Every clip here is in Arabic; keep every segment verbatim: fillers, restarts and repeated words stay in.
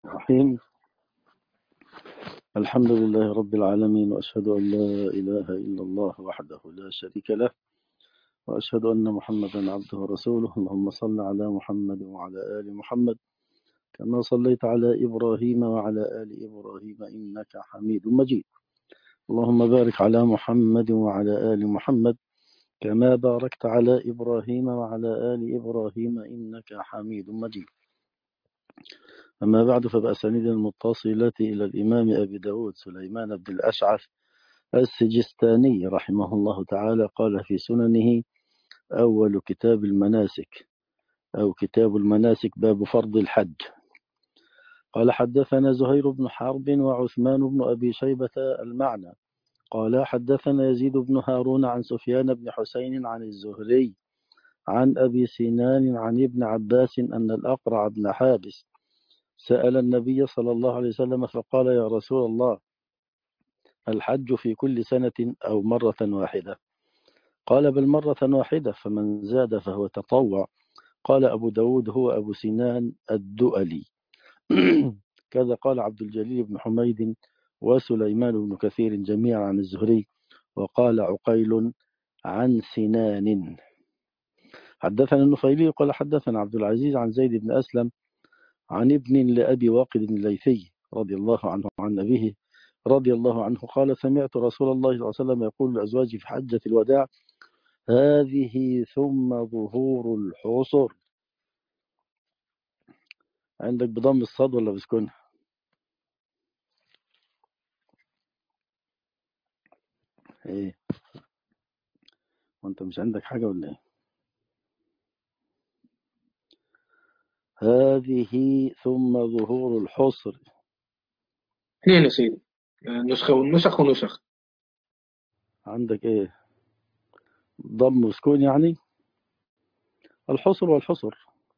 الرحيم. الحمد لله رب العالمين، وأشهد أن لا إله إلا الله وحده لا شريك له، وأشهد أن محمدا عبده ورسوله. اللهم صل على محمد وعلى آل محمد كما صليت على إبراهيم وعلى آل إبراهيم إنك حميد مجيد. اللهم بارك على محمد وعلى آل محمد كما باركت على إبراهيم وعلى آل إبراهيم إنك حميد مجيد. أما بعد، فبأسانيد المتصلة إلى الإمام أبي داود سليمان بن الأشعث السجستاني رحمه الله تعالى قال في سننه: أول كتاب المناسك أو كتاب المناسك باب فرض الحج. قال: حدثنا زهير بن حرب وعثمان بن أبي شيبة المعنى. قال: حدثنا يزيد بن هارون عن سفيان بن حسين عن الزهري عن أبي سنان عن ابن عباس أن الأقرع بن حابس سأل النبي صلى الله عليه وسلم فقال: يا رسول الله، الحج في كل سنة أو مرة واحدة؟ قال: بل مرة واحدة، فمن زاد فهو تطوع. قال أبو داود: هو أبو سنان الدؤلي. كذا قال عبد الجليل بن حميد وسليمان بن كثير جميعا عن الزهري، وقال عقيل عن سنان. حدثنا النفيلي قال: حدثنا عبد العزيز عن زيد بن أسلم عن ابن لأبي واقد الليثي رضي الله عنه عن أبيه رضي الله عنه قال: سمعت رسول الله صلى الله عليه وسلم يقول لأزواجه في حجة الوداع: هذه ثم ظهور الحصر. عندك بضم الصاد ولا بسكونها؟ ايه، وانت مش عندك حاجة ولا ايه؟ هذه ثم ظهور الحصر. اثنين يا سيدي، نسخة والنسخ ونسخ. عندك ايه؟ ضم وسكون يعني؟ الحصر والحصر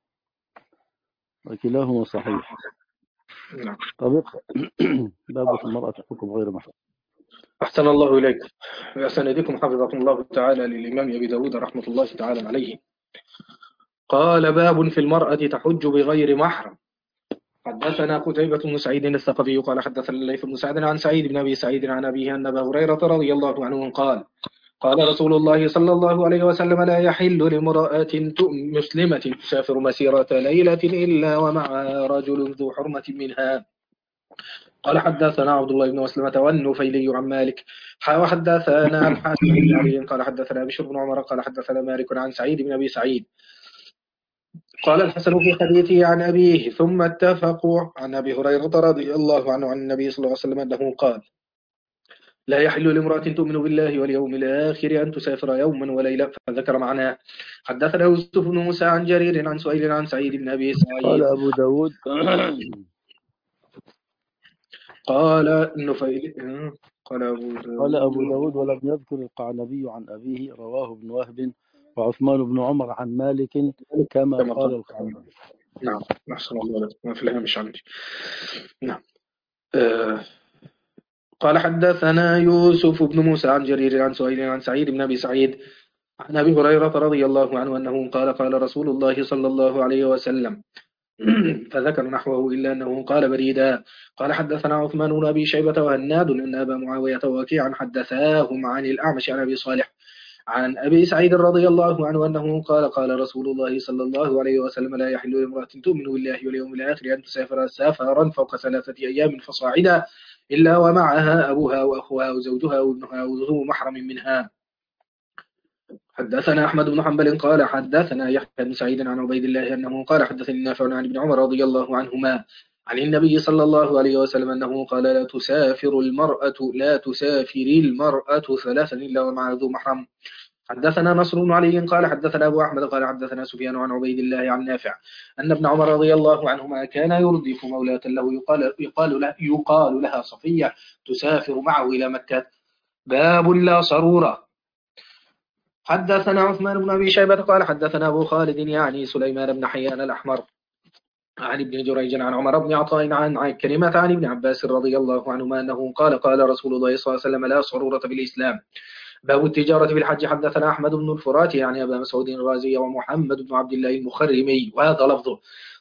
وكلاهما صحيح. نعم. طب اقرأ. باب في المرأة حكم غير محرم. أحسن الله إليك. بأسانيدكم حفظكم الله تعالى للإمام أبي داود رحمة الله تعالى عليه. قال: باب في المرأة تحج بغير محرم. حدثنا قتيبة بن سعيد الثقفي قال: حدثنا الليث بن سعد عن سعيد بن أبي سعيد عن أبيه أن أبا هريرة رضي الله عنه قال: قال رسول الله صلى الله عليه وسلم: لا يحل لامرأة مسلمة تسافر مسيرة ليلة إلا ومعها رجل ذو حرمة منها. قال: حدثنا عبد الله بن مسلمة والنفيلي عن مالك وحدثنا الحسن بن علي قال: حدثنا بشر بن عمر قال: حدثنا مالك عن سعيد بن أبي سعيد. قال الحسن في حديثه عن أبيه: ثم اتفقوا عن أبي هريرة رضي الله عنه عن النبي صلى الله عليه وسلم أنه قال: لا يحل لامرأة تؤمن بالله واليوم الآخر أن تسافر يوما وليلة. فذكر معناه. حدثنا يوسف بن موسى عن جرير عن سؤيل عن سعيد بن أبي سعيد. قال أبو داود قال النفيل قال أبو داود قال أبو داود ولم يذكر القعنبي عن أبيه، رواه ابن وهب وعثمان بن عمر عن مالك كما كما قال قال. القعنبي. نعم، أحسن الله لك، ما في الهامش عندي. نعم. آه. قال: حدثنا يوسف بن موسى عن جرير عن سهيل عن سعيد بن أبي سعيد عن أبي هريرة رضي الله عنه أنه قال: قال رسول الله صلى الله عليه وسلم. فذكر نحوه إلا أنه قال بريدا. قال: حدثنا عثمان بن أبي شيبة وهناد أن أبا معاوية ووكيعا حدثاهم عن الأعمش عن أبي صالح عن أبي سعيد رضي الله عنه أنه قال: قال رسول الله صلى الله عليه وسلم: لا يحل لامرأة تؤمن بالله واليوم الآخر أن تسافر سفرا فوق ثلاثة أيام فصاعدا إلا ومعها أبوها وأخوها وزوجها وابنها وذو محرم منها. حدثنا أحمد بن حنبل قال: حدثنا يحيى بن سعيد عن عبيد الله أنه قال: حدثني نافع عن ابن عمر رضي الله عنهما عن النبي صلى الله عليه وسلم أنه قال: لا تسافر المرأة لا تسافر المرأة ثلاثا إلا ومعها ذو محرم. حدثنا نصر بن علي قال: حدثنا أبو أحمد قال: حدثنا سفيان عن عبيد الله عن نافع أن ابن عمر رضي الله عنهما كان يردف مولاة له يقال, يقال, له يقال لها صفية تسافر معه إلى مكة. باب لا صرورة. حدثنا عثمان بن أبي شيبة قال: حدثنا أبو خالد يعني سليمان بن حيان الأحمر عن ابن جريج عن عمر بن عطاء عن كلمة عن ابن عباس رضي الله عنهما أنه قال: قال رسول الله صلى الله عليه وسلم: لا صرورة بالإسلام. باب التجارة بالحج. حدثنا أحمد بن الفرات يعني أبا مسعود الرازي ومحمد بن عبد الله المخرمي وهذا لفظه.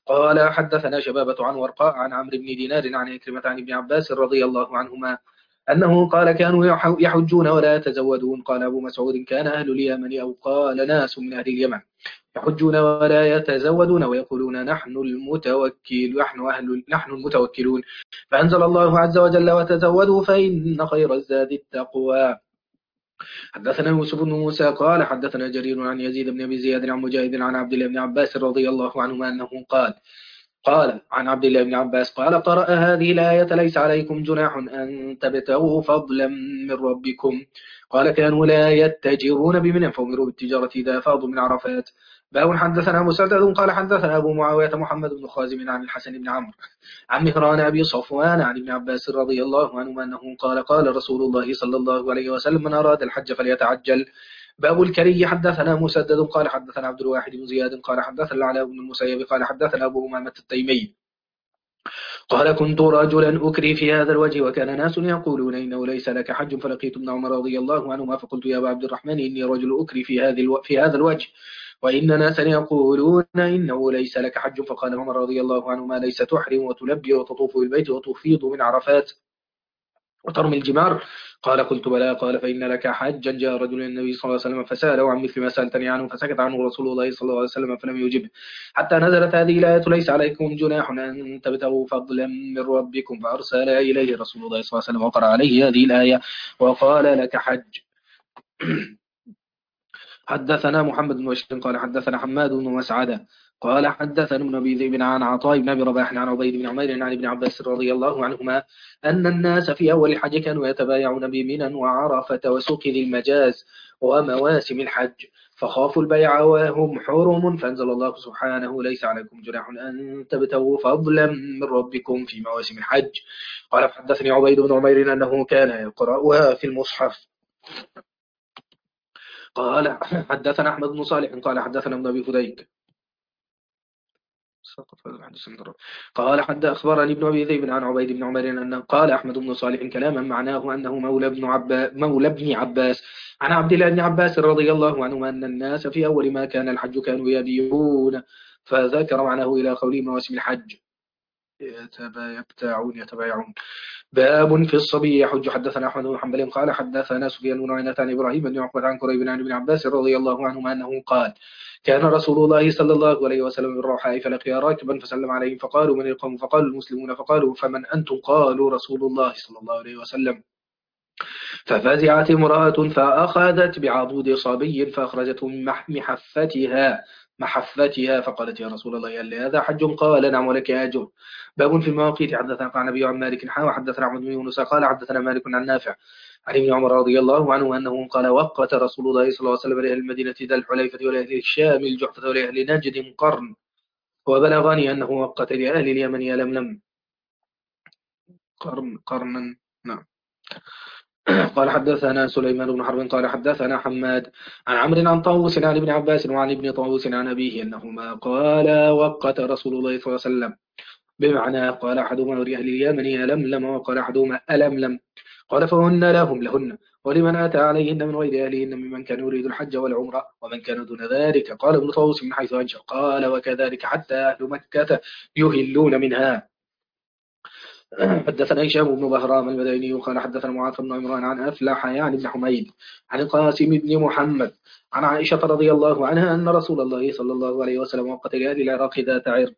قال حدثنا شبابة عن ورقاء عن عمرو بن دينار عن عكرمة عن ابن عباس رضي الله عنهما أنه قال كانوا يح- يحجون ولا يتزودون. قال أبو مسعود كان أهل اليمن أو قال ناس من أهل اليمن يحجون ولا يتزودون ويقولون نحن المتوكل نحن أهل نحن المتوكلون، فأنزل الله عز وجل وتزودوا فإن خير الزاد التقوى. حدثنا يوسف بن موسى قال حدثنا جرير عن يزيد بن أبي زياد عن مجاهد عن عبد الله بن عباس رضي الله عنهما أنه قال قال عن عبد الله بن عباس قال قرأ هذه الآية ليس عليكم جناح أن تبتغوا فضلا من ربكم. قال كانوا لا يتجرون بمنى فأمروا بالتجارة إذا فاضوا من عرفات. باب حدثنا مسدد قال حدثنا أبو معاوية محمد بن خازم عن الحسن بن عمرو عن مهران أبي صفوان عن ابن عباس رضي الله عنهما أنه قال قال رسول الله صلى الله عليه وسلم من أراد الحج فليتعجل. باب الكري حدثنا مسدد قال حدثنا عبد الواحد بن زياد قال حدثنا العلاء بن المسيب قال حدثنا أبو أمامة التيمي قال كنت رجلا أكري في هذا الوجه وكان ناس يقولون إنه ليس لك حج، فلقيت ابن عمر رضي الله عنهما فقلت يا أبا عبد الرحمن إني رجل أكري في هذه الو... في هذا الوجه وإن ناسا يقولون إنه ليس لك حج. فقال عمر رضي الله عنهما ليس تحرم وتلبي وتطوف بالبيت وتفيض من عرفات وترمي الجمار؟ قال قلت بلى. قال فإن لك حجا. جاء رجل النبي صلى الله عليه وسلم فسأله عن مثل ما سألتني عنه فسكت عنه رسول الله صلى الله عليه وسلم فلم يجبه حتى نزلت هذه الآية ليس عليكم جناح أن تبتغوا فضلا من ربكم، فأرسل إليه رسول الله صلى الله عليه وسلم وقرأ عليه هذه الآية وقال لك حج. حدثنا محمد بن بشير قال حدثنا حماد بن مسعدة قال حدثنا ابن أبي ذئب عن عطاء بن أبي رباح عن عبيد بن عمير عن ابن عباس رضي الله عنهما أن الناس في أول الحج كانوا يتبايعون بمنى وعرفة وسوق ذي المجاز ومواسم الحج، فخافوا البيع وهم حرم، فأنزل الله سبحانه ليس عليكم جناح أن تبتغوا فضلا من ربكم في مواسم الحج. قال حدثني عبيد بن عمير أنه كان يقرأها في المصحف. قال حدثنا أحمد بن صالح قال حدثنا ابن أبي فديك قال حد أخبرني ابن أبي ذئب عن عبيد بن عمر أنه قال أحمد بن صالح كلاما معناه أنه مولى ابن عباس مولى ابن عباس عن عبد الله بن عباس رضي الله عنه أن الناس في أول ما كان الحج كانوا يبيعون، فذكر معناه إلى قوله مواسم الحج يتبايعون يتبايعون. باب في الصبي يحج. حدثنا أحمد بن حنبل قال حدثنا سفيان بن عيينة عن إبراهيم بن عقبة عن كريب عن ابن عباس رضي الله عنهما أنه قال كان رسول الله صلى الله عليه وسلم بالروحاء فلقي راكبا فسلم عليهم فقالوا من القوم؟ فقالوا المسلمون. فقالوا فمن أنتم؟ قالوا رسول الله صلى الله عليه وسلم. ففزعت امرأة فأخذت بعضود صبي فأخرجته من محفتها محفتها فقالت يا رسول الله هل هذا حج؟ قال نعم ولك أجر. باب في المواقيت. حدثنا عن نبي عن مالك حاوى حدثنا عبد بن يونس قال حدثنا مالك عن نافع عن ابن عمر رضي الله عنه أنه قال وقت رسول الله صلى الله عليه وسلم لأهل المدينة ذا الحليفة ولأهل الشام الجحفة ولأهل نجد قرن، وبلغني أنه وقت لأهل اليمن يلملم قرن قرنا. نعم. قال حدثنا سليمان بن حرب قال حدثنا حماد عن عمرو عن طاووس عن ابن عباس وعن ابن طاووس عن أبيه أنهما قال وقت رسول الله صلى الله عليه وسلم، بمعنى قال أحدهما ولأهل اليمن يلملم وقال أحدهما ألملم. قال فهن لهم لهن ولمن أتى عليهن من غير أهلهن ممن كان يريد الحج والعمرة ومن كان دون ذلك. قال ابن طاووس من حيث أنشأ قال وكذلك حتى أهل مكة يهلون منها. حدثنا هشام بن بهرام المديني قال حدثنا معاذ بن عمران عن أفلح يعني بن حميد عن القاسم بن محمد عن عائشة رضي الله عنها أن رسول الله صلى الله عليه وسلم وقت لأهل العراق ذات عرق.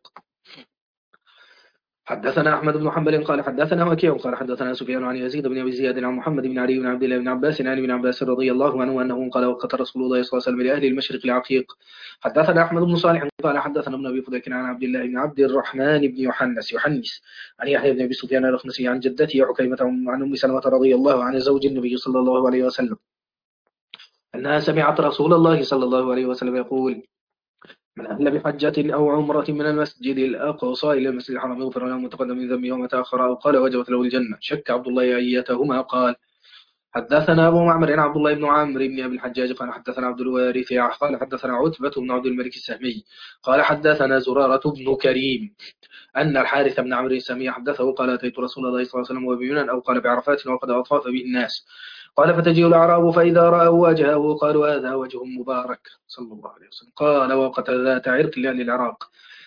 حدثنا أحمد بن حنبل قال حدثنا وكيع قال حدثنا سفيان عن يزيد بن أبي زياد عن محمد بن علي بن عبد الله بن عباس عن ابن عباس رضي الله عنه أنه قال وقت رسول الله صلى الله عليه وسلم لأهل المشرق العقيق. حدثنا أحمد بن صالح قال حدثنا ابن أبي فديك عن عبد الله بن عبد الرحمن بن يحنس يحنس عن يحيى بن أبي سفيان الأخنسي عن جدته حكيمة عن أم سلمة رضي الله عن زوج النبي صلى الله عليه وسلم أنها سمعت رسول الله صلى الله عليه وسلم يقول من أهل بحجة أو عمرة من المسجد الأقصى إلى المسجد الحرام يغفر له ما تقدم من ذنبه وما تأخر، أو قال وجبت له الجنة. شك عبد الله أيتهما قال. حدثنا أبو معمر عن عبد الله بن عمرو بن أبي الحجاج قال حدثنا عبد الوارث قال حدثنا عتبة بن عبد الملك السهمي قال حدثنا زرارة بن كريم أن الحارث بن عمرو السهمي حدثه قال أتيت رسول الله صلى الله عليه وسلم وبينا أو قال بعرفات وقد أطاف به الناس. قال فتجيء الأعراب فإذا رأوا وجهه قالوا هذا وجه مبارك صلى الله عليه وسلم. قال وقت ذات عرق لأهل العراق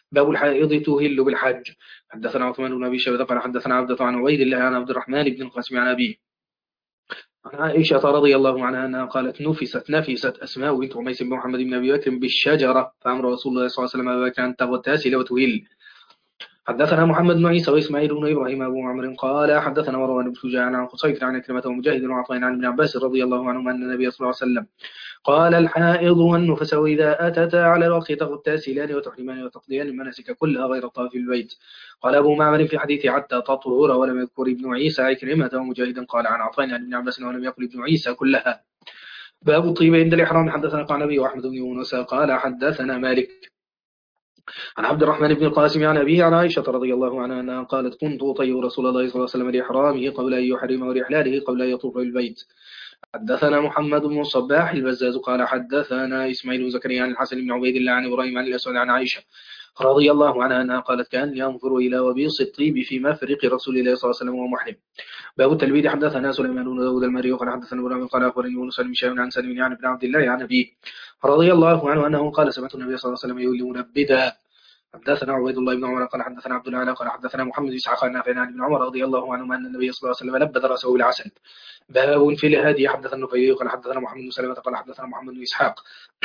باب الحائض تهل بالحج. حدثنا عثمان بن أبي شيبة قال حدثنا عبدة عن عبيد الله عن عبد الرحمن بن القاسم عن أبيه عن عائشة رضي الله عنها أنها قالت نفست نفست أسماء بنت عميس بن محمد بن أبي بكر بالشجرة فأمر رسول الله صلى الله عليه وسلم أبا بكر أن تغتسل وتهل. حدثنا محمد بن عيسى وإسماعيل بن إبراهيم أبو عمرو قال حدثنا مروان بن شجاع عن خصيف عن كلمة ومجاهد وعطاء عن ابن عباس رضي الله عنهما أن النبي صلى الله عليه وسلم قال الحائض والنفس وإذا أتتا على الوقت تغتسلان وتحرمان وتقضيان المناسك كلها غير الطواف في البيت. قال أبو معمر في حديث حتى تطهر ولم يذكر ابن عيسى عكرمة ومجاهد قال عن عطاء عن ابن عباس ولم يقل ابن عيسى كلها. باب الطيب عند الإحرام. حدثنا قعنبي وأحمد بن يونس قال حدثنا مالك عن عبد الرحمن بن القاسم عن أبيه عن عائشة رضي الله عنها أنها قالت كنت أطيب رسول الله صلى الله عليه وسلم لإحرامه قبل أن يحرم ولإحلاله قبل أن يطوف بالبيت. حدثنا محمد بن الصباح البزاز قال حدثنا إسماعيل بن زكريا عن الحسن بن عبيد الله عن إبراهيم عن الأسود عن عائشة رضي الله عنها أنها قالت كان ينظر إلى وبيص الطيب في مفرق رسول الله صلى الله عليه وسلم وهو محرم. باب التلبيد. حدثنا سليمان بن داود المري قال حدثنا ابراهيم قال أخبرني يونس بن هشام عن سالم عن ابن عبد الله عن أبيه رضي الله عنه أنه قال سمعت النبي صلى الله عليه وسلم يقول منبدا. حدثنا عبيد الله بن عمر قال حدثنا عبد الله قال حدثنا محمد بن اسحاق عن نافع عن ابن عمر رضي الله عنهما ان النبي صلى الله عليه وسلم نبذ راسه بالعسل. باب في الهدي. حدثنا النفيلي قال حدثنا محمد بن سلمة قال حدثنا محمد بن اسحاق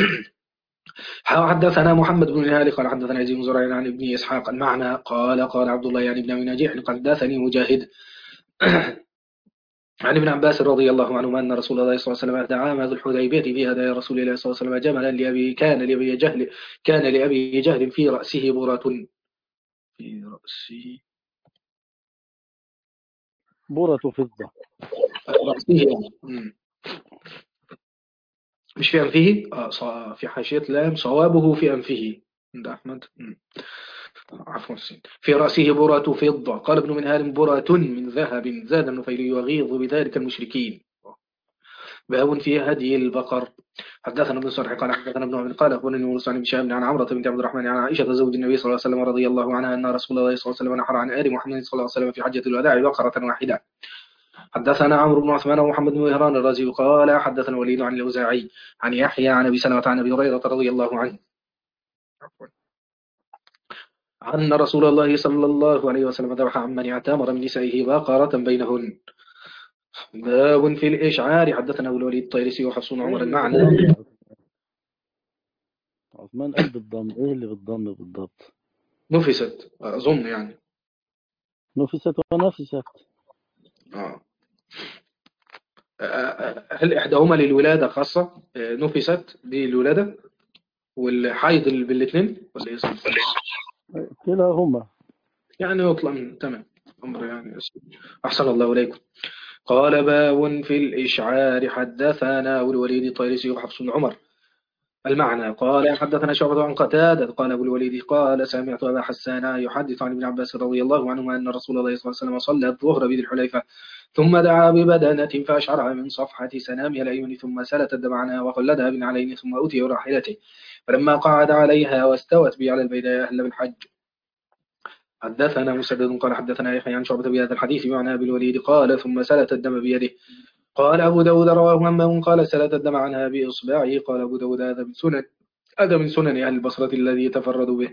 حدثنا محمد بن الهادي قال حدثنا يزيد بن زرع عن ابن اسحاق المعنى قال قال عبد الله يعني ابن ابي نجيح قال حدثني مجاهد عن ابن عباس رضي الله عنهما أن رسول الله صلى الله عليه وسلم أهدى عام ذو الحديبية في هدايا رسول الله صلى الله عليه وسلم جملا لأبي كان لأبي جهل كان لأبي جهل في رأسه برة في رأسه برة فضة. رأسه يعني. مش في أنفه آه في حاشية لام صوابه في أنفه عند أحمد عفوا في رأسه برة فضة. قال ابن منهال برة من ذهب زاد النفيلي يغيظ بذلك المشركين. باب في هدي البقر. حدثنا ابن صالح قال حدثنا ابن عمرو قال اخبرني موسى بن هشام عن عمرة بنت عبد الرحمن عن عائشة زوج النبي صلى الله عليه وسلم رضي الله عنها أن رسول الله صلى الله عليه وسلم نحر عن آل محمد صلى الله عليه وسلم في حجة الوداع بقرة واحدة. حدثنا عمرو بن عثمان ومحمد بن مهران الرازي قال حدثنا وليد عن الأوزاعي عن يحيى عن أبي سلمة عن أبي هريرة رضي الله عنه أن رسول الله صلى الله عليه وسلم ذبح عمن اعتمر من نسائه بقرة بينهن. باب في الإشعار. حدثنا أبو الوليد الطيرسي وحفص عمر المعنى. عثمان قال بالضم. ايه اللي بالضم بالضبط؟ نفست أظن يعني نفست ونفست. آه. هل إحداهما للولادة خاصة نفست دي الولادة والحيض بالاثنين ولا إيه؟ كلاهما يعني يطلع من تمام أمر يعني أحسن الله إليكم. قال باب في الإشعار. حدثنا أبو الوليد الطيرسي وحفص بن عمر المعنى قال حدثنا شعبة عن قتادة قال أبو الوليد قال سمعت أبا حسان يحدث عن ابن عباس رضي الله عنهما أن رسول الله صلى الله عليه وسلم صلى الظهر بذي الحليفة ثم دعا ببدنة فأشعرها من صفحة سنامها الأيمن ثم سلت الدم عنها وقلدها بنعلين ثم أتي راحلته فلما قعد عليها واستوت بي على البيداء أهل بالحج. حدثنا مسدد قال حدثنا يحيى عن شعبة بهذا الحديث بمعنى أبي الوليد قال ثم سلت الدم بيده. قال أبو داود رواه همام قال سلت الدم عنها بإصبعه. قال أبو داود هذا من سنن هذا من سنن أهل البصرة الذي يتفرد به.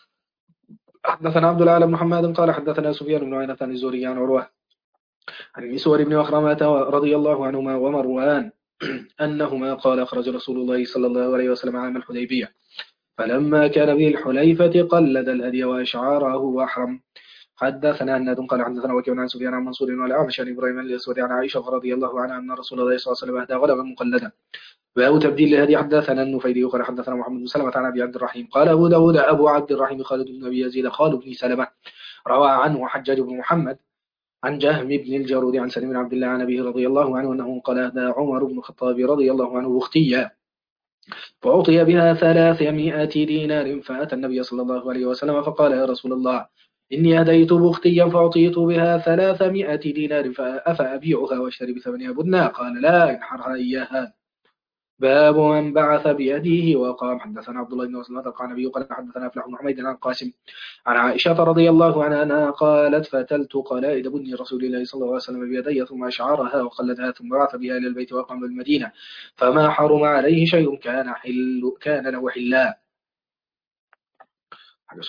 حدثنا عبد الأعلى بن محمد قال حدثنا سفيان بن عيينة عن الزهري عن عروة عن مسور بن مخرمة رضي الله عنهما ومروان أنهما قال أخرج رسول الله صلى الله عليه وسلم عام الحديبية فلما كان به الحليفة قلد الهدي وأشعاره وأحرم. حدثنا أناد قال حدثنا وكيع عن سفيان عن منصور والأعمش عن إبراهيم الأسود عن عائشة رضي الله عنها أن رسول الله صلى الله عليه وسلم أهدى غلبا مقلدا. باب تبديل الهدي. حدثنا النفيلي قال حدثنا محمد بن سلمة عن أبي عبد الرحيم قال أبو داود أبو عبد الرحيم خالد بن أبي يزيد خالد بن سلمة روى عنه حجاج بن محمد عن جهم بن الجارود عن سليم بن عبد الله عن أبيه رضي الله عنه أنه قال أهدى عمر بن الخطاب رضي الله عنه أختيا فأعطي بها ثلاثمائة دينار فأتى النبي صلى الله عليه وسلم فقال يا رسول الله إني هديت بأختيا فأعطيت بها ثلاثمائة دينار فأفأبيعها واشتري بثمنها بدنا قال لا انحرها إياها. باب من بعث بيده وقام. حدثنا عبد الله بن مسلمة قال النبي قال حدثنا فلاح بن حميد عن قاسم عن عائشة رضي الله عنها أنها قالت فتلت قلائد بني رسول الله صلى الله عليه وسلم بيدي ثم أشعرها وقلدها ثم بعث بها إلى البيت وقام بالمدينة فما حرم عليه شيء كان حل كان له حلا. حاجة سخنة.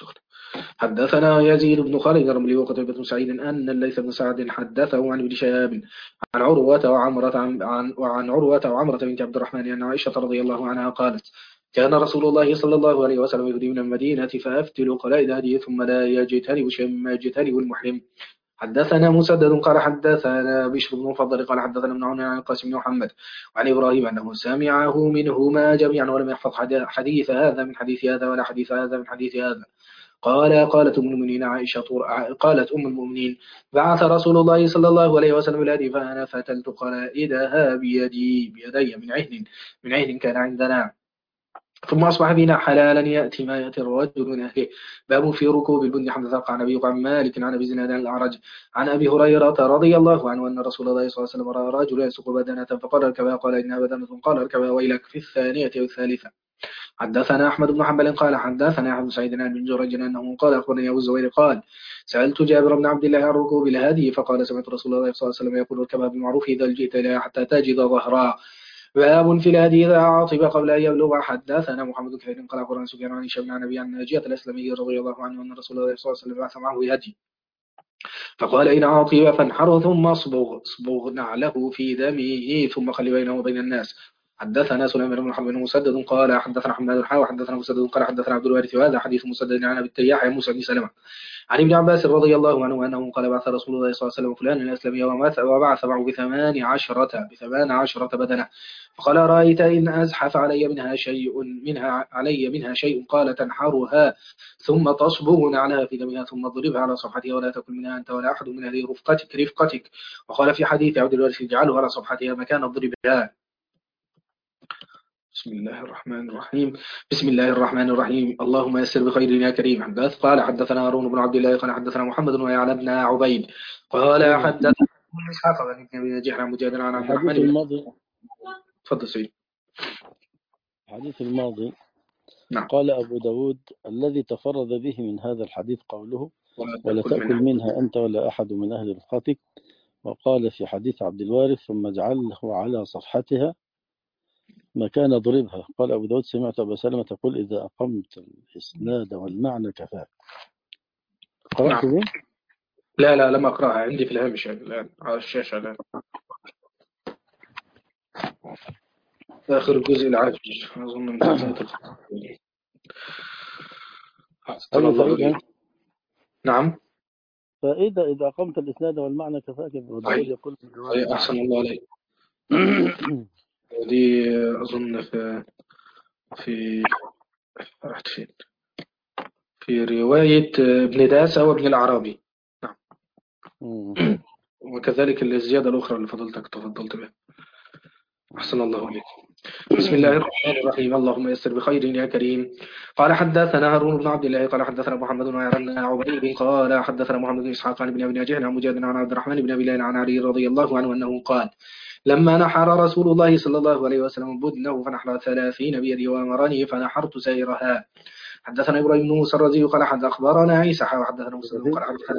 حدثنا يزيد بن خالد الرملي وقتيبة بن سعيد أن الليث بن سعد حدثه عن ابن شهاب عن عروة وعمرة عن, عن وعن عروة وعمرة بنت عبد الرحمن أن عائشة رضي الله عنها قالت: كان رسول الله صلى الله عليه وسلم يهدي من المدينة فأفتل قلائد هديه ثم لا يجتنب شيئا ما يجتنب المحرم. حدثنا مسدد قال حدثنا بشر بن المفضل قال حدثنا ابن عون عن القاسم بن محمد وعن ابراهيم انه سمعه منهما جميعا ولم يحفظ حديث هذا من حديث هذا ولا حديث هذا من حديث هذا. قال قالت أم المؤمنين عائشة قالت أم المؤمنين: بعث رسول الله صلى الله عليه وسلم الهدي فأنا فتلت قلائدها بيدي بيدي من عهن من عهن كان عندنا، ثم أصبح بنا حلالا يأتي ما يأتي الرجل من أهله. باب في ركوب البدن. حدثنا عن أبي عن مالك عن أبي زناد الأعرج عن أبي هريرة رضي الله عنه أن رسول الله صلى الله عليه وسلم رأى رجلا يسوق بدنة فقال: اركبها. قال: إنها بدنة. قال: اركبها ويلك. في الثانية أو الثالثة. حدثنا أحمد بن حنبل قال حدثنا أحمد بن سعيد بن جريج أنه قال أخبرني أبو الزبير قال: سألت جابر بن عبد الله عن ركوب الهدي فقال: سمعت رسول الله صلى الله عليه وسلم يقول: اركبها بالمعروف إذا جئت إليها حتى تجد ظهرا. باب في الهدي إذا عاطب قبل أن يبلغ. حدثنا محمد بن كثير قال أخبرنا سفيان عن هشام عن أبي عن ناجية الأسلمي رضي الله عنه أن رسول الله صلى الله عليه وسلم بعث معه هدي فقال: إن عاطب فانحره ثم اصبغ اصبغ نعله في دمه ثم خلي بينه وبين الناس. حدثنا سليمان بن حرب مسدد قال حدثنا حماد الحاوى حدثنا مسدد قال حدثنا عبد الوارث وهذا حديث مسدد عن ابي التياح عن موسى بن سلمة عن ابن عباس رضي الله عنه انه قال: بعث رسول الله صلى الله عليه وسلم فلان الاسلمي وبعث معه بثمان عشرة بثمان عشرة بدنة فقال: رأيت إن أزحف علي منها شيء منها علي منها شيء قال: تنحرها ثم تصبغ نعلها في دمها ثم اضربها على صفحتها ولا تكن منها أنت ولا أحد من أهل رفقتك رفقتك. وقال في حديث عبد الوارث: اجعلها على صفحتها مكان اضربها. بسم الله الرحمن الرحيم بسم الله الرحمن الرحيم اللهم يسر بخير يا كريم. حدث قال حدثنا هارون بن عبد الله قال حدثنا محمد ويعلى بن عبيد قال حدثنا إسحاق بن ابي نجيح عن مجاهد عن عبد الرحمن الحديث بن الماضي تفضل سيدي. الحديث الماضي نعم. قال أبو داود: الذي تفرد به من هذا الحديث قوله: ولا ولا تأكل تأكل منها. منها أنت ولا أحد من أهل رفقتك. وقال في حديث عبد الوارث: ثم اجعله على صفحتها مكان ضربها. قال أبو داود: سمعت أبا سلمة تقول: إذا أقمت الإسناد والمعنى كفاك. قرأت نعم. به؟ لا لا لم أقرأها عندي في الهامش الآن على الشاشة الآن آخر الجزء العاشر أظن من ثلاثة الخطوة. أحسن هذه الله فائدة إليك. نعم. فائدة إذا أقمت الإسناد والمعنى كفاك. أبو داود صحيح. يقول من رواية صحيح. أحسن الله عليك. عائشة. دي أظن في في رحت فين في رواية ابن داسة وابن العربي. نعم. وكذلك الزيادة الأخرى اللي فضلتك تفضلت بها. أحسن الله إليك. بسم الله الرحمن الرحيم اللهم يسر بخير يا كريم. قال حدثنا هارون بن عبد الله قال حدثنا محمد بن عبيد قال حدثنا محمد بن إسحاق عن ابن أبي ناجح عن مجاهد عن عبد الرحمن بن أبي ليلى عن علي رضي الله عنه أنه قال: لما نحر رسول الله صلى الله عليه وسلم بدنه فنحر ثلاثين بيده وأمرني فنحرت سائرها. حدثنا إبراهيم بن موسى الرزي قال حد أخبرنا عيسى وحدثنا مسلم قال حدثنا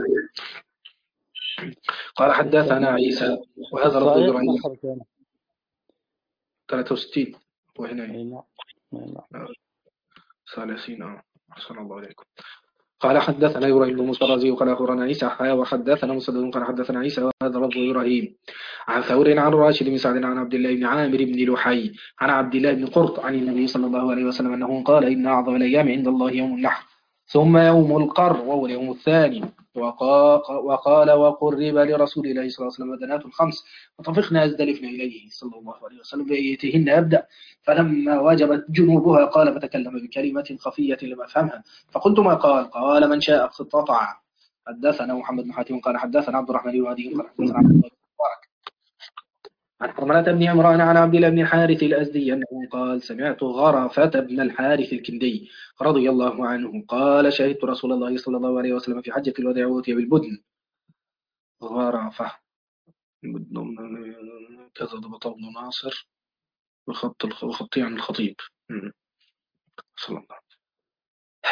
قال حدثنا عيسى وهذا لفظ الصحيح إبراهيم. نحر كان ثلاثة وستين وهنا أي نعم أي نعم. ثلاثين. أحسن الله عليكم. قال حدثنا إبراهيم بن موسى الرازي قال أخبرنا عيسى وحدثنا مسدد قال حدثنا عيسى وهذا لفظ إبراهيم عن ثور عن راشد بن سعد عن عبد الله بن عامر بن لحي عن عبد الله بن قرط عن النبي صلى الله عليه وسلم أنه قال: إن أعظم الأيام عند الله يوم النحر ثم يوم القر وهو اليوم الثاني. وقال: وقرب لرسول الله صلى الله عليه وسلم بدنات خمس فطفقنا أزدلفنا إليه صلى الله عليه وسلم بأيتهن أبدأ فلما وجبت جنوبها قال فتكلم بكلمة خفية لم أفهمها فقلت: ما قال؟ قال: من شاء اقتطع. حدثنا محمد بن حاتم قال حدثنا عبد الرحمن بن هدي قال حدثنا عبد الله بن مبارك عن حرملة بن عمران عن عبد الله بن الحارث الأزدي أنه قال: سمعت غرفة بن الحارث الكندي رضي الله عنه قال: شهدت رسول الله صلى الله عليه وسلم في حجة الوداع وأتي بالبدن. غرفة كذا ضبط ابن ناصر وخط وخطي عن الخطيب صلى الله عليه وسلم.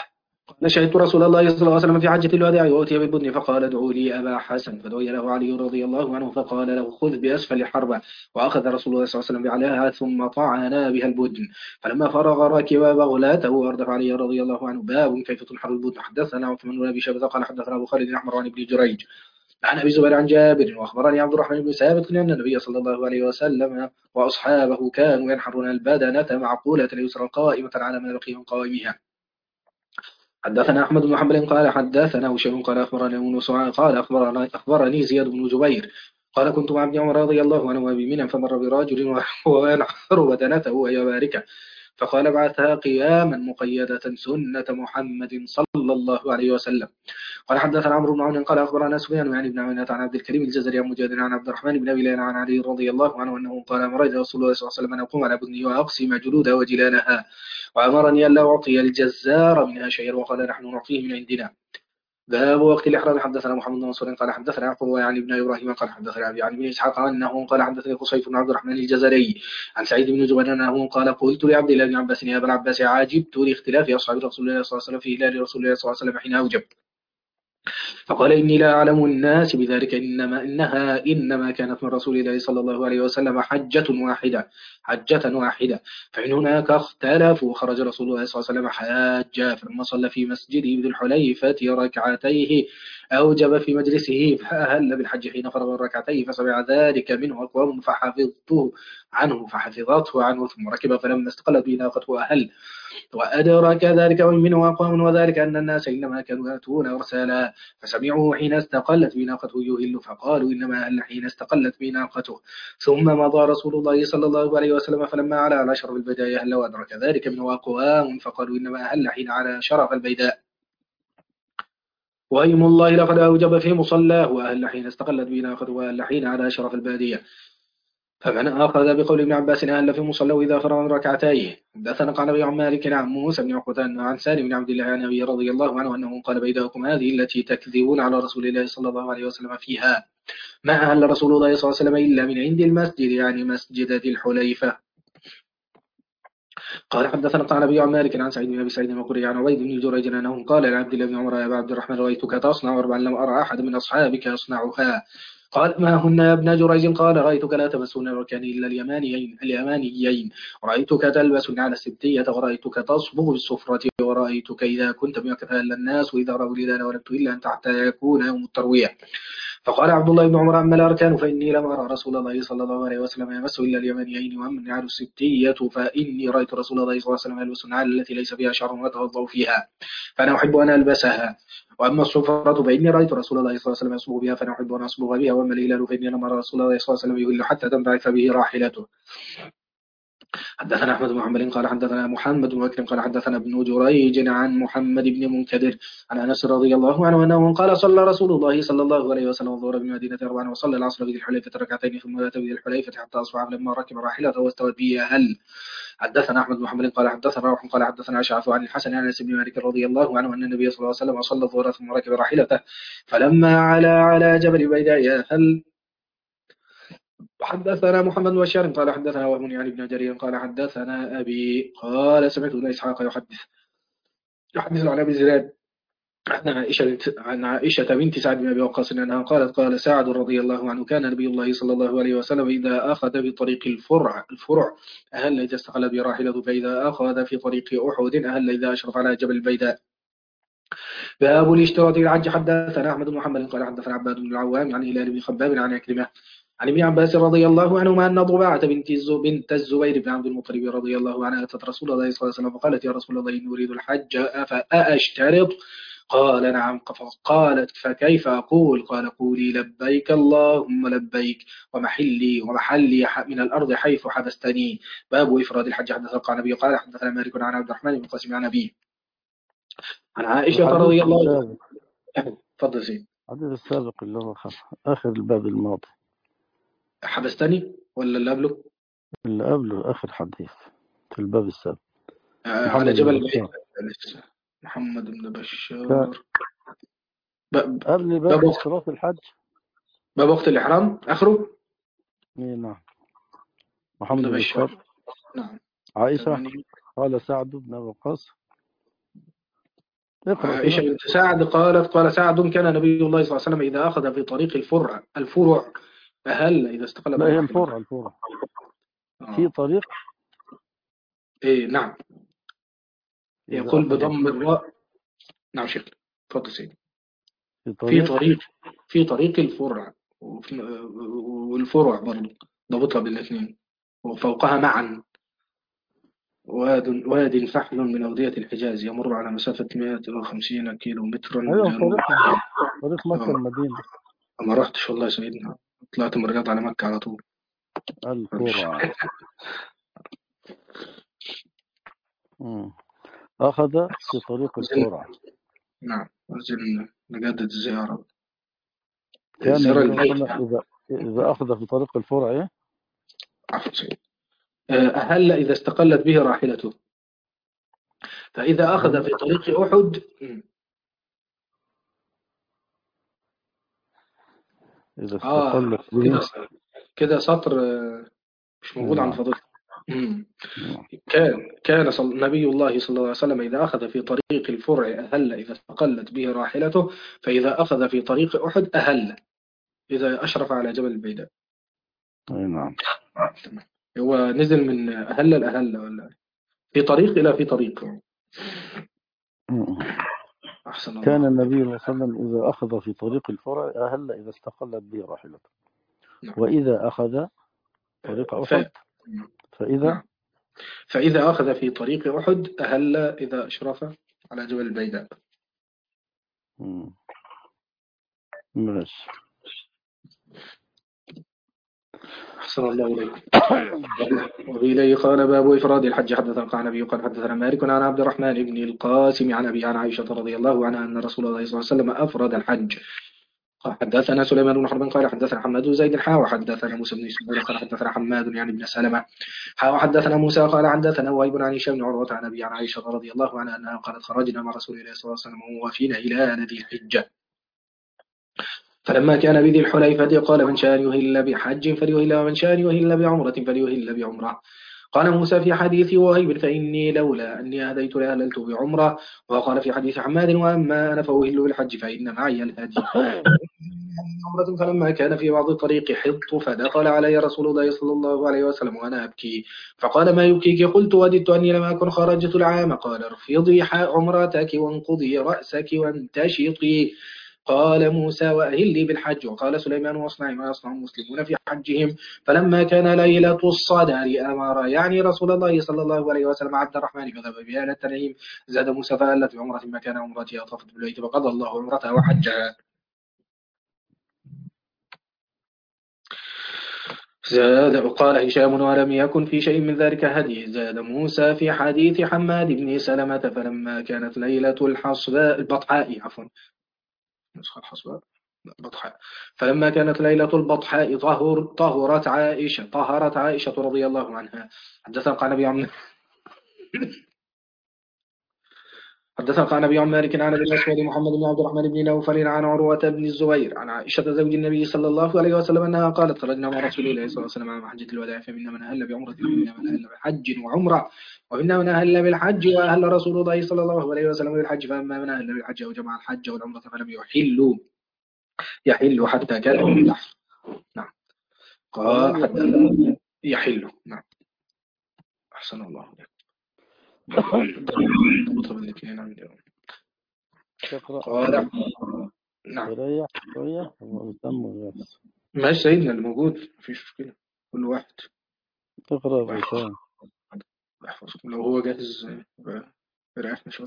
قال شهدت رسول الله صلى الله عليه وسلم في حجة الوداع وأتي بالبدن فقال ادعوا لي أبا حسن فدعي له علي رضي الله عنه فقال له خذ بأسفل الحربة وأخذ رسول الله صلى الله عليه وسلم بعلاها ثم طعنا بها البدن فلما فرغ ركب بغلاته وأردف علي رضي الله عنه. باب كيف تنحر البدن. حدثنا عثمان بن أبي شيبة قال حدثنا أبو خالد الأحمر عن ابن جريج عن أبي الزبير عن جابر وأخبرني عبد الرحمن بن ثابت أن النبي صلى الله عليه وسلم وأصحابه كانوا ينحرون البدنة معقولة اليسرى قائمة على ما بقي من قوائمها. حدثنا أحمد بن حنبل قال حدثنا هشام قال أخبرنا ابن سعاد قال أخبرنا أخبرني زياد بن جبير قال كنت مع ابن عمر رضي الله عنه وأبي منى فمر برجل وهو ينحر بدنته وهي باركة فقال بعثها قياما مقيدة سنة محمد صلى الله عليه وسلم. قال حدثنا عمرو بن عون قال أخبرنا سفيان عن ابن عيينة عن عبد الكريم الجزري عن مجاهد عن عبد الرحمن بن أبي ليلى عن علي رضي الله عنه أنه قال أمرني رسول الله صلى الله عليه وسلم أن أقوم على بدني وأقسم جلودها وجلالها وأمرني أن لا أعطي الجزار منها شيئا وقال نحن نعطيه من عندنا. باب وقت الإحرام. حدثنا محمد بن منصور قال حدثنا يعقوب يعني ابن إبراهيم قال حدثنا أبي عن ابن إسحاق أنه قال حدثني قصيف بن عبد الرحمن الجزري عن سعيد بن جبير أنه قال قلت لعبد الله بن عباس يا ابن عباس عاجبت لاختلاف أصحاب رسول الله صلى الله عليه وسلم في هلال رسول الله صلى الله عليه وسلم حين أوجب فقال إني لا أعلم الناس بذلك إنما إنها إنما كانت من رسول الله صلى الله عليه وسلم حجة واحدة حجة واحدة فمن هناك اختلفوا خرج رسول الله صلى الله عليه وسلم حاجا فلما صلى في مسجده ذي الحليفة ركعتيه أوجب في مجلسه فأهل بالحج حين فرغ الركعتين فسمع ذلك منه أقوام فحفظته عنه فحفظته عنه ثم ركب فلما استقلت به ناقته أهل وأدرك ذلك منه أقوام وذلك أن الناس إنما كانوا يأتون أرسالا فسمعوه حين استقلت بناقته يهل فقالوا إنما أهل حين استقلت بناقته ثم مضى رسول الله صلى الله عليه وسلم فلما على على شرف البيداء أهل وأدرك ذلك منه أقوام فقالوا إنما أهل حين على شرف البيداء وأيم الله لقد أوجب في مصلاه وأهل حين استقلت بناقته وأهل حين على شرف البادية فمن أخذ بقول ابن عباس أهل في مصلى إذا فرغ من ركعتيه. حدثنا قال أبي عن مالك عن موسى بن عقبة عن سالم بن عبد الله عن أبي رضي الله عنه أنه قال بيداكم هذه التي تكذبون على رسول الله صلى الله عليه وسلم فيها ما أهل رسول الله صلى الله عليه وسلم إلا من عند المسجد يعني مسجد ذي الحليفة. قال حدثنا قال أبي عن مالك عن سعيد بن أبي سعيد المقري عن عبيد بن جريج أنه قال لعبد الله بن عمر يا أبا عبد الرحمن رأيتك تصنع أربعا لم أرى أحد من أصحابك يصنعها قال ما هن يا ابن جريج قال رأيتك لا تمسون الركان إلا اليمانيين اليمانيين ورأيتك تلبس على السبتية ورأيتك تصبغ بالسفرة ورأيتك إذا كنت بمكة إلا الناس وإذا رأوا الهلال ولدت إلا أن حتى يكون يوم التروية. فقال عبد الله بن عمر أما الأركان فإني لم أرى رسول الله صلى الله عليه وسلم يمس إلا اليمانيين وأما النعال السبتية فإني رأيت رسول الله صلى الله عليه وسلم يلبس النعال التي ليس فيها شعر ويتوضأ فيها فأنا أحب أن ألبسها وأما الصفرة فإني رأيت رسول الله صلى الله عليه وسلم يصبغ بها فأنا أحب أن أصبغ بها وأما الهلال فإني لم أرى رسول الله صلى الله عليه وسلم يهل حتى تنبعث به راحلته. حدثنا أحمد بن محمد قال حدثنا محمد بن بكر قال حدثنا ابن جريج عن محمد بن منكدر عن أنس رضي الله عنه أنه قال صلى رسول الله صلى الله عليه وسلم الظهر بالمدينة أربعا وصلى العصر بذي الحليفة ركعتين ثم أتى بذي الحليفة حتى أصبح لما ركب راحلته واستوت به أهل. حدثنا أحمد بن محمد قال حدثنا روح قال حدثنا أشعث عن الحسن عن أنس بن مالك رضي الله عنه أن النبي صلى الله عليه وسلم صلى الظهر ثم ركب راحلته فلما على على جبل بيداء أهل. حدثنا محمد بن بشار قال حدثنا وهب يعني بن جرير قال حدثنا أبي قال سمعت ابن إسحاق يحدث يحدث عن أبي زراد عن عائشة عن عائشة بنت سعد بن أبي وقاص أنها قالت قال سعد رضي الله عنه كان نبي الله صلى الله عليه وسلم إذا أخذ بطريق الفرع الفرع أهل إذا استقل براحلته فإذا أخذ في طريق أحد أهل إذا أشرف على جبل البيداء. باب الاشتراط الحج. حدثنا أحمد بن محمد قال حدثنا عباد بن العوام عن هلال بن خباب عن عكرمة عن ابن عباس رضي الله عنهما أن ضباعة بنت بنت الزبير بن عبد المطلب رضي الله عنها أتت رسول الله صلى الله عليه وسلم فقالت يا رسول الله إني أريد الحج أفأشترط قال نعم قالت فكيف أقول قال قولي لبيك اللهم لبيك ومحلي ومحلي من الأرض حيث حبستني. باب إفراد الحج. حدثنا عن أبي قال حدثنا مالك عن عبد الرحمن بن قاسم عن أبي عن عائشة رضي الله عنها. تفضل زين. الحديث السابق اللي هو آخر الباب الماضي حبستني ولا اللي قبله؟ اللي قبله آخر حديث في الباب السابق. آه على جبل محمد بن بشار ب... قبل باب اشتراط الحج باب وقت الإحرام آخره. إيه نعم. محمد بن بشار نعم. عائشة قال سعد بن أبي وقاص اقرأ عائشة كده. بنت سعد قالت قال سعد كان نبي الله صلى الله عليه وسلم إذا أخذ في طريق الفرع الفرع أهل إذا استقل لا، به هي راحلته. الفرع الفرع في آه. طريق. إيه نعم. إذا يقول أخذ بضم الراء. نعم شيخ. اتفضل سيدي. في في طريق. طريق في طريق الفرع وفي- والفرع برضه ضبطها بالاثنين وفوقها معا. واد واد فحل من أودية الحجاز يمر على مسافة مئة وخمسين كيلو مترا أيوة، جنوب. طريق طريق مكة آه. المدينة. ما رحتش والله يا سيدنا. طلعت من الرياض على مكة على طول. الفرع. مم. أخذ في طريق عايزين. الفرع. نعم عايزين نجدد الزيارة. كان الزيارة النبي صلى الله البيت. عليه وسلم إذا إذا أخذ في طريق الفرع إيه؟ عفوا سيدي. آه، أهل إذا استقلت به راحلته. فإذا أخذ أهل في طريق أحد. إذا آه استقلت به. كده كده سطر آه، مش موجود عند نعم. فضيلتك. مم. نعم. كان كان صل... نبي الله صلى الله عليه وسلم إذا أخذ في طريق الفرع أهل إذا استقلت به راحلته. فإذا أخذ في طريق أحد أهل إذا أشرف على جبل البيداء. أي نعم. تمام. هو نزل من أهل الأهل ولا في طريق إلى في طريق. مم. أحسن كان الله إليك. النبي صلى الله عليه وسلم إذا أخذ في طريق الفرع أهل إذا استقلت به راحلته. نعم. وإذا أخذ طريق ف... أحد فإذا. نعم. فإذا أخذ في طريق أحد أهل إذا أشرف على جبل البيداء. مم. ماشي. أحسن الله إليكم. وإليه قال باب إفراد الحج. حدثنا قال نبي قال حدثنا مالك عن عبد الرحمن بن القاسم عن أبي عن عائشة رضي الله عنها أن رسول الله صلى الله عليه وسلم أفرد الحج. قال حدثنا سليمان بن حرب قال حدثنا حماد بن زيد حا وحدثنا موسى بن اسماعيل قال حدثنا حماد يعني بن سلمة حا وحدثنا موسى قال حدثنا وهيب عن هشام بن عروة عن أبي عن عائشة رضي الله عنها أنها قالت خرجنا مع رسول الله صلى الله عليه وسلم ووافين إلى ذي الحجة. فلما كان بذي الحليفة قال من شاء يهل بحج فليهل ومن شاء يهل بعمرة فليهل بعمرة. قال موسى في حديث وهيب فإني لولا أني هديت لأهللت بعمرة. وقال في حديث حماد وأما أنا فأهل بالحج فإن معي الهدي. عمرة فلما كان في بعض الطريق حط فدخل علي رسول الله صلى الله عليه وسلم وأنا أبكي فقال ما يبكيك قلت وددت أني لم أكن خرجت العام. قال ارفضي عمرتك وانقضي رأسك وانتشطي. قال موسى وأهلي بالحج. وقال سليمان واصنعي ما يصنع المسلمون في حجهم. فلما كان ليلة الصدر أمر يعني رسول الله صلى الله عليه وسلم عبد الرحمن فذهب بها إلى التنعيم. زاد موسى فألت بعمرة مكان عمرتها طافت بالبيت فقضى الله عمرتها وحجها. زاد وقال هشام ولم يكن في شيء من ذلك هدي. زاد موسى في حديث حماد بن سلمة فلما كانت ليلة الحصباء البطحاء عفوا نسخة الحصباء لا، بطحاء. فلما كانت ليلة البطحاء طهر طهرت عائشة طهرت عائشة رضي الله عنها. حدثنا قال نبي عم حدثنا قال نبي عن مالك عن ابي الاسود محمد بن عبد الرحمن بن نوفل عن عروة بن الزبير عن عائشة زوج النبي صلى الله عليه وسلم انها قالت خرجنا مع رسول الله صلى الله عليه وسلم عام حجة الوداع فمنا من اهل بعمرة ومنا من اهل بحج وعمرة ومنا من اهل بالحج واهل رسول الله صلى الله عليه وسلم بالحج. فاما من اهل بالحج او جمع الحج والعمرة فلم يحلوا يحل حتى كان من النحر. نعم. قال فلم حتى يحل. يحل. نعم. أحسن الله عليك. ضبطها بالاثنين عندي. تقرأ قال نعم. تريح شوية وتم الرأس. ماشي سيدنا الموجود مفيش مشكلة. كل واحد تقرأ بحفظ الرسالة. بحفظكم لو هو جاهز ريحنا شوية.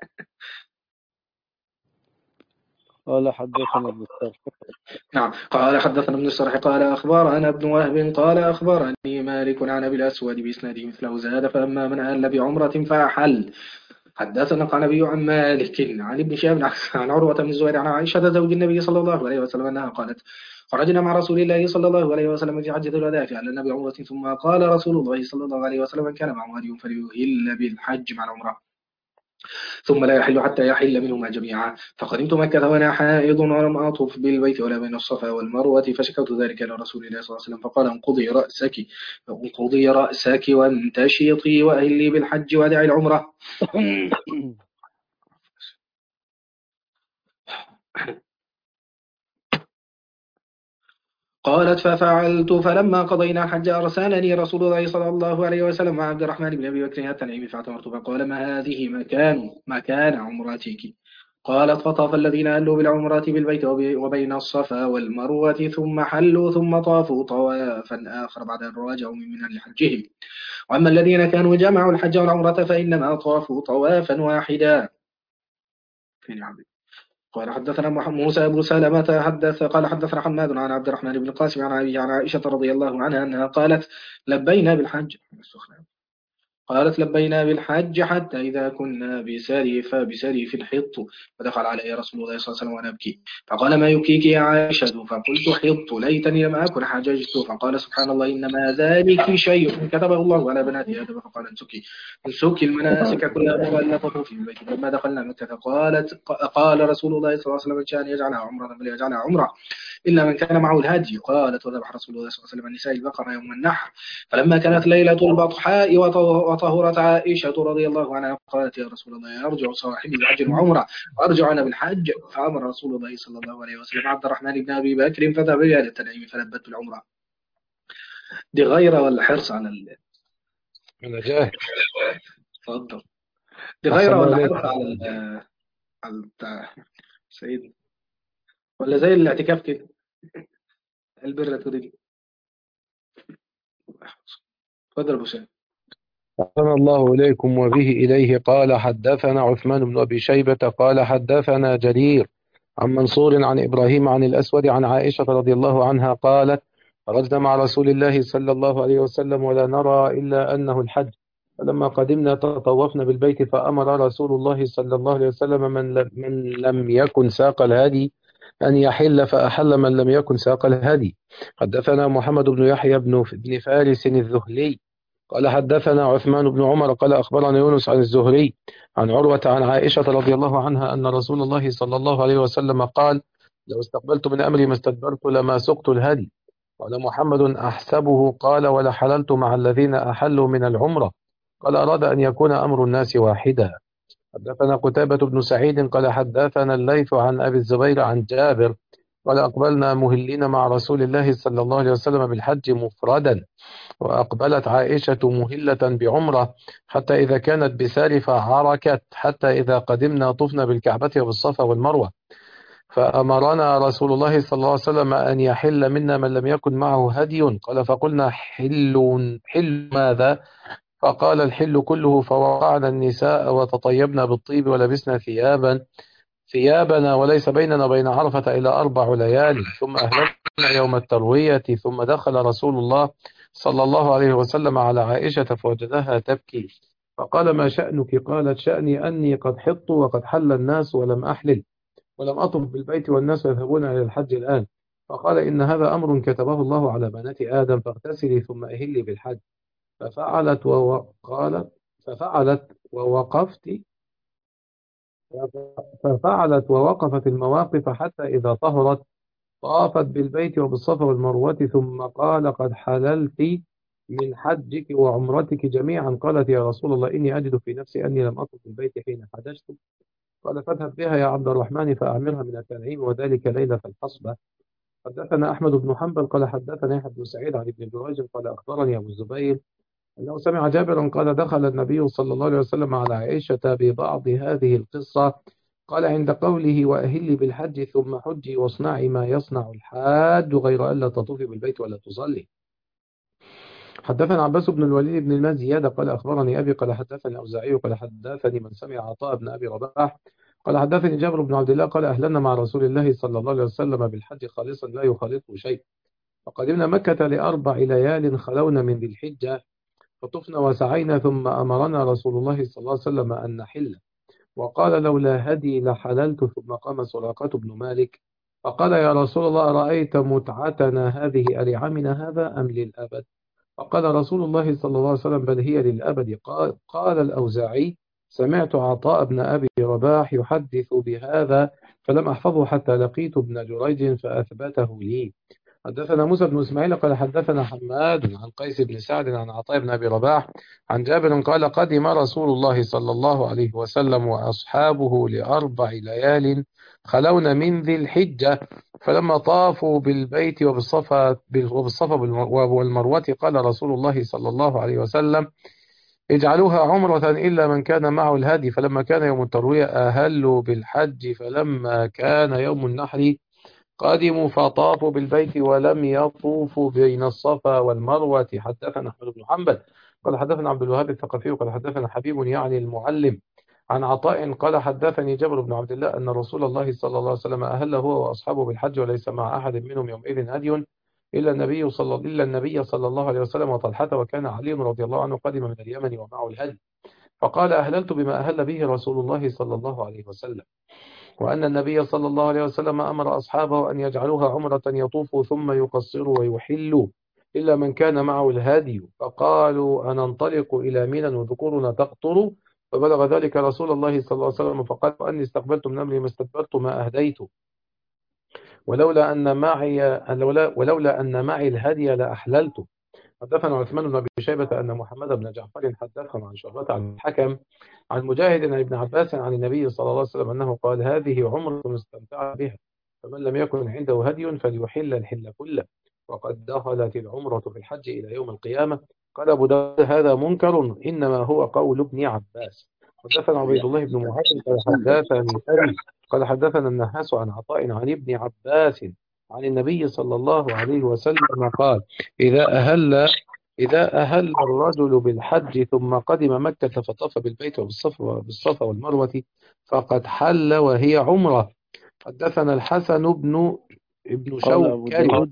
قال حدثنا ابن السرح. نعم. قال حدثنا ابن السرح قال أخبرنا ابن وهب قال أخبرني مالك عن أبي الأسود بإسناده مثله زاد فأما من أهل بعمرة فأحل. حدثنا قال نبي عن مالك عن ابن شهاب عن عروة بن الزبير عن عائشة زوج النبي صلى الله عليه وسلم أنها قالت خرجنا مع رسول الله صلى الله عليه وسلم في حجة الوداع فعل النبي عمرة ثم قال رسول الله صلى الله عليه وسلم من كان معه هدي فليهل بالحج مع العمرة ثم لا يحل حتى يحل منهما جميعا. فقدمت مكة وأنا حائض ولم أطف بالبيت ولا بين الصفا والمروة فشكوت ذلك إلى رسول الله صلى الله عليه وسلم فقال انقضي رأسك انقضي رأسك وانتشطي وأهلي بالحج ودعي العمرة. قالت ففعلت فلما قضينا الحج أرسلني رسول الله صلى الله عليه وسلم مع عبد الرحمن بن أبي بكر التنعيمي فاعتمرت فقال ما هذه مكان مكان عمرتك. قالت فطاف الذين أهلوا بالعمرة بالبيت وب- وبين الصفا والمروة ثم حلوا ثم طافوا طوافا آخر بعد أن رجعوا من منى لحجهم. وأما الذين كانوا جمعوا الحج والعمرة فإنما طافوا طوافا واحدا. فين يا عبد؟ قال حدثنا مح- موسى بن سلمة حدث قال حدثنا حماد عن عبد الرحمن بن القاسم عن أبي عن عائشة رضي الله عنها أنها قالت لبينا بالحج. قالت لبينا بالحج حتى إذا كنا بسريف بسريف الحط فدخل علي رسول الله صلى الله عليه وسلم وأنا أبكي فقال ما يبكيك يا عائشة فقلت حط ليتني لم أكن حججت فقال سبحان الله إنما ذلك شيء كتبه الله على بنات آدم فقال انسكي انسكي المناسك كلها فقال لا تطوفي بالبيت فلما دخلنا مكة قالت قال رسول الله صلى الله عليه وسلم كان يجعلها عمرة فليجعلها عمرة إلا من كان معه الهدي. قالت وذبح رسول الله صلى الله عليه وسلم النساء البقرة يوم النحر. فلما كانت ليلة البطحاء وطهرت عائشة رضي الله عنها قالت يا رسول الله أرجع صاحبي بحج وعمرة وأرجع أنا بالحج. فأمر رسول الله صلى الله عليه وسلم عبد الرحمن بن أبي بكر فذهب إلى التنعيم فلبت العمرة. دي غيرة ولا حرص على ال... أنا جاهز. تفضل. دي أحسن غيرة الله ولا إليك. حرص على ال... على بتاع سيد ولا زي الاعتكاف كده البر تريد. تفضل أبو سامي. أحسن الله إليكم وبه إليه قال حدثنا عثمان بن أبي شيبة قال حدثنا جرير عن منصور عن إبراهيم عن الأسود عن عائشة رضي الله عنها قالت خرجنا مع رسول الله صلى الله عليه وسلم ولا نرى إلا أنه الحج فلما قدمنا تطوفنا بالبيت فأمر رسول الله صلى الله عليه وسلم من لم, من لم يكن ساق الهدي أن يحل فأحل من لم يكن ساق الهدي. حدثنا محمد بن يحيى بن بن فارس الذهلي قال حدثنا عثمان بن عمر قال أخبرنا يونس عن الزهري عن عروة عن عائشة رضي الله عنها أن رسول الله صلى الله عليه وسلم قال لو استقبلت من أمري ما استدبرت لما سقت الهدي. قال محمد أحسبه قال ولا حللت مع الذين أحلوا من العمرة قال أراد أن يكون أمر الناس واحدا. حدثنا قتيبة بن سعيد قال حدثنا الليث عن أبي الزبير عن جابر قال أقبلنا مهلين مع رسول الله صلى الله عليه وسلم بالحج مفردا وأقبلت عائشة مهلة بعمرة حتى إذا كانت بسارف عركت حتى إذا قدمنا طفنا بالكعبة وبالصفا والمروة فأمرنا رسول الله صلى الله عليه وسلم أن يحل منا من لم يكن معه هدي قال فقلنا حل حل ماذا فقال الحل كله فوقعنا النساء وتطيبنا بالطيب ولبسنا ثيابا ثيابنا وليس بيننا وبين عرفة إلا أربع ليال ثم أهلنا يوم التروية ثم دخل رسول الله صلى الله عليه وسلم على عائشة فوجدها تبكي فقال ما شأنك قالت شأني أني قد حط وقد حل الناس ولم أحلل ولم أطف بالبيت والناس يذهبون إلى الحج الآن فقال إن هذا أمر كتبه الله على بنات آدم فاغتسلي ثم أهلي بالحج ففعلت وقالت ففعلت ووقفت ففعلت ووقفت المواقف حتى إذا طهرت طافت بالبيت وبالصفا والمروة ثم قال قد حللت من حجك وعمرتك جميعا قالت يا رسول الله إني أجد في نفسي أني لم أطف بالبيت حين حججت قال فاذهب بها يا عبد الرحمن فأعمرها من التنعيم وذلك ليلة الحصبة. حدثنا أحمد بن حنبل قال حدثنا يحيى بن سعيد عن ابن جريج قال أخبرني أبو الزبير أنه سمع جابرا قال دخل النبي صلى الله عليه وسلم على عائشة ببعض هذه القصة قال عند قوله وأهلي بالحج ثم حجي واصنعي ما يصنع الحاج غير ألا تطوفي بالبيت ولا تصلي. حدثنا عباس بن الوليد بن الماء زيادة قال أخبرني أبي قال حدثني أوزاعي قال حدثني من سمع عطاء بن أبي رباح قال حدثني جابر بن عبد الله قال أهلنا مع رسول الله صلى الله عليه وسلم بالحج خالصا لا يخالطه شيء فقدمنا مكة لأربع ليال خلونا من ذي الحجة فطفنا وسعينا ثم أمرنا رسول الله صلى الله عليه وسلم أن نحل وقال لولا هدي لحللت ثم قام سراقة بن مالك فقال يا رسول الله أرأيت متعتنا هذه ألعامنا هذا أم للأبد فقال رسول الله صلى الله عليه وسلم بل هي للأبد قال, قال الأوزاعي سمعت عطاء بن أبي رباح يحدث بهذا فلم أحفظه حتى لقيت ابن جريج فأثبته لي. حدثنا موسى بن إسماعيل قال حدثنا حماد عن قيس بن سعد عن عطاء بن أبي رباح عن جابر قال قدم رسول الله صلى الله عليه وسلم وأصحابه لأربع ليال خلون من ذي الحجة، فلما طافوا بالبيت وبالصفا وبالصفا والمروة قال رسول الله صلى الله عليه وسلم: اجعلوها عمرة إلا من كان معه الهدي. فلما كان يوم التروية أهلوا بالحج، فلما كان يوم النحر قدموا فطافوا بالبيت ولم يطوفوا بين الصفا والمروة. حدثنا أحمد بن حنبل قال حدثنا عبد الوهاب الثقفي قال حدثنا حبيب يعني المعلم عن عطاء قال حدثني جابر بن عبد الله أن رسول الله صلى الله عليه وسلم أهل هو وأصحابه بالحج وليس مع أحد منهم يومئذ هدي إلا النبي صلى إلا النبي صلى الله عليه وسلم وطلحة، وكان علي رضي الله عنه قدم من اليمن ومعه الهدي، فقال: أهللت بما أهل به رسول الله صلى الله عليه وسلم، وأن النبي صلى الله عليه وسلم أمر أصحابه أن يجعلوها عمرة يطوفوا ثم يقصروا ويحلوا إلا من كان معه الهادي، فقالوا: أننطلق إلى منى وذكورنا تقطر؟ فبلغ ذلك رسول الله صلى الله عليه وسلم فقال: أني استقبلت من أمري ما استدبرت ما أهديت، ولولا أن معي ولولا, ولولا أن معي الهدي لأحللت. حدثنا عثمان بن أبي شيبة أن محمد بن جعفر حدثنا عن شعبة عن الحكم عن مجاهد عن ابن عباس عن النبي صلى الله عليه وسلم أنه قال: هذه عمرة استمتع بها، فمن لم يكن عنده هدي فليحل الحل كله، وقد دخلت العمرة في الحج إلى يوم القيامة. قال أبو داود: هذا منكر، إنما هو قول ابن عباس. حدثنا عبيد الله بن معاذ قال حدثني أبي قال حدثنا النحاس عن عطاء عن ابن عباس عن النبي صلى الله عليه وسلم قال: إذا أهل إذا أهل الرجل بالحج ثم قدم مكة فطاف بالبيت وبالصفا بالصفا والمروة فقد حل وهي عمرة. حدثنا الحسن بن ابن قال أبو شوكري داود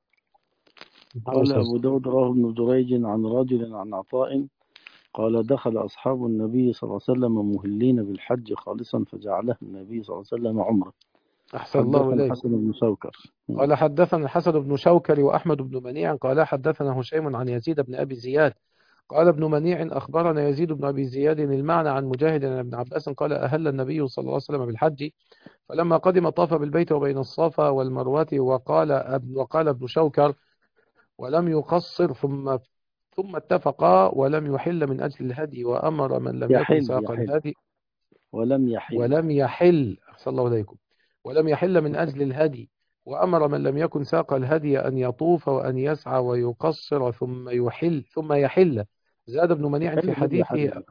قال أبو داود رواه ابن جريج عن رجل عن عطاء قال: دخل أصحاب النبي صلى الله عليه وسلم مهلين بالحج خالصا فجعلها النبي صلى الله عليه وسلم عمرة. أحسن الله حدثنا إليك. الحسن بن شوكر قال حدثنا الحسن بن شوكري وأحمد بن منيع قال حدثنا هشيم عن يزيد بن أبي زياد قال ابن منيع أخبرنا يزيد بن أبي زياد المعنى عن مجاهد عن ابن عباس قال: أهل النبي صلى الله عليه وسلم بالحج، فلما قدم طاف بالبيت وبين الصفا والمروة. وقال ابن وقال ابن شوكر: ولم يقصر ثم ثم اتفقا ولم يحل من أجل الهدي، وأمر من لم يكن يحل ساق يحل الهدي ولم يحل ولم يحل أحسن الله إليكم ولم يحل من أجل الهدي، وأمر من لم يكن ساق الهدي أن يطوف وأن يسعى ويقصر ثم يحل ثم يحل. زاد ابن منيع في يحل غير حديثه يحل.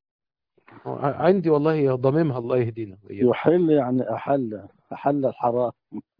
عندي والله ضممها الله يهدينا وإياكم. يحل يعني أحل أحل الحرام،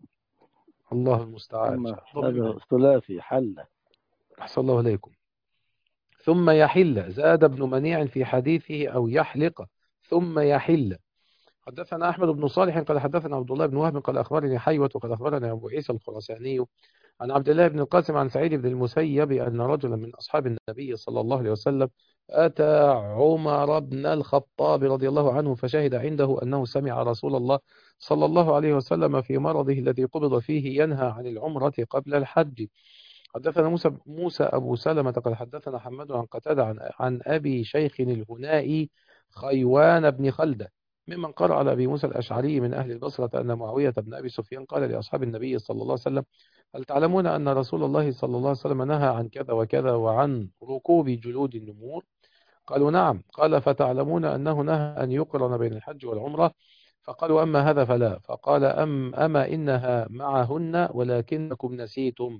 الله المستعان. أما ضممها. هذا ثلاثي حل. أحسن الله إليكم. ثم يحل. زاد ابن منيع في حديثه أو يحلق ثم يحل. حدثنا أحمد بن صالح قال حدثنا عبد الله بن وهب قال أخبرني حيوة وقال أخبرنا أبو عيسى الخراساني عن عبد الله بن القاسم عن سعيد بن المسيب أن رجلا من أصحاب النبي صلى الله عليه وسلم أتى عمر بن الخطاب رضي الله عنه فشهد عنده أنه سمع رسول الله صلى الله عليه وسلم في مرضه الذي قبض فيه ينهى عن العمرة قبل الحج. حدثنا موسى موسى أبو سلمة قال حدثنا حماد عن قتادة عن, عن أبي شيخ الهنائي خيوان بن خلدة ممن قرأ على أبي موسى الأشعري من أهل البصرة أن معاوية بن أبي سفيان قال لأصحاب النبي صلى الله عليه وسلم: هل تعلمون أن رسول الله صلى الله عليه وسلم نهى عن كذا وكذا وعن ركوب جلود النمور؟ قالوا: نعم. قال: فتعلمون أنه نهى أن يقرن بين الحج والعمرة؟ فقالوا: أما هذا فلا. فقال: أم أما إنها معهن ولكنكم نسيتم.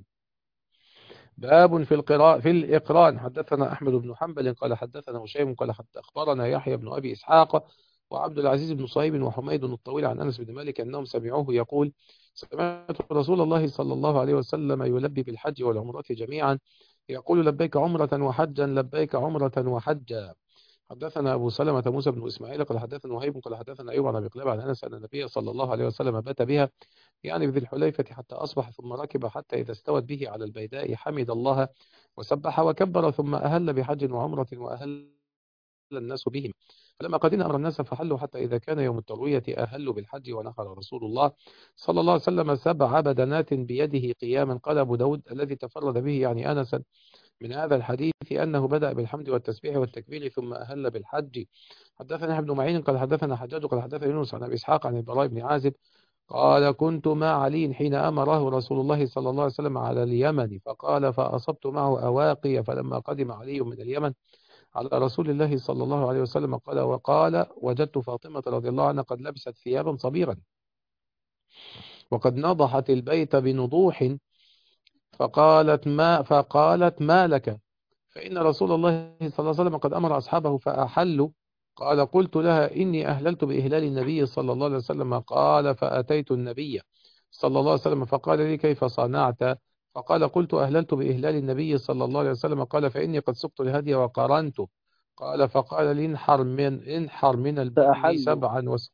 باب في القراء في الإقران. حدثنا أحمد بن حنبل قال حدثنا هشيم قال حتى أخبرنا يحيى بن أبي إسحاق وعبد العزيز بن صهيب وحميد الطويل عن أنس بن مالك أنهم سمعوه يقول: سمعت رسول الله صلى الله عليه وسلم يلبي بالحج والعمرة جميعا يقول: لبيك عمرة وحجا لبيك عمرة وحجا. حدثنا أبو سلمة موسى بن إسماعيل قال حدثنا وهيب قال حدثنا أيوب عن أبي قلابة عن أنس أن النبي صلى الله عليه وسلم بات بها يعني بذي الحليفة حتى أصبح ثم ركب حتى إذا استوت به على البيداء حمد الله وسبح وكبر ثم أهل بحج وعمرة وأهل الناس بهم. فلما قدنا أمر الناس فحلوا حتى إذا كان يوم التروية أهلوا بالحج ونحر رسول الله صلى الله عليه وسلم سبع بدنات بيده قياما. قال أبو داود الذي تفرد به يعني أنس من هذا الحديث أنه بدأ بالحمد والتسبيح والتكبير ثم أهل بالحج. حدثنا ابن معين قال حدثنا حجاج قال حدثنا يونس عن أبي إسحاق عن البراء بن عازب قال: كنت مع علي حين أمره رسول الله صلى الله عليه وسلم على اليمن فقال: فأصبت معه أواقي. فلما قدم علي من اليمن على رسول الله صلى الله عليه وسلم قال وقال: وجدت فاطمة رضي الله عنها قد لبست ثيابا صبيرا وقد نضحت البيت بنضوح، فقالت ما فقالت ما لك؟ فإن رسول الله صلى الله عليه وسلم قد أمر أصحابه فأحلوا. قال قلت لها إني أهللت بإهلال النبي صلى الله عليه وسلم. قال فأتيت النبي صلى الله عليه وسلم فقال لي كيف صنعت؟ فقال قلت أهللت بإهلال النبي صلى الله عليه وسلم. قال فإني قد سقت الهدي وقرنت. قال فقال لي انحر من انحر من البدن فأحلوا سبعا وس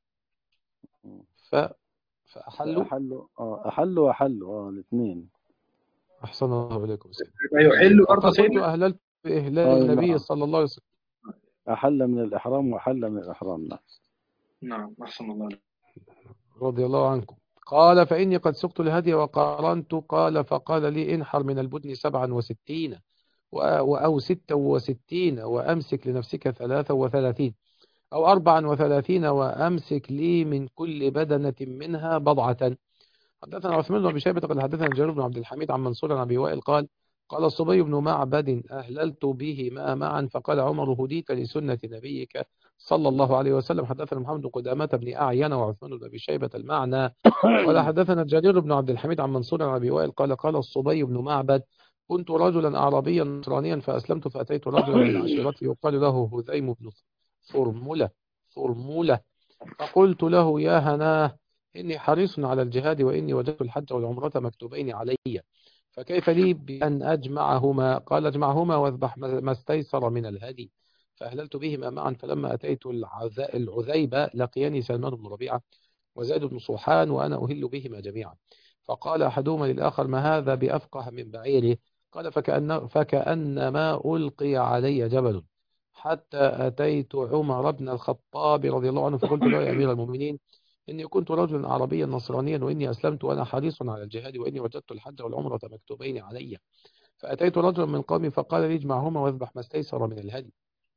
ف فأحلوا. فأحلوا آه أحلوا وأحلوا آه الاثنين. أحسن الله إليكم سيدي. يحل برضه فقلت سيدنا. أهللت بإهلال آه النبي نعم، صلى الله عليه وسلم. أحل من الإحرام وحل من الإحرام. نعم. نعم أحسن الله عليك. رضي الله عنكم. قال فإني قد سقت الهدي وقارنت. قال فقال لي انحر من البدن سبعا وستين و- أو ستا وستين وأمسك لنفسك ثلاثا وثلاثين أو أربعا وثلاثين وأمسك لي من كل بدنة منها بضعة. حدثنا عثمان بن أبي شيبة قال حدثنا جرير بن عبد الحميد عن منصور عن أبي وائل قال قال الصبي بن معبد أهللت بهما معا. فقال عمر هديت لسنة نبيك صلى الله عليه وسلم. حدثنا محمد بن قدامة بن أعين وعثمان بن أبي شيبة المعنى. قال حدثنا جرير بن عبد الحميد عن منصور عن أبي وائل قال قال الصبي بن معبد كنت رجلا أعرابيا نصرانيا فأسلمت فأتيت رجلا من عشيرتي يقال له هذيم بن ثرملة ثرملة فقلت له يا هناه إني حريص على الجهاد وإني وجدت الحج والعمرة مكتوبين علي، فكيف لي بأن أجمعهما؟ قال اجمعهما واذبح ما استيسر من الهدي. فأهللت بهما معا. فلما أتيت العذ- العذيبة لقيني سلمان بن ربيعة وزيد بن صوحان وأنا أهل بهما جميعا. فقال أحدهما للآخر ما هذا بأفقه من بعيره؟ قال فكأن فكأنما ألقي علي جبل، حتى أتيت عمر بن الخطاب رضي الله عنه فقلت له يا أمير المؤمنين إني كنت رجلا عربيا نصرانيا وإني أسلمت وأنا حريص على الجهاد وإني وجدت الحج والعمرة مكتوبين علي. فأتيت رجلا من قومي فقال لي اجمعهما واذبح ما استيسر من الهدي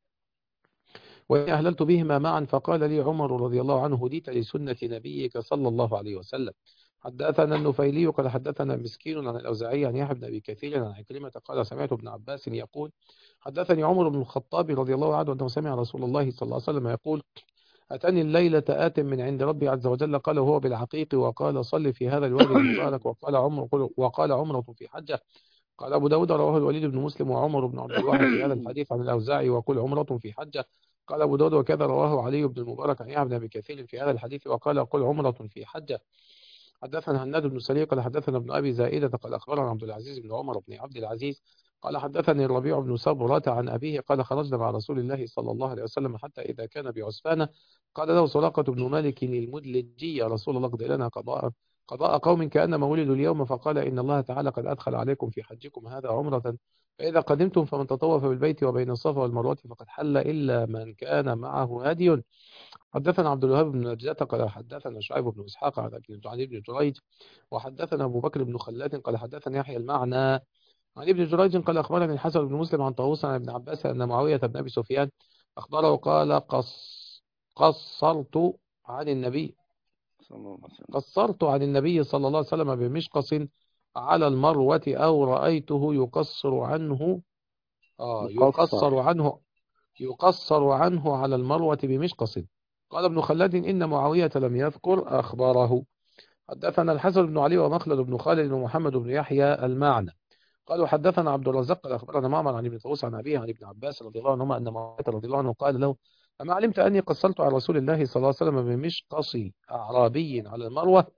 وإني أهللت بهما معا. فقال لي عمر رضي الله عنه هديت لسنة نبيك صلى الله عليه وسلم. حدثنا النفيلي قال حدثنا مسكين عن الأوزاعي عن يحيى بن أبي كثير عن عكرمة قال سمعت ابن عباس يقول حدثني عمر بن الخطاب رضي الله عنه أنه سمع رسول الله صلى الله عليه وسلم يقول أتاني الليلة آت من عند ربي عز وجل قال هو بالعقيق وقال صل في هذا الوادي المبارك وقال عمر وقال عمرة في حجة. قال أبو داود رواه الوليد بن مسلم وعمر بن عبد الواحد في هذا الحديث عن الأوزاعي وقل عمرة في حجة. قال أبو داود وكذا رواه علي بن المبارك عن يحيى بن أبي كثير في هذا الحديث وقال قل عمرة في حجة. حدثنا هناد بن سري قال حدثنا ابن أبي زائدة قال أخبرنا عبد العزيز بن عمر بن عبد العزيز قال حدثني الربيع بن سبرة عن أبيه قال خرجنا مع رسول الله صلى الله عليه وسلم حتى إذا كان بعسفانة قال له سراقة بن مالك المدلجي يا رسول الله اقض لنا قضاء قضاء قوم كأنما ولدوا اليوم. فقال إن الله تعالى قد أدخل عليكم في حجكم هذا عمرة، فإذا قدمتم فمن تطوف بالبيت وبين الصفا والمروة فقد حل إلا من كان معه هدي. حدثنا عبد الوهاب بن نجدة قال حدثنا شعيب بن إسحاق عن ابن عن ابن جريج وحدثنا أبو بكر بن خلاد قال حدثنا يحيى المعنى عن ابن جريج قال أخبرني الحسن بن مسلم عن طاووس عن ابن عباس أن معاوية بن أبي سفيان أخبره قال قص قصرت عن النبي صلى الله عليه وسلم. قصرت عن النبي صلى الله عليه وسلم بمشقص على المروة أو رأيته يقصر عنه آه مقصر. يقصر عنه يقصر عنه على المروة بمشقص. قال ابن خلاد إن معاوية لم يذكر أخباره. حدثنا الحسن بن علي ومخلد بن خالد ومحمد بن يحيى المعنى قالوا حدثنا عبد الرزاق قال أخبرنا معمر عن ابن طاووس عن أبيه عن ابن عباس رضي الله عنهما أن معاوية رضي الله عنه قال له أما علمت أني قصرت على رسول الله صلى الله عليه وسلم بمشقص أعرابي على المروة؟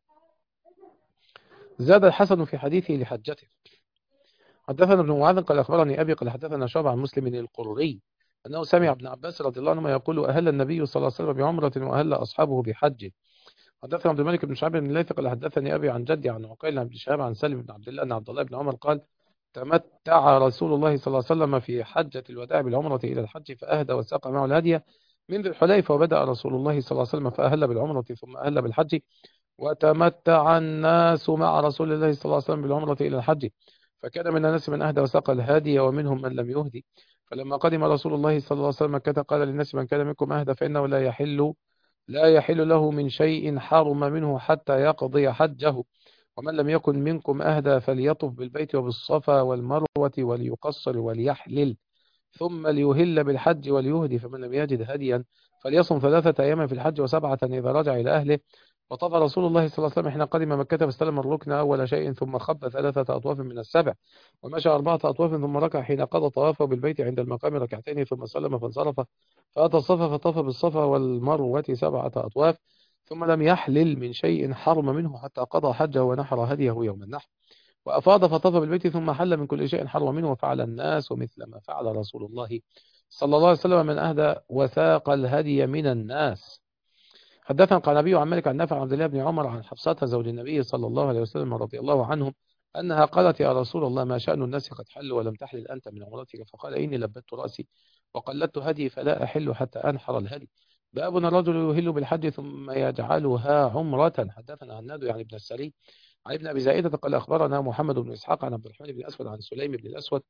زاد الحسن في حديثه لحجته. حدثنا ابن معاذ قال أخبرني أبي قال حدثنا شعبة عن مسلم القري أنه سمع ابن عباس رضي الله عنهما يقول أهل النبي صلى الله عليه وسلم بعمرة وأهل أصحابه بحج. حدثنا عبد الملك بن شعيب بن الليث قال حدثني أبي عن جدي عن عقيل بن شهاب عن سالم بن عبد الله أن عبد الله بن عمر قال تمتع رسول الله صلى الله عليه وسلم في حجة الوداع بالعمرة إلى الحج فأهدى وساق معه الهدي من ذي الحليفة وبدأ رسول الله صلى الله عليه وسلم فأهل بالعمرة ثم أهل بالحج وتمتع الناس مع رسول الله صلى الله عليه وسلم بالعمرة إلى الحج فكان من الناس من أهدى وساق الهادي ومنهم من لم يهدي. فلما قدم رسول الله صلى الله عليه وسلم مكة قال للناس من كان منكم أهدى فإنه لا يحل لا يحل له من شيء حرم منه حتى يقضي حجه ومن لم يكن منكم أهدى فليطف بالبيت وبالصفا والمروة وليقصر وليحلل ثم ليهل بالحج وليهدي فمن لم يجد هديا فليصم ثلاثة أيام في الحج وسبعة إذا رجع إلى أهله وطاف رسول الله صلى الله عليه وسلم حين قدم مكة فاستلم الركن أول شيء ثم خب ثلاثة أطواف من السبع ومشى أربعة أطواف ثم ركع حين قضى طوافه بالبيت عند المقام ركعتين ثم سلم فانصرف فأتى الصفا فطاف بالصفا والمروة سبعة أطواف ثم لم يحلل من شيء حرم منه حتى قضى حجه ونحر هديه يوم النحر وأفاض فطاف بالبيت ثم حل من كل شيء حرم منه وفعل الناس مثل ما فعل رسول الله صلى الله عليه وسلم من أهدى وساق الهدي من الناس. حدثنا قال النبي عن مالك عن نافع عن عبد الله بن عمر عن حفصة زوج النبي صلى الله عليه وسلم رضي الله عنهم أنها قالت يا رسول الله ما شأن الناس قد حلوا ولم تحلل أنت من عمرتك فقال إني لبت رأسي وقلدت هدي فلا أحل حتى أنحر الهدي. باب الرجل يهل بالحج ثم يجعلها عمرة. حدثنا هناد يعني ابن السري عن ابن أبي زائدة قال أخبرنا محمد بن إسحاق عن عبد الرحمن بن الأسود عن سليم بن الأسود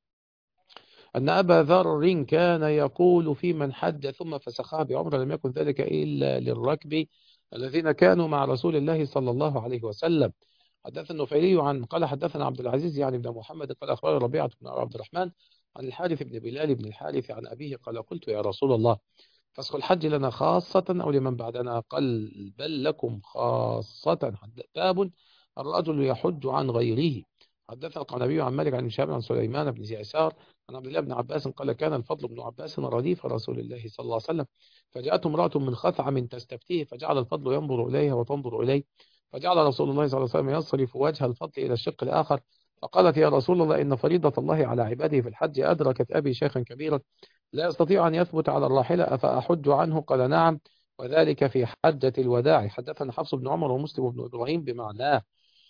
أن أبا ذر كان يقول في من حج ثم فسخها بعمرة لم يكن ذلك إلا للركب الذين كانوا مع رسول الله صلى الله عليه وسلم. حدثنا النفيلي عن قال حدثنا عبد العزيز يعني بن محمد قال أخبرنا ربيعة بن عبد الرحمن عن الحارث بن بلال بن الحارث عن أبيه قال قلت يا رسول الله فسخ الحج لنا خاصة أو لمن بعدنا؟ قال بل لكم خاصة. باب الرجل يحج عن غيره. حدثنا القعنبي عن مالك عن شهاب عن سليمان بن يسار عن عبد الله بن عباس قال كان الفضل بن عباس رديف رسول الله صلى الله عليه وسلم فجاءته امرأة من خثعم تستفتيه فجعل الفضل ينظر إليها وتنظر إليه فجعل رسول الله صلى الله عليه وسلم يصرف وجه الفضل إلى الشق الآخر فقالت يا رسول الله إن فريضة الله على عباده في الحج أدركت أبي شيخا كبيرا لا يستطيع أن يثبت على الراحلة أفأحج عنه؟ قال نعم وذلك في حجة الوداع. حدثنا حفص بن عمر ومسلم بن إبراهيم بمعناه.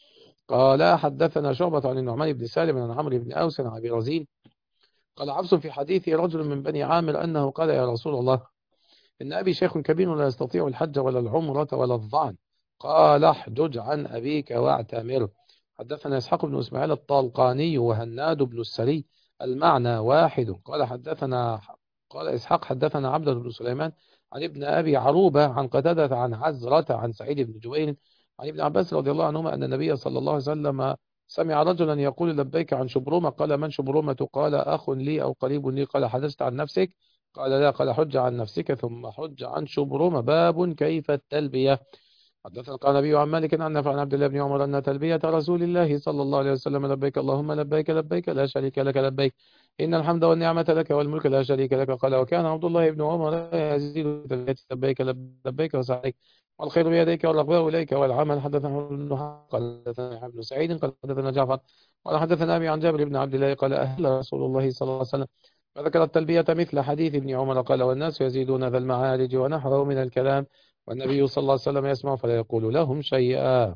قال حدثنا شعبة عن النعمان بن سالم عن عمرو بن أوس عن أبي رزين قال حفص في حديث رجل من بني عامر أنه قال يا رسول الله إن أبي شيخ كبير لا يستطيع الحج ولا العمرة ولا الظعن قال احجج عن أبيك واعتمر. حدثنا إسحاق بن إسماعيل الطالقاني وهناد بن السري المعنى واحد. قال حدثنا قال إسحاق حدثنا عبد بن سليمان عن ابن أبي عروبة عن قتادة عن عزرة عن سعيد بن جبير عن ابن عباس رضي الله عنهما أن النبي صلى الله عليه وسلم سمع رجلا يقول لبيك عن شبرمة قال من شبرمة؟ قال أخ لي أو قريب لي. قال حدثت عن نفسك؟ قال لا. قال حج عن نفسك ثم حج عن شبرمة. باب كيف التلبية. حدثنا قال النبي عن مالك عن نافع عن عبد الله بن عمر أن تلبية رسول الله صلى الله عليه وسلم لبيك اللهم لبيك لبيك لا شريك لك لبيك إن الحمد والنعمة لك والملك لا شريك لك. قال وكان عبد الله بن عمر يزيد تلبية لبيك لبيك وسعيك والخير بيديك والرغباء إليك والعمل. حدثنا ابن قال حدثنا ابن سعيد قال حدثنا جعفر قال حدثنا أبي عن جابر بن عبد الله قال أهل رسول الله صلى الله عليه وسلم فذكر التلبية مثل حديث ابن عمر قال والناس يزيدون ذا المعارج ونحوه من الكلام والنبي صلى الله عليه وسلم يسمع فلا يقول لهم شيئا.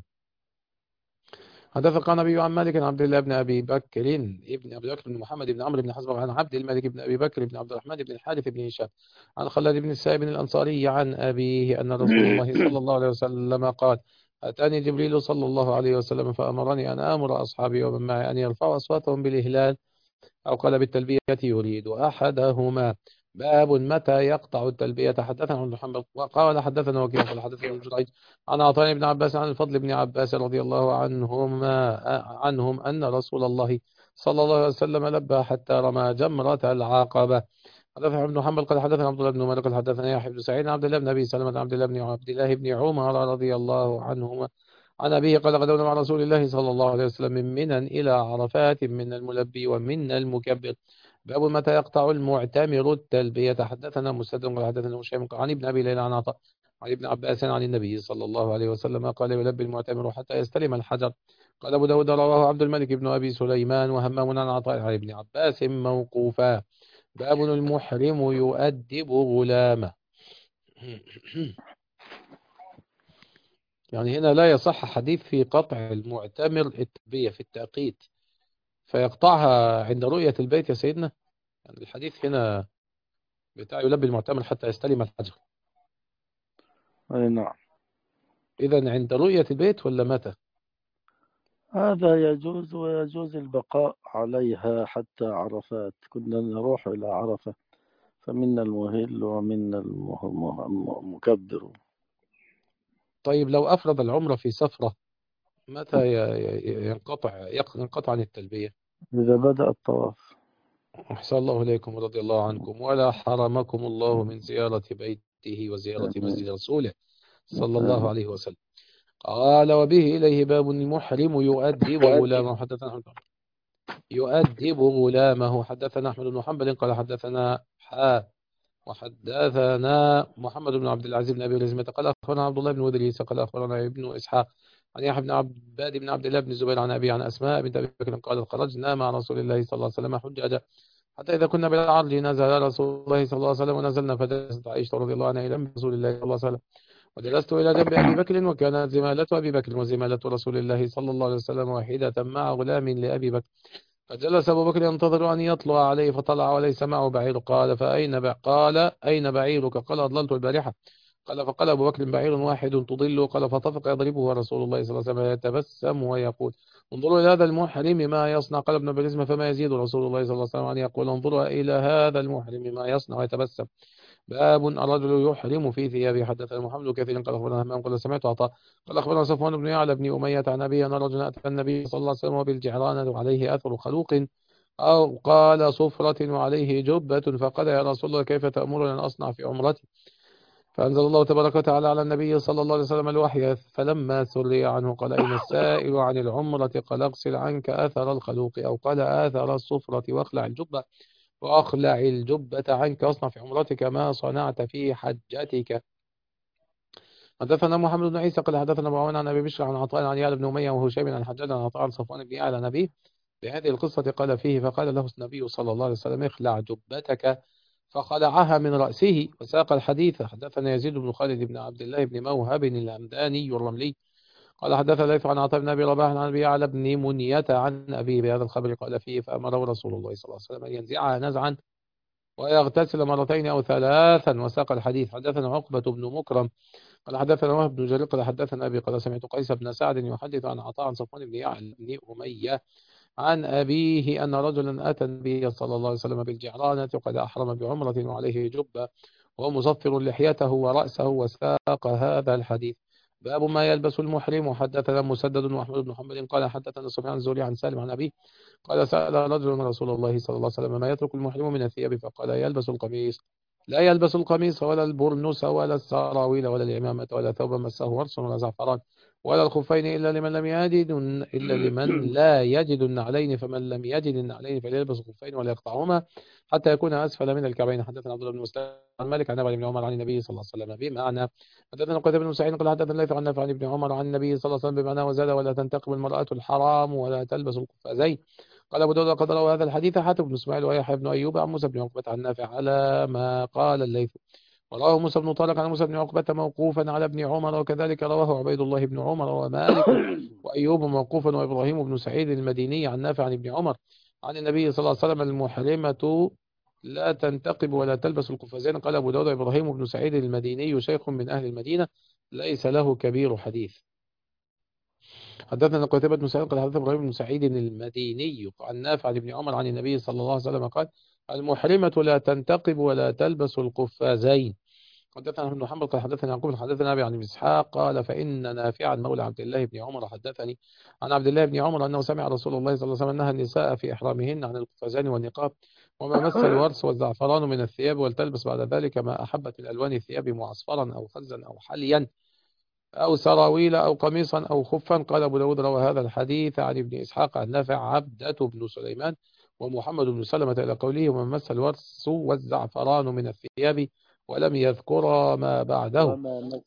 حدث النبي عن مالك عن عبد الله بن أبي بكر ابن أبي بكر بن محمد بن عمرو بن حزم عن عبد الملك بن أبي بكر بن عبد الرحمن بن الحارث بن هشام عن خلاد بن السائب الأنصاري عن أبيه أن رسول الله صلى الله عليه وسلم قال أتاني جبريل صلى الله عليه وسلم فأمرني أن آمر أصحابي ومن معي أن يرفعوا أصواتهم بالإهلال أو قال بالتلبية يريد أحدهما. باب متى يقطع التلبية. حدثنا عن محمد وقال حدثنا وكيع قال حدثنا ابن جريج عن عطاء بن عباس عن الفضل بن عباس رضي الله عنهما عنهم أن رسول الله صلى الله عليه وسلم لبى حتى رمى جمرة العقبة. حدثنا ابن محمد قال حدثنا عبد الله بن مالك قال حدثنا يحيى بن سعيد عبد الله بن أبي سلمة عبد الله بن عبد الله بن عمر رضي الله عنهما عن أبيه قال غدونا مع رسول الله صلى الله عليه وسلم من منى إلى عرفات من الملبي ومن المكبر. باب متى يقطع المعتمر التلبية. حدثنا مسدد قال حدثنا هشام عن ابن أبي ليلى عن عطاء عن ابن عباس عن النبي صلى الله عليه وسلم قال يلبي المعتمر حتى يستلم الحجر. قال أبو داود رواه عبد الملك بن أبي سليمان وهمام عن عطاء عن ابن عباس موقوفا. باب المحرم يؤدب غلامه. يعني هنا لا يصح حديث في قطع المعتمر التلبية في التأقيت فيقطعها عند رؤية البيت يا سيدنا. يعني الحديث هنا بتاع يلبي المعتمر حتى يستلم الحجر. أي نعم. إذا عند رؤية البيت ولا متى؟ هذا يجوز ويجوز البقاء عليها حتى عرفات. كنا نروح إلى عرفة فمنا المهل ومنا المكبر. طيب لو أفرض العمرة في سفرة متى ينقطع ينقطع عن التلبية؟ إذا بدأ الطواف. أحسن الله إليكم ورضي الله عنكم ولا حرمكم الله من زيارة بيته وزيارة مسجد رسوله صلى الله عليه وسلم. قال وبه إليه باب المحرم يؤدب غلامه حدثنا أحمد يؤدب غلامه حدثنا أحمد بن حنبل قال حدثنا حا وحدثنا محمد بن عبد العزيز بن أبي رزمة قال أخبرنا عبد الله بن ودريس قال أخبرنا ابن إسحاق عن يحيى بن عباد بن عبد الله بن الزبير عن أبي عن أسماء بنت أبي بكر قال خرجنا مع رسول الله صلى الله عليه وسلم حجاجا حتى إذا كنا بالعرج نزل رسول الله صلى الله عليه وسلم ونزلنا فجلست عائشة رضي الله عنها إلى رسول الله صلى الله عليه وسلم وجلست إلى جنب أبي بكر وكانت زمالة أبي بكر وزمالة رسول الله صلى الله عليه وسلم واحدة مع غلام لأبي بكر فجلس أبو بكر ينتظر أن يطلع عليه فطلع وليس معه بعير قال فأين بع... قال أين بعيرك قال أضللت البارحة قال فقال أبو بكر بعير واحد تضل قال فطفق يضربه رسول الله صلى الله عليه وسلم يتبسم ويقول انظروا إلى هذا المحرم ما يصنع قال ابن برزمة فما يزيد رسول الله صلى الله عليه وسلم أن يقول انظروا إلى هذا المحرم ما يصنع ويتبسم باب الرجل يحرم في ثيابه حدثنا محمد كثير قال أخبرنا همام قال سمعت عطاء قال أخبرنا صفوان بن يعلى بن أمية عن أبي أن رجلا أتى النبي صلى الله عليه وسلم وبالجعرانة وعليه أثر خلوق أو قال صفرة وعليه جبة فقال يا رسول الله كيف تأمرني أن أصنع في عمرتي فأنزل الله تبارك وتعالى على النبي صلى الله عليه وسلم الوحي فلما سري عنه قال أين السائل عن العمرة قال اغسل عنك أثر الخلوق أو قال آثر الصفرة واخلع الجبة وأخلع الجبة عنك واصنع في عمرتك ما صنعت في حجتك حدثنا محمد بن عيسى قال حدثنا ابو عوان عن ابي بشر عن عطاء عن يعلى بن اميه وهشام عن حجاج عن عطاء عن صفوان بن يعلى نبيه بهذه القصة قال فيه فقال له النبي صلى الله عليه وسلم اخلع جبتك فخلعها من رأسه وساق الحديث حدثنا يزيد بن خالد بن عبد الله بن موهب الهمداني الرملي قال حدثنا ليث عن عطاء بن ابي رباح عن ابي يعلى بن منية عن ابي بهذا الخبر قال فيه فامره رسول الله صلى الله عليه وسلم ان ينزعها نزعا ويغتسل مرتين أو ثلاثا وساق الحديث حدثنا عقبة بن مكرم قال حدثنا وهب بن جرير قال حدثنا أبي قال سمعت قيس بن سعد يحدث عن عطاء عن صفوان بن يعلى بن أمية عن أبيه أن رجلا أتى النبي صلى الله عليه وسلم بالجعرانة وقد أحرم بعمرة وعليه جبة وهو مصفر لحيته ورأسه وساق هذا الحديث باب ما يلبس المحرم وحدثنا مسدد وأحمد بن حنبل قال حدثنا سفيان الزهري عن سالم عن أبيه قال سأل رجل رسول الله صلى الله عليه وسلم ما يترك المحرم من الثياب فقال يلبس القميص لا يلبس القميص ولا البرنس ولا السراويل ولا العمامة ولا ثوبا مسه ورس ولا زعفران ولا الخفين إلا لمن لم يجد إلا لمن لا يجد النعلين فمن لم يجد النعلين فليلبس الخفين ولا يقطعهما حتى يكون أسفل من الكعبين حدثنا عبد الله بن مسلم عن مالك عن ابي بن عمر عن النبي صلى الله عليه وسلم بمعنى حدثنا قتيبة بن سعيد قال حدثنا الليث عن نافع عن ابن عمر عن النبي صلى الله عليه وسلم بمعنى وزاد ولا تنتقب المرأة الحرام ولا تلبس القفازين قال أبو داود قد روى هذا الحديث حاتم بن إسماعيل ويحيى بن أيوب عن موسى بن عقبة عن نافع على ما قال الليث ورواه موسى بن طارق عن موسى بن عقبة موقوفا على ابن عمر وكذلك رواه عبيد الله بن عمر ومالك وأيوب موقوفا وإبراهيم بن سعيد المديني عن نافع عن ابن عمر عن النبي صلى الله عليه وسلم المحرمة لا تنتقب ولا تلبس القفازين قال أبو داود إبراهيم بن سعيد المديني شيخ من أهل المدينة ليس له كبير حديث حدثنا قتيبة بن سعيد قال حدثنا إبراهيم بن سعيد المديني عن نافع عن ابن عمر عن النبي صلى الله عليه وسلم قال المحرمة لا تنتقب ولا تلبس القفازين حدثنا ابن محمد قال حدثنا يعقوب حدثنا ابي عن اسحاق قال فان نافعا مولى عبد الله بن عمر حدثني عن عبد الله بن عمر انه سمع رسول الله صلى الله عليه وسلم نهى النساء في احرامهن عن القفازان والنقاب وما مس الورس والزعفران من الثياب ولتلبس بعد ذلك ما احبت من الوان الثياب معصفرا او خزا او حليا او سراويل او قميصا او خفا قال ابو داود روى هذا الحديث عن ابن اسحاق عن نافع عبدة بن سليمان ومحمد بن سلمة إلى قوله ومن مس الورس والزعفران من الثياب ولم يذكر ما بعده وما مس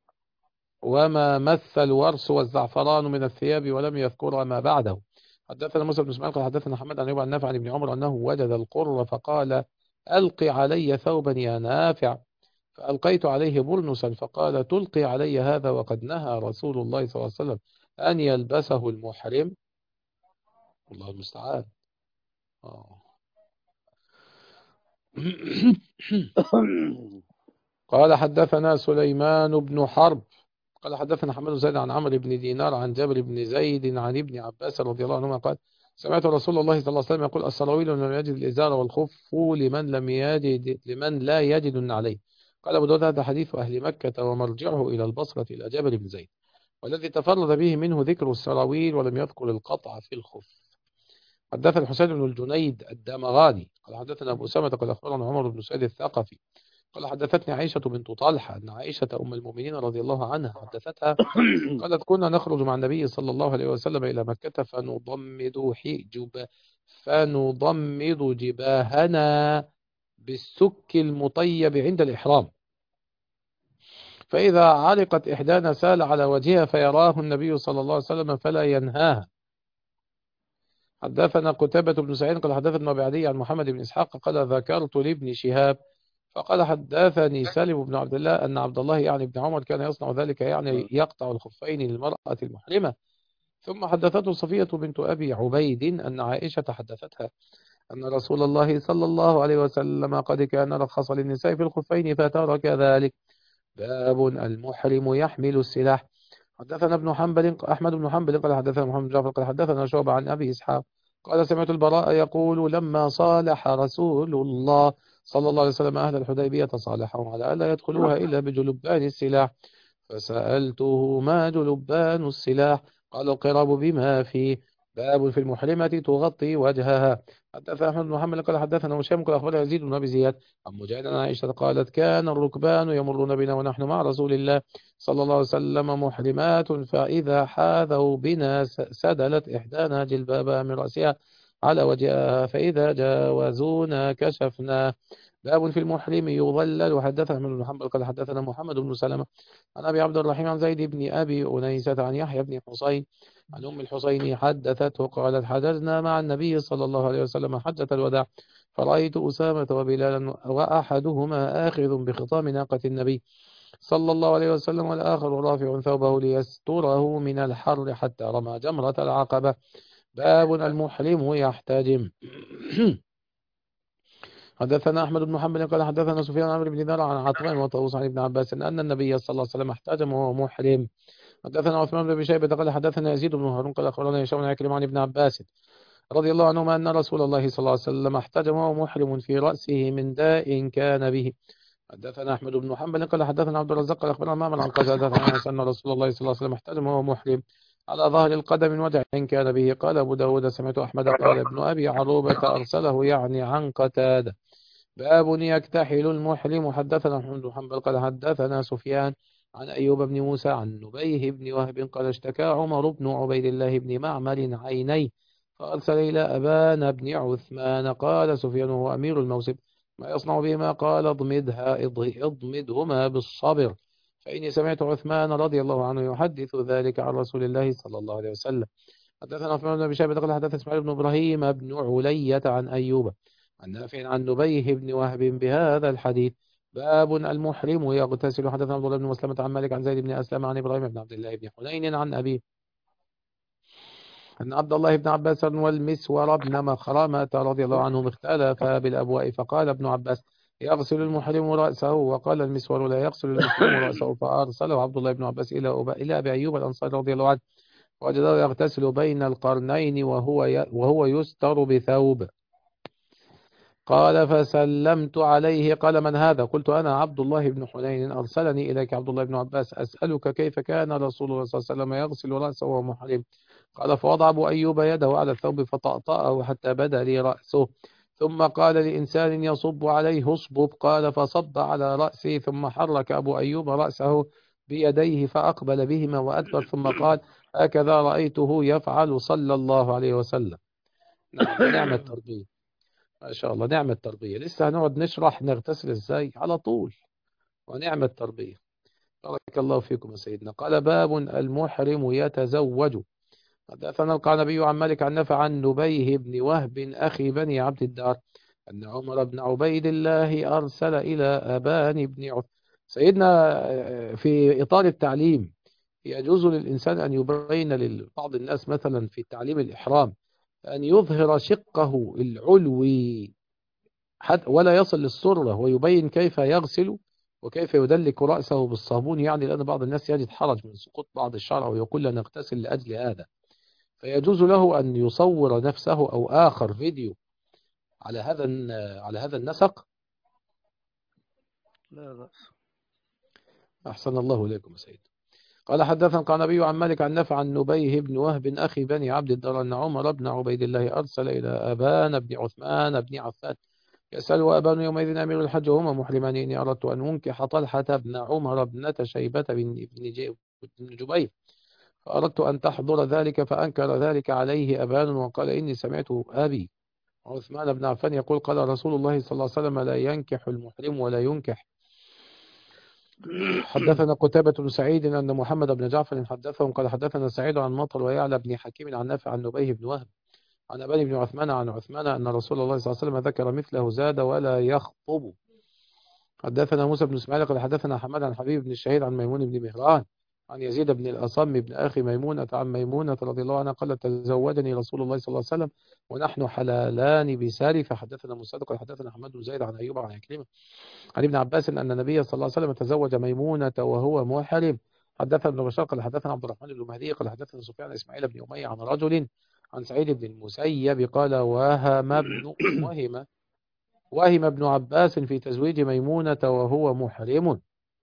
وما مس الورس والزعفران من الثياب ولم يذكر ما بعده حدثنا موسى بن اسماعيل قال حدثنا حماد عن أيوب عن نافع عن ابن عمر أنه وجد القر فقال ألقي علي ثوبا يا نافع فألقيت عليه برنسا فقال تلقي علي هذا وقد نهى رسول الله صلى الله عليه وسلم أن يلبسه المحرم الله المستعان آه. قال حدثنا سليمان بن حرب قال حدثنا حماد زيد عن عمرو بن دينار عن جابر بن زيد عن ابن عباس رضي الله عنهما قال سمعت رسول الله صلى الله عليه وسلم يقول السراويل لمن يجد الإزار والخف لمن لم يجد لمن لا يجد النعلين قال أبو داود هذا حديث أهل مكة ومرجعه إلى البصرة إلى جابر بن زيد والذي تفرد به منه ذكر السراويل ولم يذكر القطع في الخف حدثنا الحسين بن الجنيد الدمغاني قال حدثنا أبو أسامة قال أخبرنا عمر بن سعيد الثقفي قال حدثتني عائشة بنت طلحة أن عائشة أم المؤمنين رضي الله عنها حدثتها قالت كنا نخرج مع النبي صلى الله عليه وسلم إلى مكة فنضمد حجب فنضمد جباهنا بالسك المطيب عند الإحرام، فإذا علقت إحدانا سال على وجهها فيراه النبي صلى الله عليه وسلم فلا ينهاها. حدثنا قتيبة بن سعيد قال حدثنا أبي عدي عن محمد بن إسحاق قال ذكرت لابن شهاب فقال حدثني سالم بن عبد الله أن عبد الله يعني ابن عمر كان يصنع ذلك، يعني يقطع الخفين للمرأة المحرمة. ثم حدثته صفية بنت أبي عبيد أن عائشة حدثتها أن رسول الله صلى الله عليه وسلم قد كان رخص للنساء في الخفين فترك ذلك. باب المحرم يحمل السلاح. حدثنا ابن حنبل أحمد بن حنبل قال حدثنا محمد بن جعفر قال حدثنا شعبة عن أبي إسحاق قال سمعت البراء يقول لما صالح رسول الله صلى الله عليه وسلم أهل الحديبية صالحهم على ألا يدخلوها إلا بجلبان السلاح، فسألته ما جلبان السلاح؟ قال القراب بما فيه. باب في المحرمة تغطي وجهها. حدثنا أحمد بن محمد قال حدثنا هشام قال أخبرنا يزيد بن أبي زياد عن مجاهد عن عائشة قالت كان الركبان يمرون بنا ونحن مع رسول الله صلى الله عليه وسلم محرمات، فإذا حاذوا بنا سدلت إحدانا جلبابها من رأسها على وجهها، فإذا جاوزونا كشفنا. باب في المحرم يظلل. وحدثنا أحمد بن محمد قال حدثنا محمد بن سلمة عن أبي عبد الرحيم عن زيد بن أبي أنيسة عن يحيى بن حسين عن أم الحسين حدثته قالت حججنا مع النبي صلى الله عليه وسلم حجة الوداع، فرأيت أسامة وبلالا وأحدهما آخذ بخطام ناقة النبي صلى الله عليه وسلم والآخر رافع ثوبه ليستره من الحر حتى رمى جمرة العقبة. باب المحرم يحتجم. حدثنا أحمد بن محمد قال حدثنا سفيان عن ابن دينار عن عطاء وطاووس عن ابن عباس أن النبي صلى الله عليه وسلم احتجم وهو محرم. حدثنا عثمان بن أبي شيبة قال حدثنا يزيد بن هارون قال أخبرنا هشام بن عكرمة عن ابن عباس رضي الله عنهما أن رسول الله صلى الله عليه وسلم احتجم وهو محرم في رأسه من داء كان به. حدثنا أحمد بن محمد قال حدثنا عبد الرزاق قال أخبرنا معمر عن قتادة عن أنس أن رسول الله صلى الله عليه وسلم احتجم وهو محرم على ظهر القدم من وجع كان به. قال أبو داود سمعت أحمد قال ابن أبي عروبة أرسله يعني عن قتادة. باب يكتحل المحرم. حدثنا محمد بن حنبل قال حدثنا سفيان عن أيوب بن موسى عن نبيه بن وهب قال اشتكى عمر بن عبيد الله بن معمر عينيه فأرسل إلى أبان بن عثمان. قال سفيان هو أمير الموسم ما يصنع بهما؟ قال اضمدها اضمدهما بالصبر، فإني سمعت عثمان رضي الله عنه يحدث ذلك عن رسول الله صلى الله عليه وسلم. حدثنا عثمان بن شيبة قال حدث اسماعيل بن إبراهيم بن علية عن أيوب عن نافع عن نبيه بن وهب بهذا الحديث. باب المحرم يغتسل. حدثنا عبد الله بن مسلمة عن مالك عن زيد بن أسلم عن إبراهيم بن عبد الله بن حنين عن أبيه أن عبد الله بن عباس والمسور بن مخرمة رضي الله عنهم اختلفا بالأبواء، فقال ابن عباس يغسل المحرم رأسه، وقال المسور لا يغسل المحرم رأسه، فأرسله عبد الله بن عباس إلى إلى أبي أيوب الأنصاري رضي الله عنه وجده يغتسل بين القرنين وهو وهو يستر بثوب. قال فسلمت عليه قال من هذا؟ قلت أنا عبد الله بن حنين أرسلني إليك عبد الله بن عباس أسألك كيف كان رسول الله صلى الله عليه وسلم يغسل رأسه وهو محرم؟ قال فوضع أبو أيوب يده على الثوب فطأطأه حتى بدا لي رأسه، ثم قال لإنسان يصب عليه اصبب، قال فصب على رأسي، ثم حرك أبو أيوب رأسه بيديه فأقبل بهما وأدبر، ثم قال هكذا رأيته يفعل صلى الله عليه وسلم. نعم نعم التربية ما شاء الله، نعم التربية. لسه هنقعد نشرح نغتسل ازاي على طول، ونعم التربية. بارك الله فيكم يا سيدنا. قال باب المحرم يتزوج. حدثنا القعنبي عن مالك عن نافع عن نبيه بن وهب أخي بني عبد الدار أن عمر بن عبيد الله أرسل إلى أبان بن عث. سيدنا في إطار التعليم يجوز للإنسان أن يبين لبعض الناس مثلا في تعليم الإحرام أن يظهر شقه العلوي ولا يصل للسرة ويبين كيف يغسل وكيف يدلك رأسه بالصابون، يعني لأن بعض الناس يجد حرج من سقوط بعض الشعر ويقول لا نغتسل لأجل هذا، فيجوز له أن يصور نفسه أو آخر فيديو على هذا على هذا النسق. لا بأس. أحسن الله إليكم يا سيد. قال حدثنا القعنبي عن مالك عن نافع عن نبيه بن وهب أخي بني عبد الدار أن عمر بن عبيد الله أرسل إلى أبان بن عثمان بن عفان يسأل أبان يومئذ أمير الحج وهما محرمان إني أردت أن أنكح طلحة بن عمر ابنة شيبة بن بن جي- بن جبير فأردت أن تحضر ذلك فأنكر ذلك عليه أبان وقال إني سمعت أبي عثمان بن عفان يقول قال رسول الله صلى الله عليه وسلم لا ينكح المحرم ولا ينكح. حدثنا قتيبة بن سعيد أن محمد بن جعفر حدثهم قال حدثنا سعيد عن مطر ويعلى بن حكيم عن نافع عن نبيه بن وهب عن أبان بن عثمان عن عثمان أن رسول الله صلى الله عليه وسلم ذكر مثله زاد ولا يخطب. حدثنا موسى بن اسماعيل قال حدثنا حماد عن حبيب بن الشهيد عن ميمون بن مهران عن يزيد بن الأصم بن أخي ميمونة عن ميمونة رضي الله عنها قالت تزوجني رسول الله صلى الله عليه وسلم ونحن حلالان بساري. فحدثنا موسى قال حدثنا حماد بن زيد عن أيوب عن عكرمة عن ابن عباس أن النبي صلى الله عليه وسلم تزوج ميمونة وهو محرم. حدثنا ابن بشار قال حدثنا عبد الرحمن بن مهدي قال حدثنا سفيان إسماعيل بن أمية عن رجل عن سعيد بن المسيب قال وهم ابن وهم وهم ابن عباس في تزويج ميمونة وهو محرم.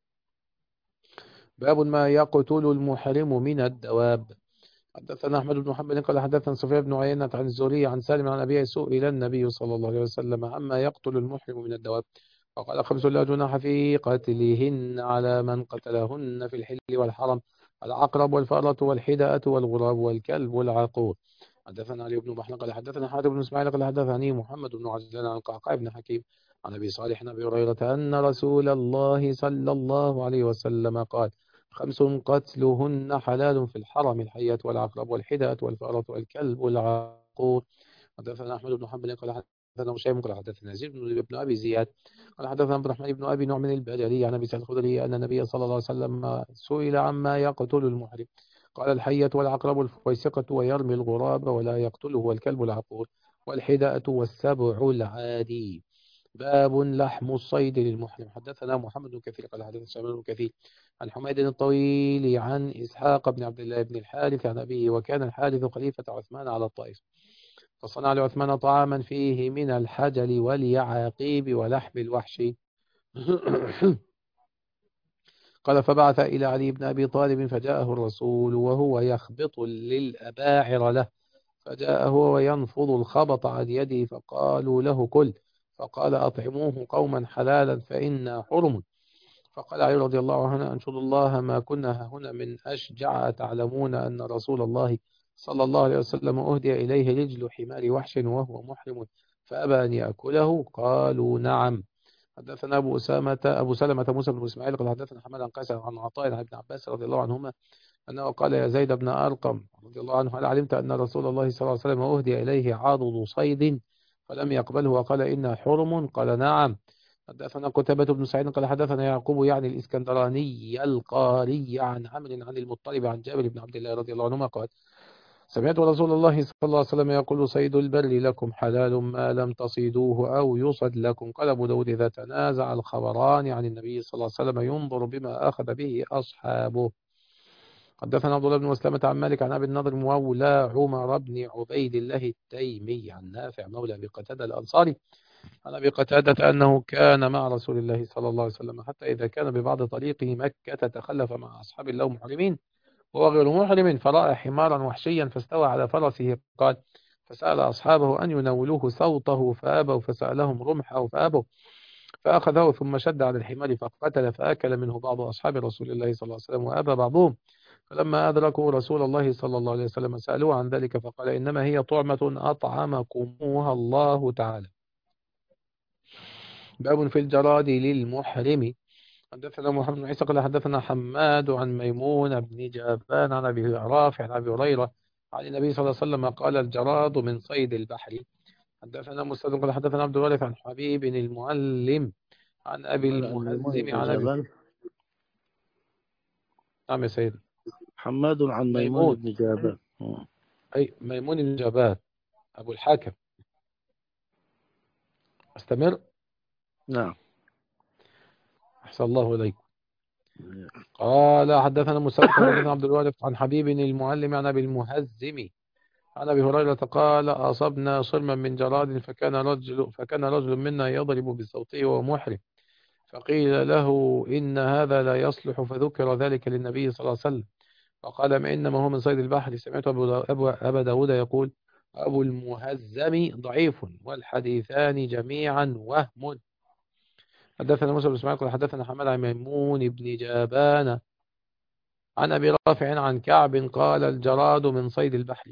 باب ما يقتل المحرم من الدواب. حدثنا أحمد بن محمد قال حدثنا سفيان بن عيينة عن الزهري عن سالم عن أبيه سئل النبي صلى الله عليه وسلم عما يقتل المحرم من الدواب فقال خمس لا جناح في قتلهن على من قتلهن في الحل والحرم العقرب والفأرة والحدأة والغراب والكلب والعقور. حدثنا علي بن محمد قال حدثنا حاتم بن اسماعيل قال حدثني محمد بن عجلان عن القعقاع بن حكيم عن ابي صالح عن ابي هريره ان رسول الله صلى الله عليه وسلم قال خمس قتلهن حلال في الحرم الحية والعقرب والحدأة والفأرة والكلب والعقور. حدثنا احمد بن حنبل قال حدثنا هشام قال حدثنا يزيد بن بن ابي زياد قال حدثنا عبد الرحمن بن ابي نعم البجلي عن ابي سعيد الخدري ان النبي صلى الله عليه وسلم سئل عما يقتل المحرم قال الحية والعقرب والفويسقة ويرمي الغراب ولا يقتله والكلب العقور والحدأة والسبع العادي. باب لحم الصيد للمحرم. حدثنا محمد بن كثير قال حدثنا سليمان بن كثير عن حميد الطويل عن إسحاق بن عبد الله بن الحارث عن أبيه وكان الحارث خليفة عثمان على الطائف فصنع لعثمان طعاما فيه من الحجل واليعاقيب ولحم الوحش. قال فبعث إلى علي بن أبي طالب فجاءه الرسول وهو يخبط للأباعر له فجاء هو وينفض الخبط عن يده فقالوا له كل فقال أطعموه قوما حلالا فإنا حرم. فقال علي رضي الله عنه أنشد الله ما كنا هنا من أشجع تعلمون أن رسول الله صلى الله عليه وسلم أهدي إليه رجل حمار وحش وهو محرم فأبى أن يأكله قالوا نعم. حدثنا أبو أسامة أبو سلمة موسى بن إسماعيل قال حدثنا حماد عن قيس عن عطاء عن ابن عباس رضي الله عنهما أنه قال يا زيد بن أرقم رضي الله عنه هل علمت أن رسول الله صلى الله عليه وسلم أهدي إليه عاضد صيد فلم يقبله وقال إنه حرم قال نعم. حدثنا قتيبة بن سعيد قال حدثنا يعقوب يعني الإسكندراني القاري عن عمرو عن المطلب عن جابر بن عبد الله رضي الله عنهما قال سمعت رسول الله صلى الله عليه وسلم يقول صيد البر لكم حلال ما لم تصيدوه أو يصد لكم. قال أبو داود إذا تنازع الخبران عن النبي صلى الله عليه وسلم ينظر بما أخذ به أصحابه. حدثنا عبد الله بن مسلمة عن مالك عن أبي النضر مولى عمر بن عبيد الله التيمي عن نافع مولى أبي قتادة الأنصاري عن أبي قتادة أنه كان مع رسول الله صلى الله عليه وسلم حتى إذا كان ببعض طريقه مكة تخلف مع أصحاب الله محرمين وهو غير محرم فرأى حمارا وحشيا فاستوى على فرسه قال فسأل أصحابه أن ينولوه صوته فأبوا فسألهم رمحه فأبوا فأخذه ثم شد على الحمار فقتل فأكل منه بعض أصحاب رسول الله صلى الله عليه وسلم وأبى بعضهم. فلما أدركوا رسول الله صلى الله عليه وسلم سألوه عن ذلك فقال إنما هي طعمة أطعمكموها الله تعالى. باب في الجراد للمحرم. حدثنا محمد بن عيسى قال حدثنا حماد عن ميمون بن جابان عن أبي رافع عن أبي هريرة عن النبي صلى الله عليه وسلم قال الجراد من صيد البحر. حدثنا مسدد قال حدثنا عبد الوارث عن حبيب المعلم عن أبي حماد عن ميمون المهزم بن عن أبي جابان. نعم يا سيدي حماد عن ميمون ميمون بن جابان. مم. أي ميمون بن جابان أبو الحاكم. استمر. نعم. أحسن الله إليكم. قال حدثنا مسدد قال حدثنا عبد الوارث عن حبيب المعلم عن أبي المهزم عن أبي هريرة قال أصبنا صرما من جراد فكان رجل فكان رجل منا يضرب بصوته وهو محرم فقيل له إن هذا لا يصلح فذكر ذلك للنبي صلى الله عليه وسلم فقال ما إنما هو من صيد البحر. سمعت أبو أبو أبا داود يقول أبو المهزم ضعيف، والحديثان جميعا وهم. حدثنا موسى بن إسماعيل قال حدثنا حماد عن ميمون بن جابان عن أبي رافع عن كعب قال الجراد من صيد البحر.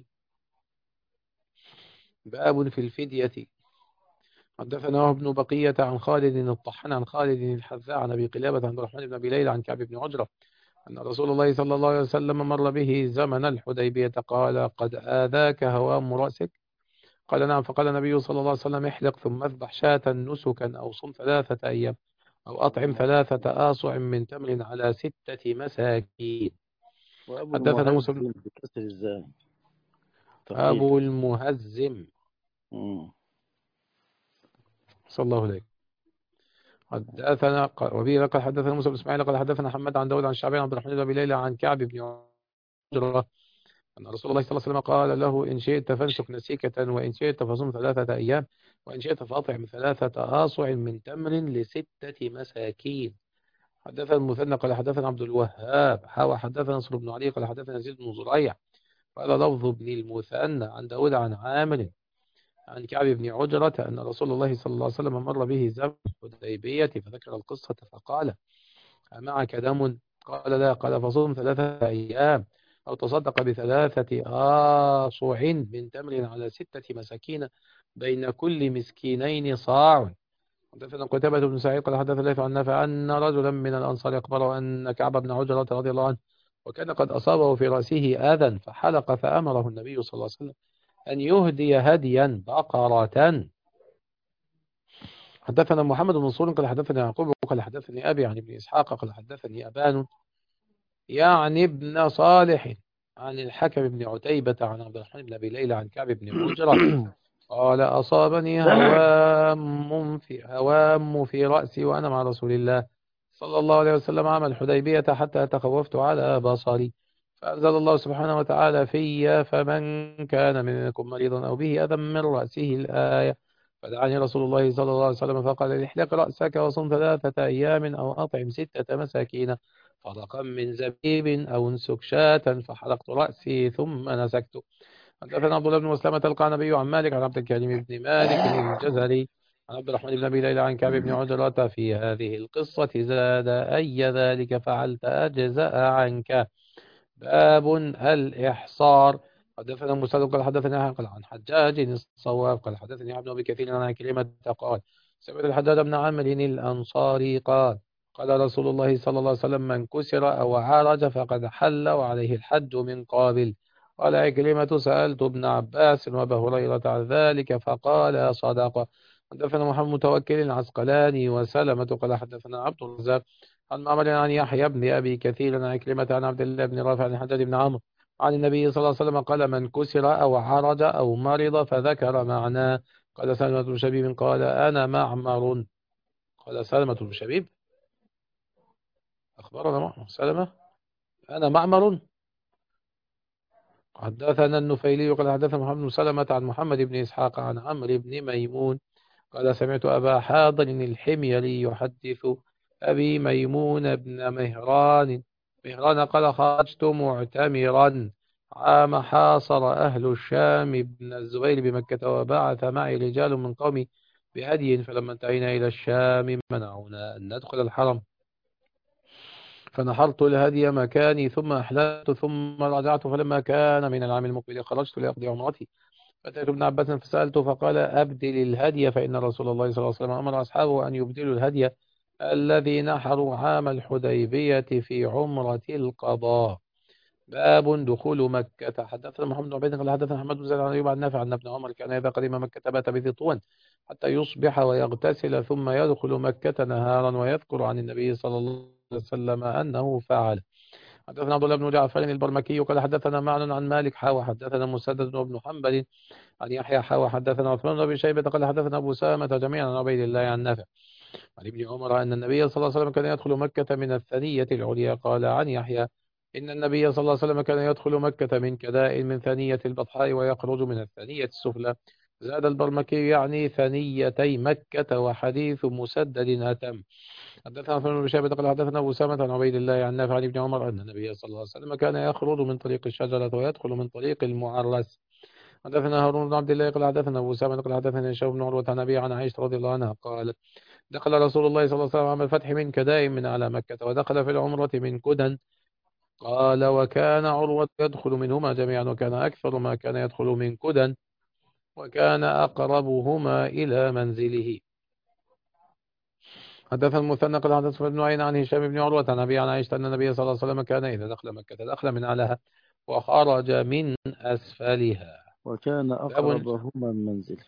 باب في الفدية. حدثنا ابن بقية عن خالد الطحان عن خالد الحذاء عن أبي قلابة عن الرحمن بن أبي ليلى عن كعب بن عجرة أن رسول الله صلى الله عليه وسلم مر به زمن الحديبية قال قد آذاك هوام رأسك؟ قال نعم. فقال النبي صلى الله عليه وسلم احلق ثم اذبح شاة نسكا أو صم ثلاثة أيام أو أطعم ثلاثة آصع من تمر على ستة مساكين. وأبو حدثنا موسى بن- المهزم بكسر ازاي؟ تخفيف. أبو المهزم مم. صلى الله عليه. حدثنا ق- وبه قال حدثنا موسى بن اسماعيل قال حدثنا محمد عن داود عن الشعبي عن عبد الرحمن بن ابي ليلى عن كعب بن عجرة أن رسول الله صلى الله عليه وسلم قال له إن شئت فانسك نسيكة وإن شئت فصم ثلاثة أيام وإن شئت فأطعم ثلاثة آصع من تمر لستة مساكين. حدثنا المثنى قال حدثنا عبد الوهاب حاوى حدثنا نصر بن علي قال حدثنا يزيد بن زريع قال لفظ ابن المثنى عن داود عن عامر عن كعب بن عجرة أن رسول الله صلى الله عليه وسلم مر به زمن الحديبية فذكر القصة فقال أمعك دم؟ قال لا. قال فصوم ثلاثة أيام أو تصدق بثلاثة آصع من تمر على ستة مساكين بين كل مسكينين صاع. حدثنا قتيبة بن سعيد قال حدث ليث عن نافع أن رجلا من الأنصار أخبره أن كعب بن عجرة رضي الله عنه وكان قد أصابه في رأسه آذى فحلق فأمره النبي صلى الله عليه وسلم أن يهدي هديا بقرة. حدثنا محمد بن منصور قال حدثني يعقوب قال حدثني أبي عن ابن إسحاق قال حدثني أبان يعني ابن صالح عن الحكم بن عتيبة عن عبد الرحمن بن أبي ليلى عن كعب بن عجرة قال أصابني هوام في هوام في رأسي وأنا مع رسول الله صلى الله عليه وسلم عام الحديبية حتى تخوفت على بصري فأنزل الله سبحانه وتعالى في فمن كان منكم مريضا أو به أذى من رأسه الآية فدعاني رسول الله صلى الله عليه وسلم فقال لي احلق رأسك وصم ثلاثة أيام أو أطعم ستة مساكين فرقا من زبيب أو انسك شاة فحلقت رأسي ثم نسكت. حدثنا عبد الله بن مسلمة تلقى النبي عن مالك عن عبد الكريم بن مالك الجزري عن عبد الرحمن بن أبي ليلى عن كعب بن عجرة في هذه القصة زاد أي ذلك فعلت أجزأ عنك. باب الإحصار. حدثنا موسى قال حدثنا قال عن حجاج الصواب قال حدثني ابن أبي كثير عن كلمة قال سمعت الحجاج بن عمرو الأنصاري قال قال رسول الله صلى الله عليه وسلم من كسر أو عرج فقد حل وعليه الحج من قابل. قال عكرمة سألت ابن عباس وأبا هريرة عن ذلك فقال صدق. حدثنا محمد متوكل العسقلاني وسلمة قال حدثنا عبد الرزاق عن معمر عن يحيى بن أبي كثير عن عكرمة عن عبد الله بن رافع عن حجاج بن عمرو عن النبي صلى الله عليه وسلم قال من كسر أو عرج أو مرض فذكر معناه. قال سلمة بن شبيب قال أنا معمر. قال سلمة بن شبيب أخبرنا سلمة أنا معمر. حدثنا النفيلي قال حدثنا محمد بن سلمة عن محمد بن إسحاق عن عمرو بن ميمون قال سمعت أبا حاضر الحميري يحدث أبي ميمون بن مهران مهران قال خرجت معتمرا عام حاصر أهل الشام بن الزبير بمكة وبعث معي رجال من قومي بهدي فلما انتهينا إلى الشام منعونا أن ندخل الحرم فنحرت الهدي مكاني ثم أحللت ثم رجعت فلما كان من العام المقبل خرجت لأقضي عمرتي فأتيت ابن عباس فسألته فقال أبدل الهدي فإن رسول الله صلى الله عليه وسلم أمر أصحابه أن يبدلوا الهدي الذي نحروا عام الحديبية في عمرة القضاء. باب دخول مكة. حدثنا محمد بن عبيد قال حدثنا محمد بن زيد عن أيوب عن نافع عن ابن عمر كان إذا قدم مكة بات بذطوان حتى يصبح ويغتسل ثم يدخل مكة نهارا ويذكر عن النبي صلى الله عليه وسلم أنه فعل. حدثنا عبد الله بن جعفر البرمكي قال حدثنا معن عن مالك حاوى حدثنا مسدد بن حنبل عن يحيى حاوى حدثنا عثمان بن ابي شيبه قال حدثنا ابو سامه جميعا عن عبيد الله عن نافع عن ابن عمر ان النبي صلى الله عليه وسلم كان يدخل مكه من الثنيه العليا. قال عن يحيى ان النبي صلى الله عليه وسلم كان يدخل مكه من كداء من ثنيه البطحاء ويخرج من الثنيه السفلى. زاد البرمكي يعني ثنيتي مكه وحديث مسدد اتم. حدثنا عثمان بن شيبة قال حدثنا أبو سامة عن عبيد الله عن نافع عن ابن عمر أن النبي صلى الله عليه وسلم كان يخرج من طريق الشجرة ويدخل من طريق المعرس حدثنا هارون بن عبد الله قال حدثنا أبو أسامة قال حدثنا هشام بن عروة عن أبي عن عائشة رضي الله عنها قالت دخل رسول الله صلى الله عليه وسلم عام الفتح من كداء من على مكة ودخل في العمرة من كدن. قال وكان عروة يدخل منهما جميعا وكان أكثر ما كان يدخل من كدن وكان أقربهما إلى منزله. حدثنا المثنى قال حدثنا ابن عين عن هشام بن عروة عن أبي عن عائشة أن النبي صلى الله عليه وسلم كان إذا دخل مكة دخل من أعلاها وخرج من أسفلها. وكان باب أقربهما من منزله.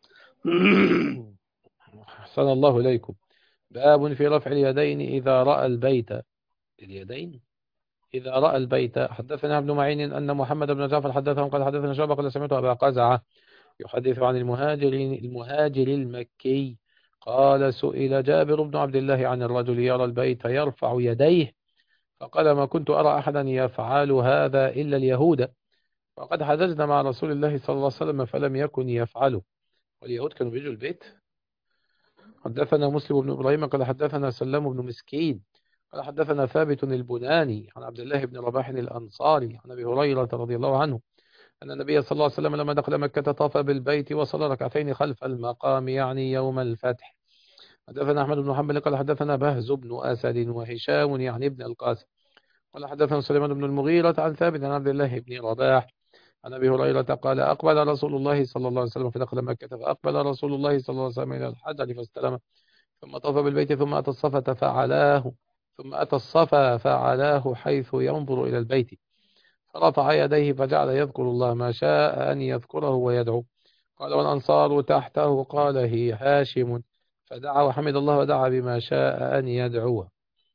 أحسن الله إليكم. باب في رفع اليدين إذا رأى البيت. اليدين إذا رأى البيت. حدثنا ابن معين أن محمد بن جعفر حدثهم قال حدثنا شعبة قال سمعت أبا قزعة يحدث عن المهاجر المهاجر المكي قال سئل جابر بن عبد الله عن الرجل يرى البيت يرفع يديه فقال ما كنت أرى أحدا يفعل هذا إلا اليهود وقد حججنا مع رسول الله صلى الله عليه وسلم فلم يكن يفعله. واليهود كانوا بيجوا البيت. حدثنا مسلم بن إبراهيم قال حدثنا سلام بن مسكين قال حدثنا ثابت البناني عن عبد الله بن رباح الأنصاري عن أبي هريرة رضي الله عنه أن النبي صلى الله عليه وسلم لما دخل مكة طاف بالبيت وصلى ركعتين خلف المقام يعني يوم الفتح. حدثنا أحمد بن حنبل قال حدثنا بهز بن أسد وهشام يعني ابن القاسم قال حدثنا سليمان بن المغيرة عن ثابت عن عبد الله بن رباح عن أبي هريرة قال أقبل رسول الله صلى الله عليه وسلم فدخل مكة فأقبل رسول الله صلى الله عليه وسلم إلى الحجر فاستلم ثم طاف بالبيت ثم أتى الصفا فعلاه ثم أتى الصفا فعلاه حيث ينظر إلى البيت فرفع يديه فجعل يذكر الله ما شاء أن يذكره ويدعو. قال والأنصار تحته قال هي هاشم فدعا وحمد الله ودعا بما شاء أن يدعوه.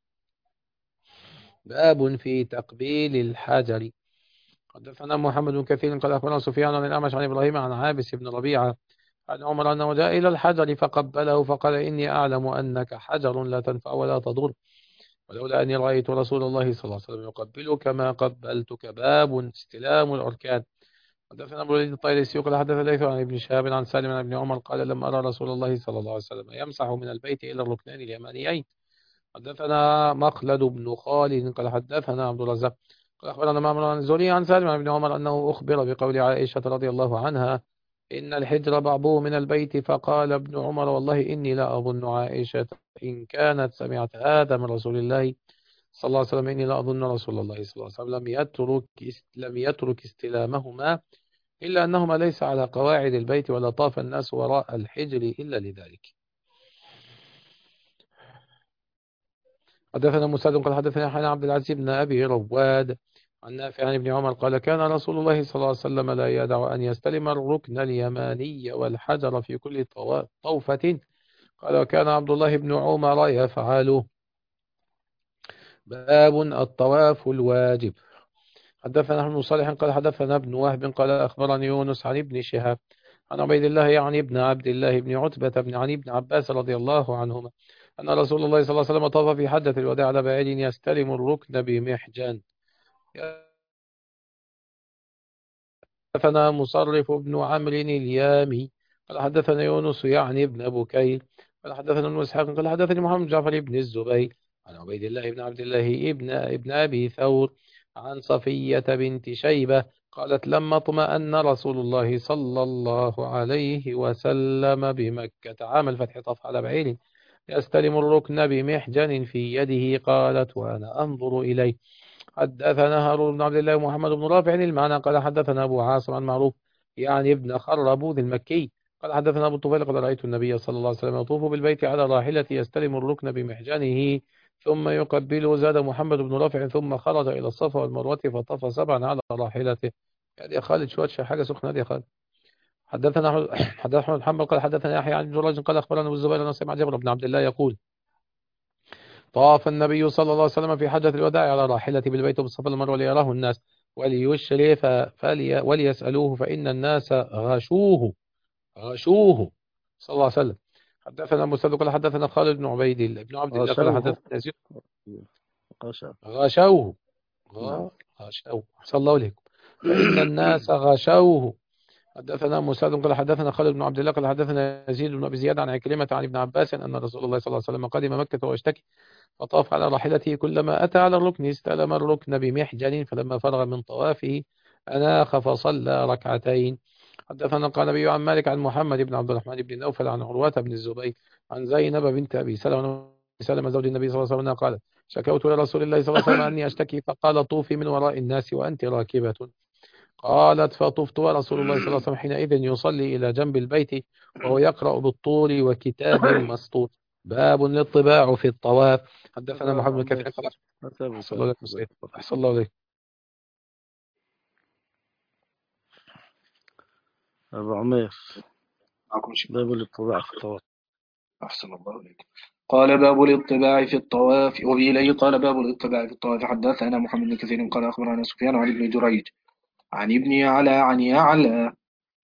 باب في تقبيل الحجر. حدثنا محمد بن كثير قال أخبرنا سفيان عن الأعمش عن إبراهيم عن عابس بن ربيعة عن عمر أنه جاء إلى الحجر فقبله فقال إني أعلم أنك حجر لا تنفع ولا تضر ولولا أني رأيت رسول الله صلى الله عليه وسلم يقبلك ما قبلتك. باب استلام الأركان. حدثنا أبو الوليد الطيالسي قال حدث ليث عن ابن شهاب عن سالم عن ابن عمر قال لما أرى رسول الله صلى الله عليه وسلم يمسح من البيت إلى الركنين اليمانيين. حدثنا مخلد بن خالد قال حدثنا عبد الرزاق قال أخبرنا معمر عن الزهري عن سالم عن ابن عمر أنه أخبر بقول عائشة رضي الله عنها إن الحجر بعضه من البيت فقال ابن عمر والله إني لا أظن عائشة إن كانت سمعت هذا من رسول الله صلى الله عليه وسلم إني لا أظن رسول الله صلى الله عليه وسلم لم يترك لم يترك استلامهما إلا أنهما ليس على قواعد البيت ولا طاف الناس وراء الحجر إلا لذلك. حدثنا مسدد قال حدثنا حين عبد العزيز بن أبي رواد عن نافع عن ابن عمر قال كان رسول الله صلى الله عليه وسلم لا يدع أن يستلم الركن اليماني والحجر في كل طوفة. قال وكان عبد الله بن عمر يفعله. باب الطواف الواجب. حدثنا ابن صالح قال حدثنا ابن وهب قال أخبرني يونس عن ابن شهاب عن عبيد الله يعني ابن عبد الله بن عتبة بن عن ابن عباس رضي الله عنهما أن رسول الله صلى الله عليه وسلم طاف في حجة الوداع على بعيد يستلم الركن بمحجن. حدثنا مصرف بن عمرو اليامي قال حدثنا يونس يعني ابن بكير قال حدثنا ابن اسحاق قال حدثني محمد جعفر بن الزبير عن عبيد الله بن عبد الله ابن ابن ابي ثور عن صفية بنت شيبة قالت لما اطمأن رسول الله صلى الله عليه وسلم بمكة عام الفتح طاف على بعير يستلم الركن بمحجن في يده قالت وأنا أنظر إليه. حدثنا هارون بن عبد الله ومحمد بن رافع المعنى قال حدثنا أبو عاصم عن معروف يعني ابن خربوذ المكي قال حدثنا أبو الطفيل قال رأيت النبي صلى الله عليه وسلم يطوف بالبيت على راحلة يستلم الركن بمحجنه ثم يقبله. زاد محمد بن رافع ثم خرج إلى الصفا والمروة فطاف سبعا على راحلته. يعني يا خالد شوية حاجة سخنة يا خالد. حدثنا حدثنا أحمد محمد قال حدثنا يحيى عن جراج قال أخبرنا أبو الزبير أن سمع جابر بن عبد الله يقول طاف النبي صلى الله عليه وسلم في حجة الوداع على راحلته بالبيت بالصفا والمروة ليراه الناس وليشرف فلي وليسألوه فإن الناس غشوه غشوه صلى الله عليه وسلم. حدثنا مسدد قال حدثنا خالد بن عبيد الله بن عبد الله قال حدثنا يزيد غشوه غشوه صلى الله عليكم فإن الناس غشوه. حدثنا مسدد قال حدثنا خالد بن عبد الله قال حدثنا يزيد بن أبي زياد عن عكرمة عن ابن عباس أن رسول الله صلى الله عليه وسلم قدم مكة واشتكي فطاف على راحلته كلما أتى على الركن استلم الركن بمحجن فلما فرغ من طوافه أناخ فصلى ركعتين. حدثنا القعنبي عن مالك عن محمد بن عبد الرحمن بن نوفل عن عروة بن الزبير عن زينب بنت أبي سلمة سلمة زوج النبي صلى الله عليه وسلم قالت شكوت لرسول الله صلى الله عليه وسلم أني أشتكي فقال طوفي من وراء الناس وأنت راكبة. قالت فطفت ورسول الله صلى الله عليه وسلم حينئذ يصلي إلى جنب البيت وهو يقرأ بالطول وكتاب مسطور. باب الاطباع في الطواف. حدثنا محمد بن كثير قال أحسن الله عليك أحسن الله عليك أبو عمير معكم شيء. باب الاطلاع في الطواف. أحسن الله عليك. قال باب الاطباع في الطواف، وبإليه قال باب الاطباع في الطواف. حدثنا محمد بن كثير قال أخبرنا سفيان عن ابن جريج عن ابن يعلى عن يعلى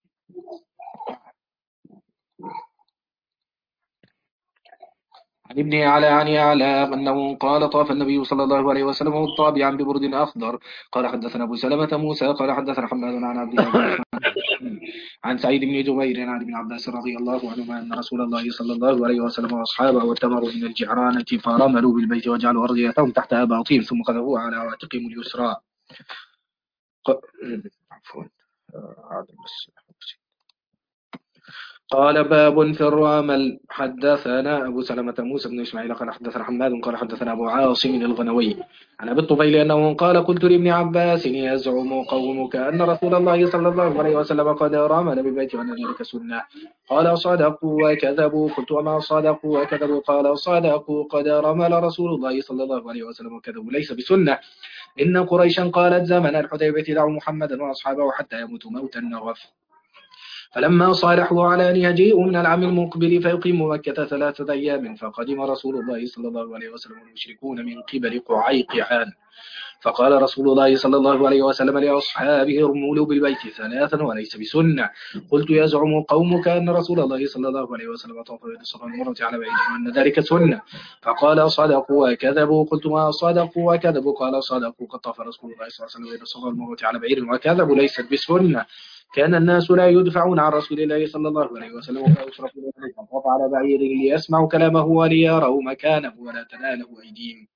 عن ابن يعلى عن يعلى أنه قال طاف النبي صلى الله عليه وسلم والطابعا ببرد أخضر. قال حدثنا أبو سلمة موسى قال حدثنا حماد عن عبد الله عن سعيد بن جبير عن ابن عباس رضي الله عنهما أن رسول الله صلى الله عليه وسلم وأصحابه واتمروا من الجعرانة فرملوا بالبيت وجعلوا أرضيتهم تحت أباطيل ثم قذفوها على عاتقهم اليسرى. عفوا قال باب في الرمل. حدثنا أبو سلمة موسى بن إسماعيل قال حدثنا حماد قال حدثنا أبو عاصم الغنوي عن أبي الطفيل أنه قال قلت لابن عباس يزعم قومك أن رسول الله صلى الله عليه وسلم قد رمل بالبيت وأن ذلك سنة. قال صدقوا وكذبوا. قلت وما صدقوا وكذبوا؟ قال صدقوا قد رمل رسول الله صلى الله عليه وسلم وكذبوا ليس بسنة. إن قريشا قالت زمن الحديبية دعوا محمدا وأصحابه حتى يموتوا موتا نغف. فلما صالحوا على أن يجيئوا من العام المقبل فيقيموا مكة ثلاثة أيام فقدم رسول الله صلى الله عليه وسلم والمشركون من قبل قعيقعان. فقال رسول الله صلى الله عليه وسلم لأصحابه ارملوا بالبيت ثلاثا وليس بسنة. قلت يزعم قومك أن رسول الله صلى الله عليه وسلم طاف بين الصفا والمروة على بعيد وأن ذلك سنة. فقال صدقوا وكذبوا. قلت ما صدقوا وكذبوا؟ قال صدقوا قد طاف رسول الله صلى الله عليه وسلم بين الصفا والمروة على بعيد وكذبوا ليست بسنة. كان الناس لا يدفعون عن رسول الله صلى الله عليه وسلم ويصرفون إليه فطاف على بعيره ليسمعوا كلامه وليروا مكانه ولا تناله أيديهم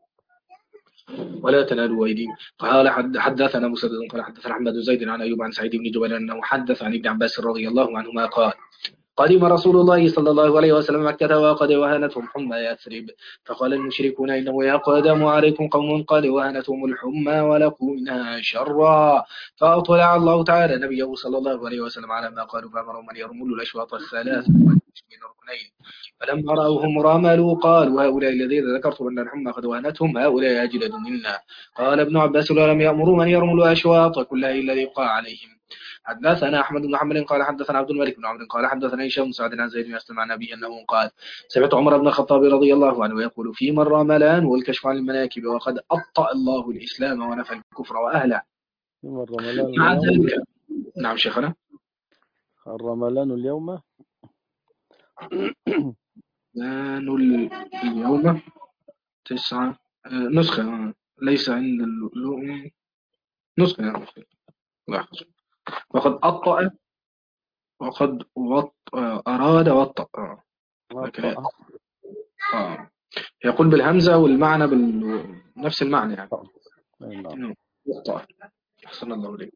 ولا تنالوا أيديهم. قال حدثنا مسدد قال حدثنا أحمد بن زيد عن أيوب عن سعيد بن جبير أنه حدث عن ابن عباس رضي الله عنهما قال قدم رسول الله صلى الله عليه وسلم مكة وقد وهنتهم حمى يثرب. فقال المشركون إنه يقدم عليكم قوم قد وهنتهم الحمى ولقوا منها شرا. فأطلع الله تعالى نبيه صلى الله عليه وسلم على ما قالوا فأمروا من يرملوا الأشواط الثلاث بين الركنين. فلما رأوهم رملوا قالوا هؤلاء الذين ذكرتم أن الحمى قد وهنتهم هؤلاء أجلد منا. قال ابن عباس ولم يأمروا من يرملوا أشواط كلها إلا يبقى عليهم. حدثنا أحمد بن محمد قال حدثنا عبد الملك بن عمرو قال حدثنا هشام بن سعد عن زيد بن أسلم عن أبيه أنه قال سمعت عمر بن الخطاب رضي الله عنه يقول في من رملان والكشف عن المناكب وقد أبطأ الله الإسلام ونفى الكفر وأهله. مع ذلك نعم شيخنا الرملان اليوم اليوم تسعة نسخة ليس عند اللؤم نسخة يعني. لاحظ وقد أبطأ وقد وط... أراد وطأ آه. يقول بالهمزة والمعنى بنفس المعنى يعني وطأ. أحسن الله عليك.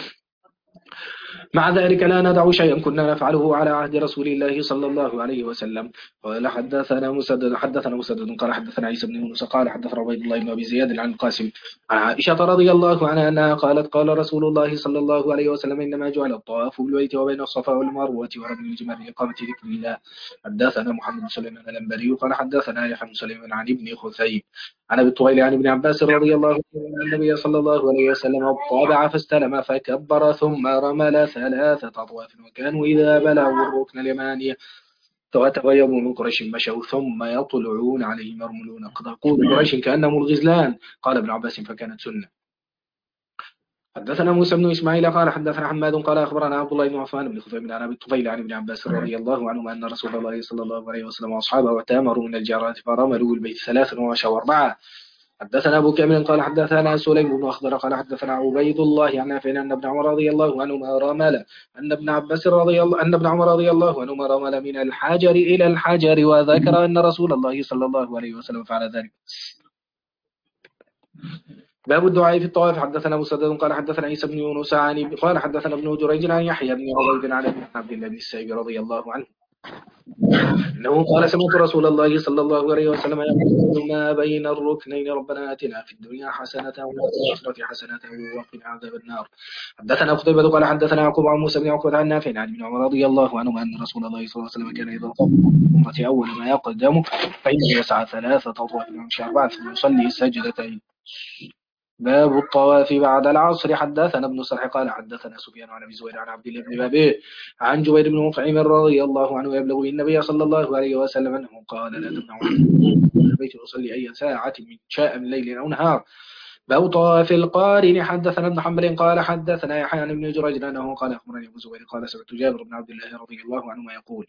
مع ذلك لا ندع شيئا كنا نفعله على عهد رسول الله صلى الله عليه وسلم. قال حدثنا مسدد حدثنا مسدد قال حدثنا عيسى بن يونس قال حدثنا عبيد الله بن أبي زياد عن القاسم عن عائشة رضي الله عنها أنها قالت قال رسول الله صلى الله عليه وسلم إنما جعل الطواف بالبيت وبين الصفا والمروة ورمي الجمار لإقامة ذكر الله. حدثنا محمد بن سليمان الأنباري قال حدثنا يحيى بن سليمان عن ابن خثيب عن ابي الطويل عن ابن عباس رضي الله عنه أن النبي صلى الله عليه وسلم طابع فاستلم فكبر ثم رمل ثلاثة أطواف وكانوا إذا بلغوا الركن اليماني فتغيبوا من قريش مشوا ثم يطلعون عليهم يرملون قد أقول قريش كأنهم الغزلان. قال ابن عباس فكانت سنة. حدثنا موسى بن إسماعيل قال حدثنا حماد قال أخبرنا عبد الله بن عفان بن خثيم عن أبي الطفيل عن ابن عباس رضي الله عنهما أن رسول الله صلى الله عليه وسلم وأصحابه وتامروا من الجارات فرملوا البيت ثلاثا ومشوا أربعة. حدثنا أبو كامل قال حدثنا سليم بن أخضر قال حدثنا عبيد الله عن نافع أن ابن عمر رضي الله عنهما رمل أن ابن عباس رضي الله أن ابن عمر رضي الله عنهما رمل من الحجر إلى الحجر وذكر أن رسول الله صلى الله عليه وسلم فعل ذلك. باب الدعاء في الطواف. حدثنا مسدد قال حدثنا عيسى بن يونس عن قال حدثنا ابن جريج عن يحيى بن عبيد عن ابي عبد الله بن السائب رضي الله عنه انه قال سمعت رسول الله صلى الله عليه وسلم يقول ما بين الركنين ربنا اتنا في الدنيا حسنه وفي الاخره حسنه وقنا عذاب النار. حدثنا قتيبة قال حدثنا يعقوب عن موسى بن عقبة عن نافع عن ابن عمر رضي الله عنهما ان رسول الله صلى الله عليه وسلم كان اذا طاف بالعمرة اول ما يقدم فانه يسعى ثلاثه اطواف ويمشي اربعه ثم يصلي سجدتين. باب الطواف بعد العصر. حدثنا ابن سرح قال حدثنا سفيان عن ابي زهير عن عبد الله بن بابيه عن جبير بن مطعم رضي الله عنه يبلغ النبي صلى الله عليه وسلم انه قال لا تمنعوا من البيت يصلي اي ساعه من شاء من ليل او نهار. باب طواف القارن. حدثنا ابن حنبل قال حدثنا يحيى عن ابن جريج انه قال اخبرني ابو زهير قال سمعت جابر بن عبد الله رضي الله عنهما يقول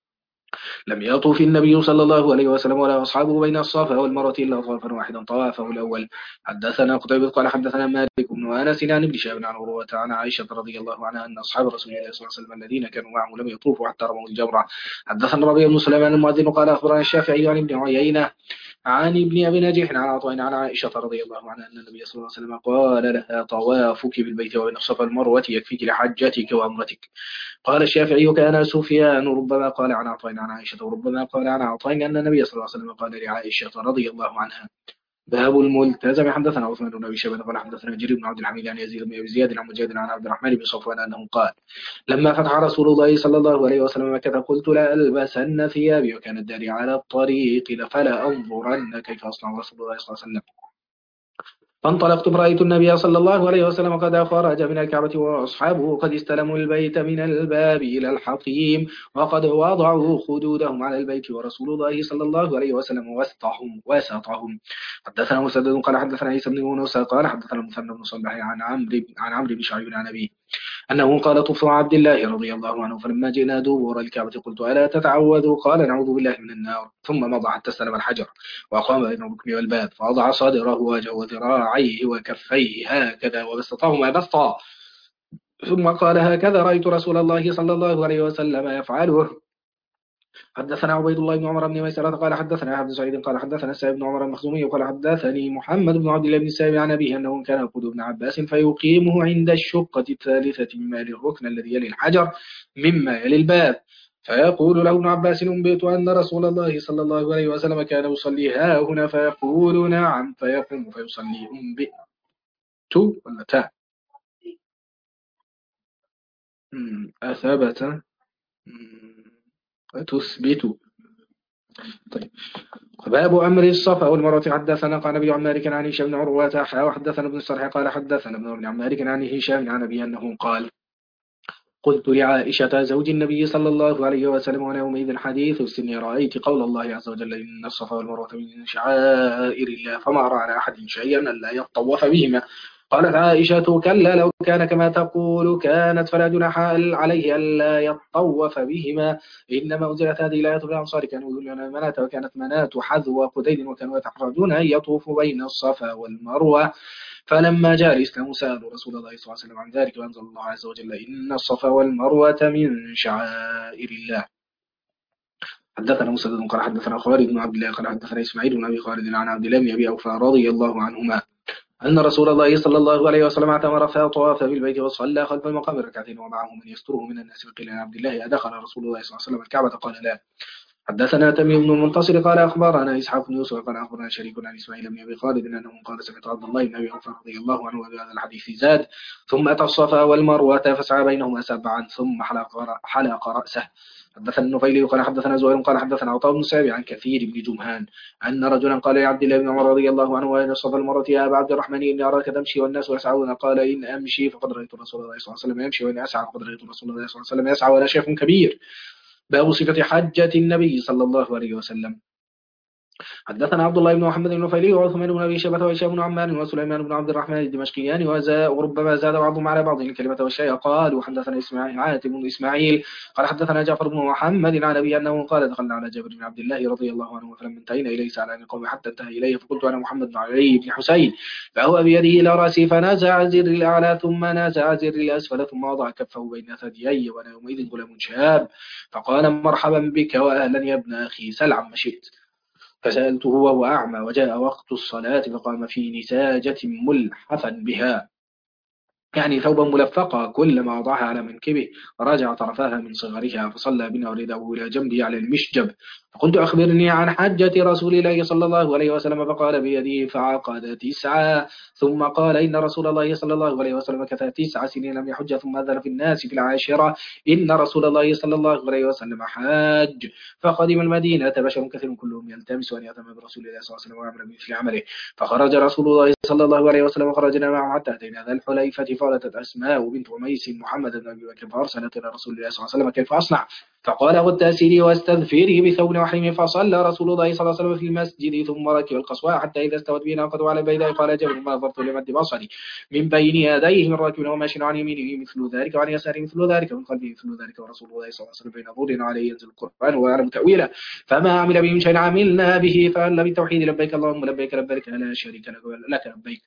لم يطوف النبي صلى الله عليه وسلم ولا أصحابه بين الصفا والمروة إلا طوافا واحدا طوافه الأول. حدثنا قتيبة قال حدثنا مالك بن أنس عن ابن شهاب عن عروة عن عائشة رضي الله عنها أن أصحاب رسول الله صلى الله عليه وسلم الذين كانوا معه لم يطوفوا حتى رموا الجمرة. حدثنا ربيع بن سليمان المؤذن قال أخبرنا الشافعي عن ابن عيينة عن ابن أبي نجيح عن عطاء عن عائشة رضي الله عنها أن النبي صلى الله عليه وسلم قال لها طوافك بالبيت وبين الصفا والمروة يكفيك لحجتك وعمرتك. قال الشافعي كان سفيان ربما قال عن عطاء عن عائشة وربما قال عن عطاء أن النبي صلى الله عليه وسلم قال لعائشة رضي الله عنها. باب الملتزم. حدثنا عثمان بن ابي شيبه قال حدثنا جرير بن عبد الحميد عن يزيد بن ابي زياد عن مجاهد عن عبد الرحمن بن صفوان انه قال لما فتح رسول الله صلى الله عليه وسلم مكة قلت لا البسن ثيابي وكانت داري على الطريق فلا انظرن كيف اصنع رسول الله صلى الله عليه وسلم. فانطلقت فرأيت النبي صلى الله عليه وسلم قد خرج من الكعبة وأصحابه قد استلموا البيت من الباب إلى الحطيم وقد وضعوا خدودهم على البيت ورسول الله صلى الله عليه وسلم وسطهم وسطهم. حدثنا مسدد قال حدثنا عيسى بن يونس قال حدثنا مثنى بن صباح عن عمرو عن عمرو بن شعيب عن أبيه أنه قال طفت مع عبد الله رضي الله عنه فلما جئنا دبر الكعبة قلت ألا تتعوذوا قال نعوذ بالله من النار ثم مضى حتى استلم الحجر وأقام بين الركن والباب فوضع صدره ووجهه وذراعيه وكفيه هكذا وبسطهما بسطا ثم قال هكذا رأيت رسول الله صلى الله عليه وسلم يفعله. حدثنا عبيد الله بن عمر بن ميسرة قال حدثنا عبد سعيد قال حدثنا سعيد بن عمر المخزومي قال حدثني محمد بن عبد الله بن السائب عن أبيه أنه كان يقود ابن عباس فيقيمه عند الشقة الثالثة مما يلي الركن الذي يلي الحجر مما يلي الباب فيقول له ابن عباس أنبئت أن رسول الله صلى الله عليه وسلم كان يصلي ها هنا فيقول نعم فيقوم فيصلي أنبئت ولا تا أثبت تثبت. طيب باب أمر الصفا والمروة. حدثنا قال نبي عن مالك عن هشام بن عروة وحدثنا ابن السرح قال حدثنا ابن عن مالك عن هشام عن أبي أنه قال قلت لعائشة زوج النبي صلى الله عليه وسلم وانا يومئذ حديث السن رأيت قول الله عز وجل إن الصفا والمروة من شعائر الله فما أرى على أحد شيئا ألا يطوف بهما. قالت عائشة كلا لو كان كما تقول كانت فلا جناح عليه ألا يطوف بهما إنما أنزلت هذه الآية في الأنصار كانوا يقولون مناة وكانت مناة حذو قديد وكانوا يتحرجون أن يطوفوا بين الصفا والمروة فلما جاء الإسلام سألوا رسول الله صلى الله عليه وسلم عن ذلك وأنزل الله عز وجل إن الصفا والمروة من شعائر الله. حدثنا مسدد قال حدثنا خالد بن عبد الله قال حدثنا إسماعيل بن أبي خالد عن عبد الله بن أبي أوفى رضي الله عنهما أن رسول الله صلى الله عليه وسلم اعتمر فطاف بالبيت وصلى خلف المقام ركعتين ومعه من يستره من الناس فقيل عن عبد الله أدخل رسول الله صلى الله عليه وسلم الكعبة قال لا. حدثنا تميم بن المنتصر قال أخبرنا إسحاق بن يوسف قال أخبرنا شريك عن إسماعيل بن أبي خالد أنه قال سمعت عبد الله بن أبي أوفى رضي الله عنه بهذا الحديث زاد ثم أتى الصفا والمروة فسعى بينهما سبعا ثم حلق حلق رأسه. حدثنا النفيلي قال حدثنا زهير قال حدثنا عطاء بن سابع عن كثير بن جمهان أن رجلا قال يا عبد الله بن عمر رضي الله عنه وأين الصفا والمروة يا أبا عبد الرحمن إني أراك تمشي والناس يسعون قال إن أمشي فقد رأيت رسول الله صلى الله عليه وسلم يمشي وإن أسعى فقد رأيت رسول الله صلى الله عليه وسلم يسعى ولا شيخ كبير. باب صفة حجة النبي صلى الله عليه وسلم. حدثنا عبد الله بن محمد بن نفيلي وعثمان بن أبي شيبة وهشام بن عمار وسليمان بن عبد الرحمن الدمشقيان وربما زاد بعضهم على بعض الكلمة والشيء قال وحدثنا إسماعيل عاتب بن إسماعيل قال حدثنا جعفر بن محمد عن أبي أنه قال دخلنا على جابر بن عبد الله رضي الله عنه فلما انتهينا إليه سأل عن القوم حتى انتهى إليه فقلت أنا محمد بن علي بن حسين فهو بيده إلى رأسي فنازع زر الأعلى ثم نازع زر الأسفل ثم وضع كفه بين ثديي وأنا يومئذ غلام شاب فقال مرحبا بك وأهلا يا ابن أخي سل عما شئت. فسألته وهو أعمى وجاء وقت الصلاة فقام في نساجة ملحفا بها، يعني ثوبا ملفقا، كلما وضعها على منكبه راجع طرفها من صغرها، فصلى بنا ورداه إلى جنبه على المشجب. فقلت أخبرني عن حجة رسول الله صلى الله عليه وسلم، فقال بيده فعقد تسعة، ثم قال إن رسول الله صلى الله عليه وسلم كثر تسع سنين لم يحج، ثم أذن في الناس في العاشرة إن رسول الله صلى الله عليه وسلم حاج. فقدم المدينة بشر كثير كلهم يلتمس أن يأتم برسول الله صلى الله عليه وسلم ويعمل بمثل عمله، فخرج رسول الله صلى الله عليه وسلم وخرجنا معه حتى أتينا ذا الحليفة، فولدت أسماء بنت عميس محمد بن أبي بكر، فأرسلت إلى رسول الله صلى الله عليه وسلم كيف أصنع؟ فقال غتاسلي واستغفري بثوب وحيم. فصلى رسول الله صلى الله عليه وسلم في المسجد ثم ركب القصواء حتى إذا استوت به ناقته على البيداء قال جابر ما نظرت لمد بصري من بين يديه من راكب وماشي عن يمينه مثل ذلك وعن يساره مثل ذلك ومن قلبه مثل ذلك، ورسول الله صلى الله عليه وسلم بين ظهر عليه ينزل القرآن ويعلم تأويله، فما عمل به من شيء عملنا به، فألا بالتوحيد لبيك اللهم لبيك لبيك لا شريك لك لك لبيك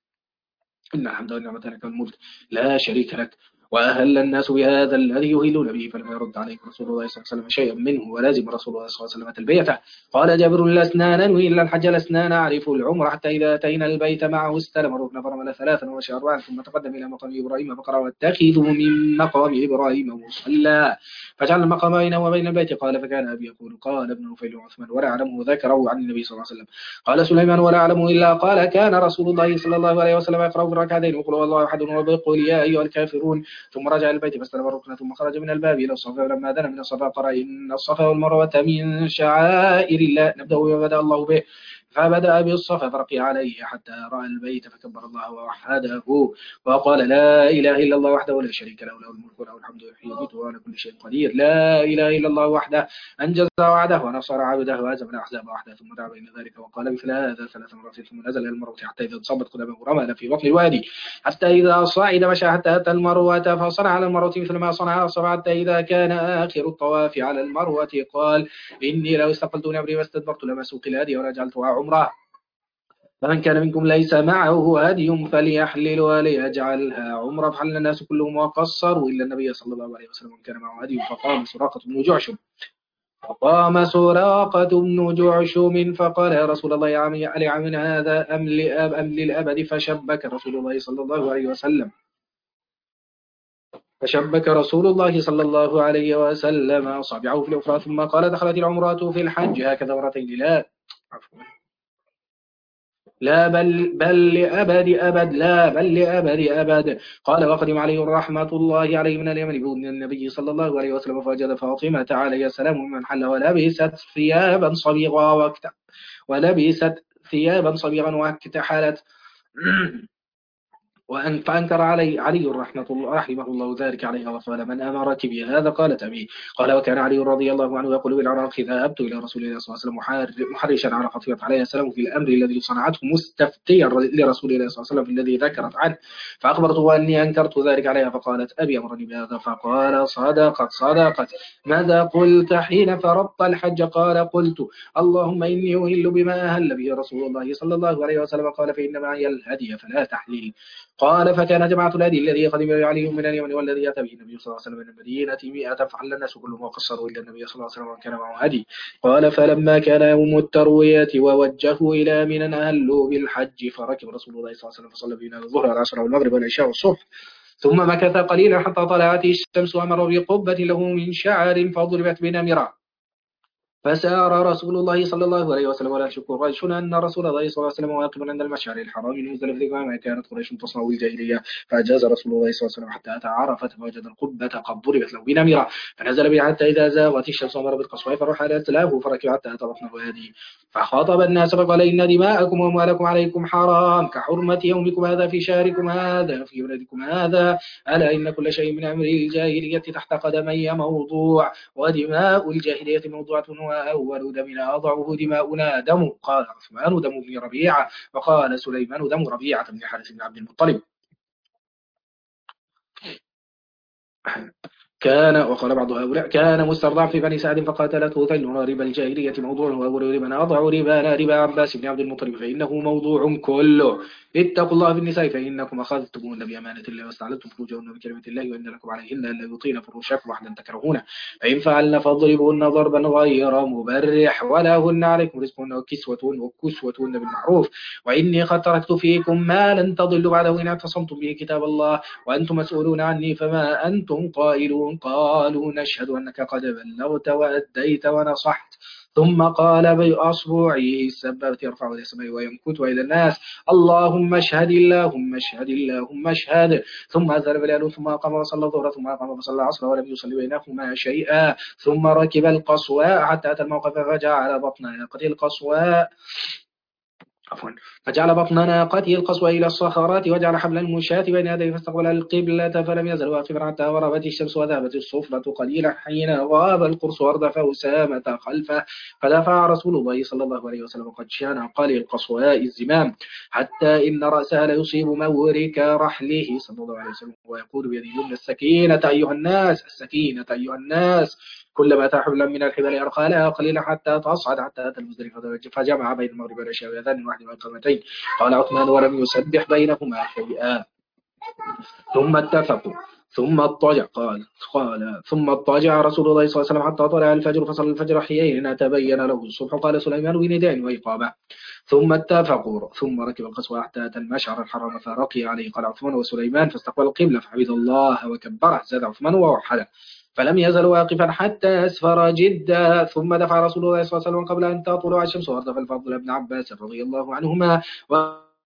إن الحمد والنعمة لك والملك لا شريك لك. وأهل الناس بهذا الذي يهلون به، فلم يرد عليه رسول الله صلى الله عليه وسلم شيئا منه، ولازم رسول الله صلى الله عليه وسلم تلبيته. قال جابر لسنا ننوي إلا الحج لسنا نعرف العمر، حتى إذا أتينا البيت معه استلم الركن فرمل ثلاثا ومشى أربعا ثم تقدم إلى مقام إبراهيم فقرأ واتخذوا من مقام إبراهيم مصلى، فجعل المقام بينه وبين البيت. قال فكان أبي يقول قال ابن نفيل وعثمان ولا أعلمه ذكره عن النبي صلى الله عليه وسلم. قال سليمان ولا أعلمه إلا قال كان رسول الله صلى الله عليه وسلم يقرأ في الركعتين وقل هو الله أحد وبقول يا أيها الكافرون، ثم رجع إلى البيت فاستلم الركن ثم خرج من الباب إلى الصفا، ولما دنا من الصفا قرأ إن الصفا والمروة من شعائر الله نبدأ بما بدأ الله به، فبدأ بالصفا فرقي عليه حتى رأى البيت فكبر الله ووحده وقال لا إله إلا الله وحده لا شريك له له الملك وله الحمد يحيي ويميت وهو على كل شيء قدير، لا إله إلا الله وحده أنجز وعده ونصر عبده وهزم الأحزاب وحده، ثم دعا بين ذلك وقال مثل هذا ثلاث مرات، ثم نزل إلى المروة حتى إذا انصبت قدمه رمل في بطن الوادي حتى إذا صعد مشى حتى أتى المروة فصنع على المروة مثل ما صنع الصفا حتى إذا كان آخر الطواف على المروة قال إني لو استقلت من أمري واستدبرت لما سوق الهدي ولا جعلتها عمره، فمن كان منكم ليس معه هدي فليحلل وليجعلها عمره، فحل الناس كلهم وقصروا إلا النبي صلى الله عليه وسلم كان معه هدي، فقام سراقة بن جعشم فقام سراقة بن جعشم فقال يا رسول الله يا عمي ألع من هذا أم لأب أم للأبد، فشبك رسول الله صلى الله عليه وسلم فشبك رسول الله صلى الله عليه وسلم أصابعه في الأخرى ثم قال دخلت العمرات في الحج هكذا مرتين لا عفوا لا بل بل لأبد أبد لا بل لأبد أبد. قال وقدم عليه رحمة الله عليه من اليمن بأذن النبي صلى الله عليه وسلم فوجد فاطمة عليه السلام من حل ولبست ثيابا صبيغا وقت ولبست ثيابا صبيغا واكتحلت وأن فأنكر علي علي رحمة الله رحمه الله ذلك عليها وقال من أمرك بهذا؟ قالت أبي. قال وكان علي رضي الله عنه يقول بالعراق ذهبت إلى رسول الله صلى الله عليه وسلم محرشا على فاطمة عليه السلام في الأمر الذي صنعته مستفتيا لرسول الله صلى الله عليه وسلم في الذي ذكرت عنه، فأخبرته أني أنكرت ذلك عليها فقالت أبي أمرني بهذا، فقال صدقت صدقت. ماذا قلت حين فرضت الحج؟ قال قلت اللهم إني أهل بما أهل به رسول الله صلى الله عليه وسلم. قال فإن معي الهدي فلا تحلل. قال فكان جماعة الهدي الذي قدم عليه من اليمن والذي أتى به النبي صلى الله عليه وسلم من المدينة مئة فحل الناس كلهم وقصروا إلا النبي صلى الله عليه وسلم وكان معه هدي. قال فلما كان يوم التروية ووجهوا إلى منى أهلوا بالحج فركب رسول الله صلى الله عليه وسلم فصلى بنا الظهر والعصر والمغرب والعشاء والصبح ثم مكث قليلا حتى طلعت الشمس وأمر بقبة له من شعر فضربت بنمرة فسار رسول الله صلى الله عليه وسلم ولا شك قريش أن رسول الله صلى الله عليه وسلم واقف عند المشعر الحرام نزل في ما كانت قريش تصنع الجاهلية، فأجاز رسول الله صلى الله عليه وسلم حتى أتى عرفة فوجد القبة قد ضربت له بنمرة فنزل بها حتى إذا زاغت الشمس ومر بالقصواء فرحلت له فركب حتى أتى بطن الوادي فخاطب الناس فقال إن دماءكم وأموالكم عليكم حرام كحرمة يومكم هذا في شهركم هذا في بلدكم هذا، ألا إن كل شيء من أمر الجاهلية تحت قدمي موضوع ودماء الجاهلية موضوعة وأول دمنا أضعه دماؤنا دم. قال عثمان دم ابن ربيعة وقال سليمان دم ربيعة بن حارث بن عبد المطلب. كان وقال بعض هؤلاء كان مسترضعا في بني سعد فقاتلته ذل ربا الجاهلية موضوع وأول ربا أضع ربانا ربا عباس بن عبد المطلب فإنه موضوع كله. اتقوا الله في النساء فإنكم أخذتموهن بأمانة الله واستعلتم فروجهن بكلمة الله وإن لكم عليهن أن لا يطين فروشكم وحدا تكرهونه فإن فعلن فاضربوهن ضربا غير مبرح ولهن عليكم رزقهن وكسوتهن وكسوتهن بالمعروف وإني قد تركت فيكم ما لن تضلوا بعده إن اعتصمتم به كتاب الله وأنتم مسؤولون عني فما أنتم قائلون قالوا نشهد أنك قد بلغت وأديت ونصحت ثم قال بأصبعه السبابة يرفع إلى السماء ويمكت إلى الناس اللهم اشهد اللهم اشهد اللهم اشهد ثم أذن بلال ثم قام وصلى الظهر ثم قام وصلى العصر ولم يصلي بينهما شيئا ثم ركب القصواء حتى أتى الموقف فجعل بطن ناقته القصواء عفوا فجعل بطن ناقته القصوى إلى الصخرات وجعل حبل المشاة بين يديه فاستقبل القبلة فلم يزل واقفا حتى غربت الشمس وذهبت الصفرة قليلا حين غاب القرص وردف أسامة خلفه فدفع رسول الله صلى الله عليه وسلم قد شان قليل القصواء الزمام حتى إن رأسها ليصيب مورك رحله صلى الله عليه وسلم ويقول بيده اليمنى السكينة أيها الناس السكينة أيها الناس كلما أتى حبلا من الحبال أرقى لها قليلا حتى تصعد حتى أتى المزدلفة فجمع بين المغرب والعشاء وأذان واحد والقامتين قال عثمان ولم يسبح بينهما شيئا ثم اتفقوا ثم اضطجع قال قال ثم اضطجع رسول الله صلى الله عليه وسلم حتى طلع الفجر فصلى الفجر حين تبين له الصبح قال سليمان بنداء وإقامة ثم اتفقوا ثم ركب القصوى حتى أتى المشعر الحرام فرقي عليه قال عثمان وسليمان فاستقبل القبلة فحمد الله وكبره زاد عثمان ووحده فلم يزل واقفا حتى أسفر جدا ثم دفع رسول الله صلى الله عليه وسلم قبل أن تطلع الشمس وأردف الفضل بن عباس رضي الله عنهما و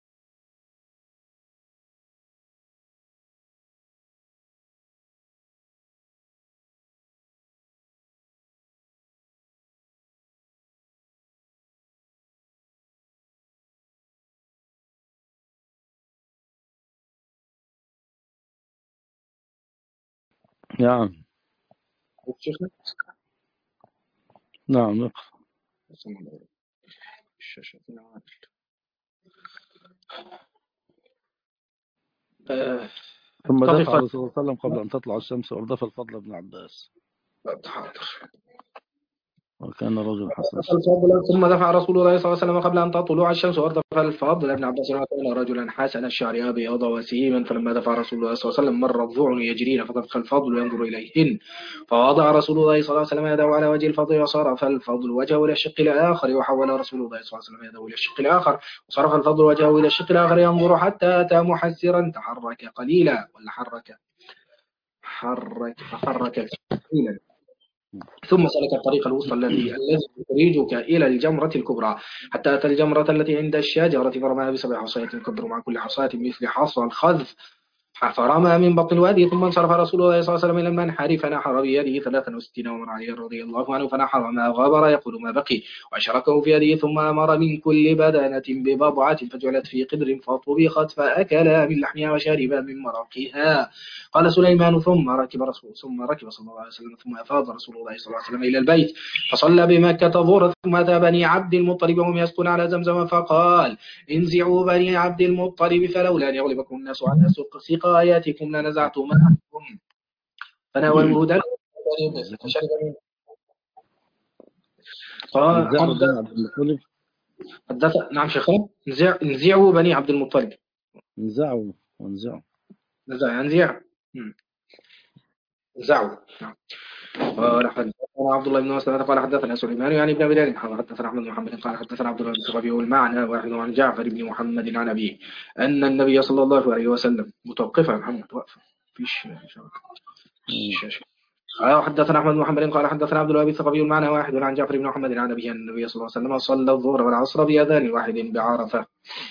نعم نعم نقف. آه، ثم طب دفع يقال- الرسول صلى الله عليه وسلم قبل أن تطلع الشمس وأردف الفضل بن عباس حاضر. وكان رجل حسن. الفضل ثم دفع رسول الله صلى الله عليه وسلم قبل أن تطلع الشمس وأردف الفضل ابن عباس وكان رجلا حسن الشعر أبيض وسيما فلما دفع رسول الله صلى الله عليه وسلم مر الضعن يجرين فطفق الفضل ينظر إليهن فوضع رسول الله صلى الله عليه وسلم يده على وجه الفضل وصرف الفضل وجهه إلى الشق الآخر وحول رسول الله صلى الله عليه وسلم يده إلى الشق الآخر وصرف الفضل وجهه إلى الشق الآخر ينظر حتى أتى محسرا تحرك قليلا ولا حرك حرك حرك قليلا ثم سلك الطريق الوسطى الذي الذي يخرجك إلى الجمرة الكبرى حتى أتى الجمرة التي عند الشجرة فرماها بسبع حصيات يقدر مع كل حصاة مثل حصى الخذف فرمى من بطن الوادي ثم انصرف رسول الله صلى الله عليه وسلم إلى المنحر فنحر بيده ثلاثا وستين ومن علي رضي الله عنه فنحر ما غابر يقول ما بقي وأشركه في يده ثم أمر من كل بدنة ببضعة فجعلت في قدر فطبخت فأكلا من لحمها وشربا من مرقها. قال سليمان ثم ركب رسول ثم ركب صلى الله عليه وسلم ثم أفاض رسول الله صلى الله عليه وسلم إلى البيت فصلى بمكة ظهر ثم أتى بني عبد المطلب وهم يسقون على زمزم فقال انزعوا بني عبد المطلب فلولا أن يغلبكم الناس على سقاياتكم لنزعت معكم فناولوه دلو فشرب منه. قال نزعوا بن عبد المطلب حدث نعم شيخنا نزع نزعوا بني عبد المطلب نزعوا ونزعوا نزع نزع نزعوا نعم. قال حدثنا عبد الله بن مسلمة قال حدثنا سليمان يعني ابن بلال حدثنا أحمد بن محمد قال حدثنا عبد الله بن الثقفي والمعنى واحد عن جعفر بن محمد عن أبيه أن النبي صلى الله عليه وسلم متوقفا محمد وقفا فيش شاشة. قال حدثنا أحمد بن محمد قال حدثنا عبد الله بن الثقفي والمعنى واحد عن جعفر بن محمد عن أبيه أن النبي صلى الله عليه وسلم صلى الظهر والعصر بأذان واحد بعرفة.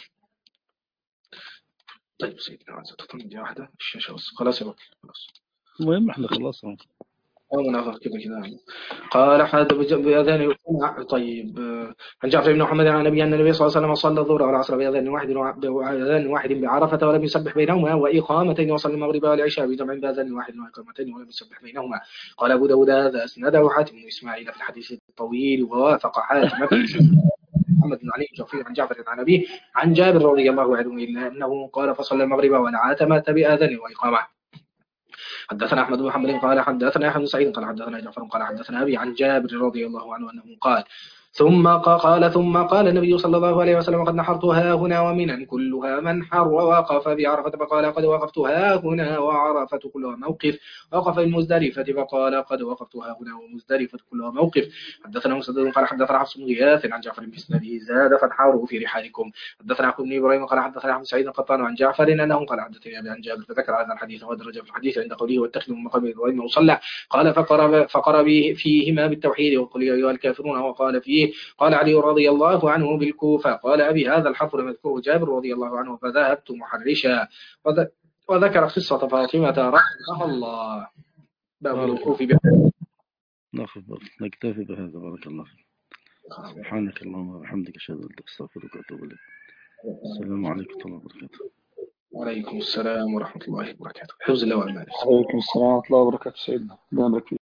طيب سيدنا عايز تطلع واحدة الشاشة بس خلاص يا بطل خلاص المهم احنا خلصنا. أو ناخذ كذا كذا. قال حد بأذان طيب عن جعفر بن محمد عن النبي أن النبي صلى الله عليه وسلم صلى الظهر والعصر بأذان واحد بأذان واحد بعرفة ولم يسبح بينهما وإقامتين وصلى المغرب والعشاء بجمع بأذان واحد وإقامتين ولم يسبح بينهما. قال أبو داود هذا أسنده حاتم بن إسماعيل في الحديث الطويل ووافق حاتم محمد بن علي الجعفي عن جعفر عن أبيه عن جابر رضي الله عنه إلا أنه قال فصلى المغرب والعتمة بأذان وإقامة. حدثنا أحمد بن محمد قال حدثنا يحيى بن سعيد قال حدثنا جعفر قال حدثنا أبي عن جابر رضي الله عنه أنه قال ثم قال ثم قال النبي صلى الله عليه وسلم قد نحرت ها هنا ومنا كلها منحر ووقف بعرفة فقال قد وقفت ها هنا وعرفة كلها موقف وقف المزدلفة فقال قد وقفت ها هنا ومزدلفة كلها موقف. حدثنا مسدد قال حدثنا حفص بن غياث عن جعفر بن مسنده زاد فانحروا في رحالكم. حدثنا أحمد بن إبراهيم قال حدثنا أحمد سعيد القطان عن جعفر أنه قال حدثني أبي عن جابر فذكر هذا الحديث ودرج في الحديث عند قوله واتخذوا من مقام إبراهيم مصلى قال فقرأ فقرأ فيهما بالتوحيد وقل يا أيها الكافرون وقال فيه قال علي رضي الله عنه بالكوفة قال أبي هذا الحرف لم يذكره جابر رضي الله عنه فذهبت محرشا. وذكر قصة فاطمة رحمها الله. باب الوقوف بها. ناخذ نكتفي بهذا. بارك الله فيك. سبحانك اللهم وبحمدك أشهد أن لا إله إلا أنت أستغفرك وأتوب إليك. السلام عليكم ورحمة الله وبركاته. وعليكم السلام ورحمة الله وبركاته. حفظ الله وأمانه. عليكم السلام ورحمة الله وبركاته سيدنا.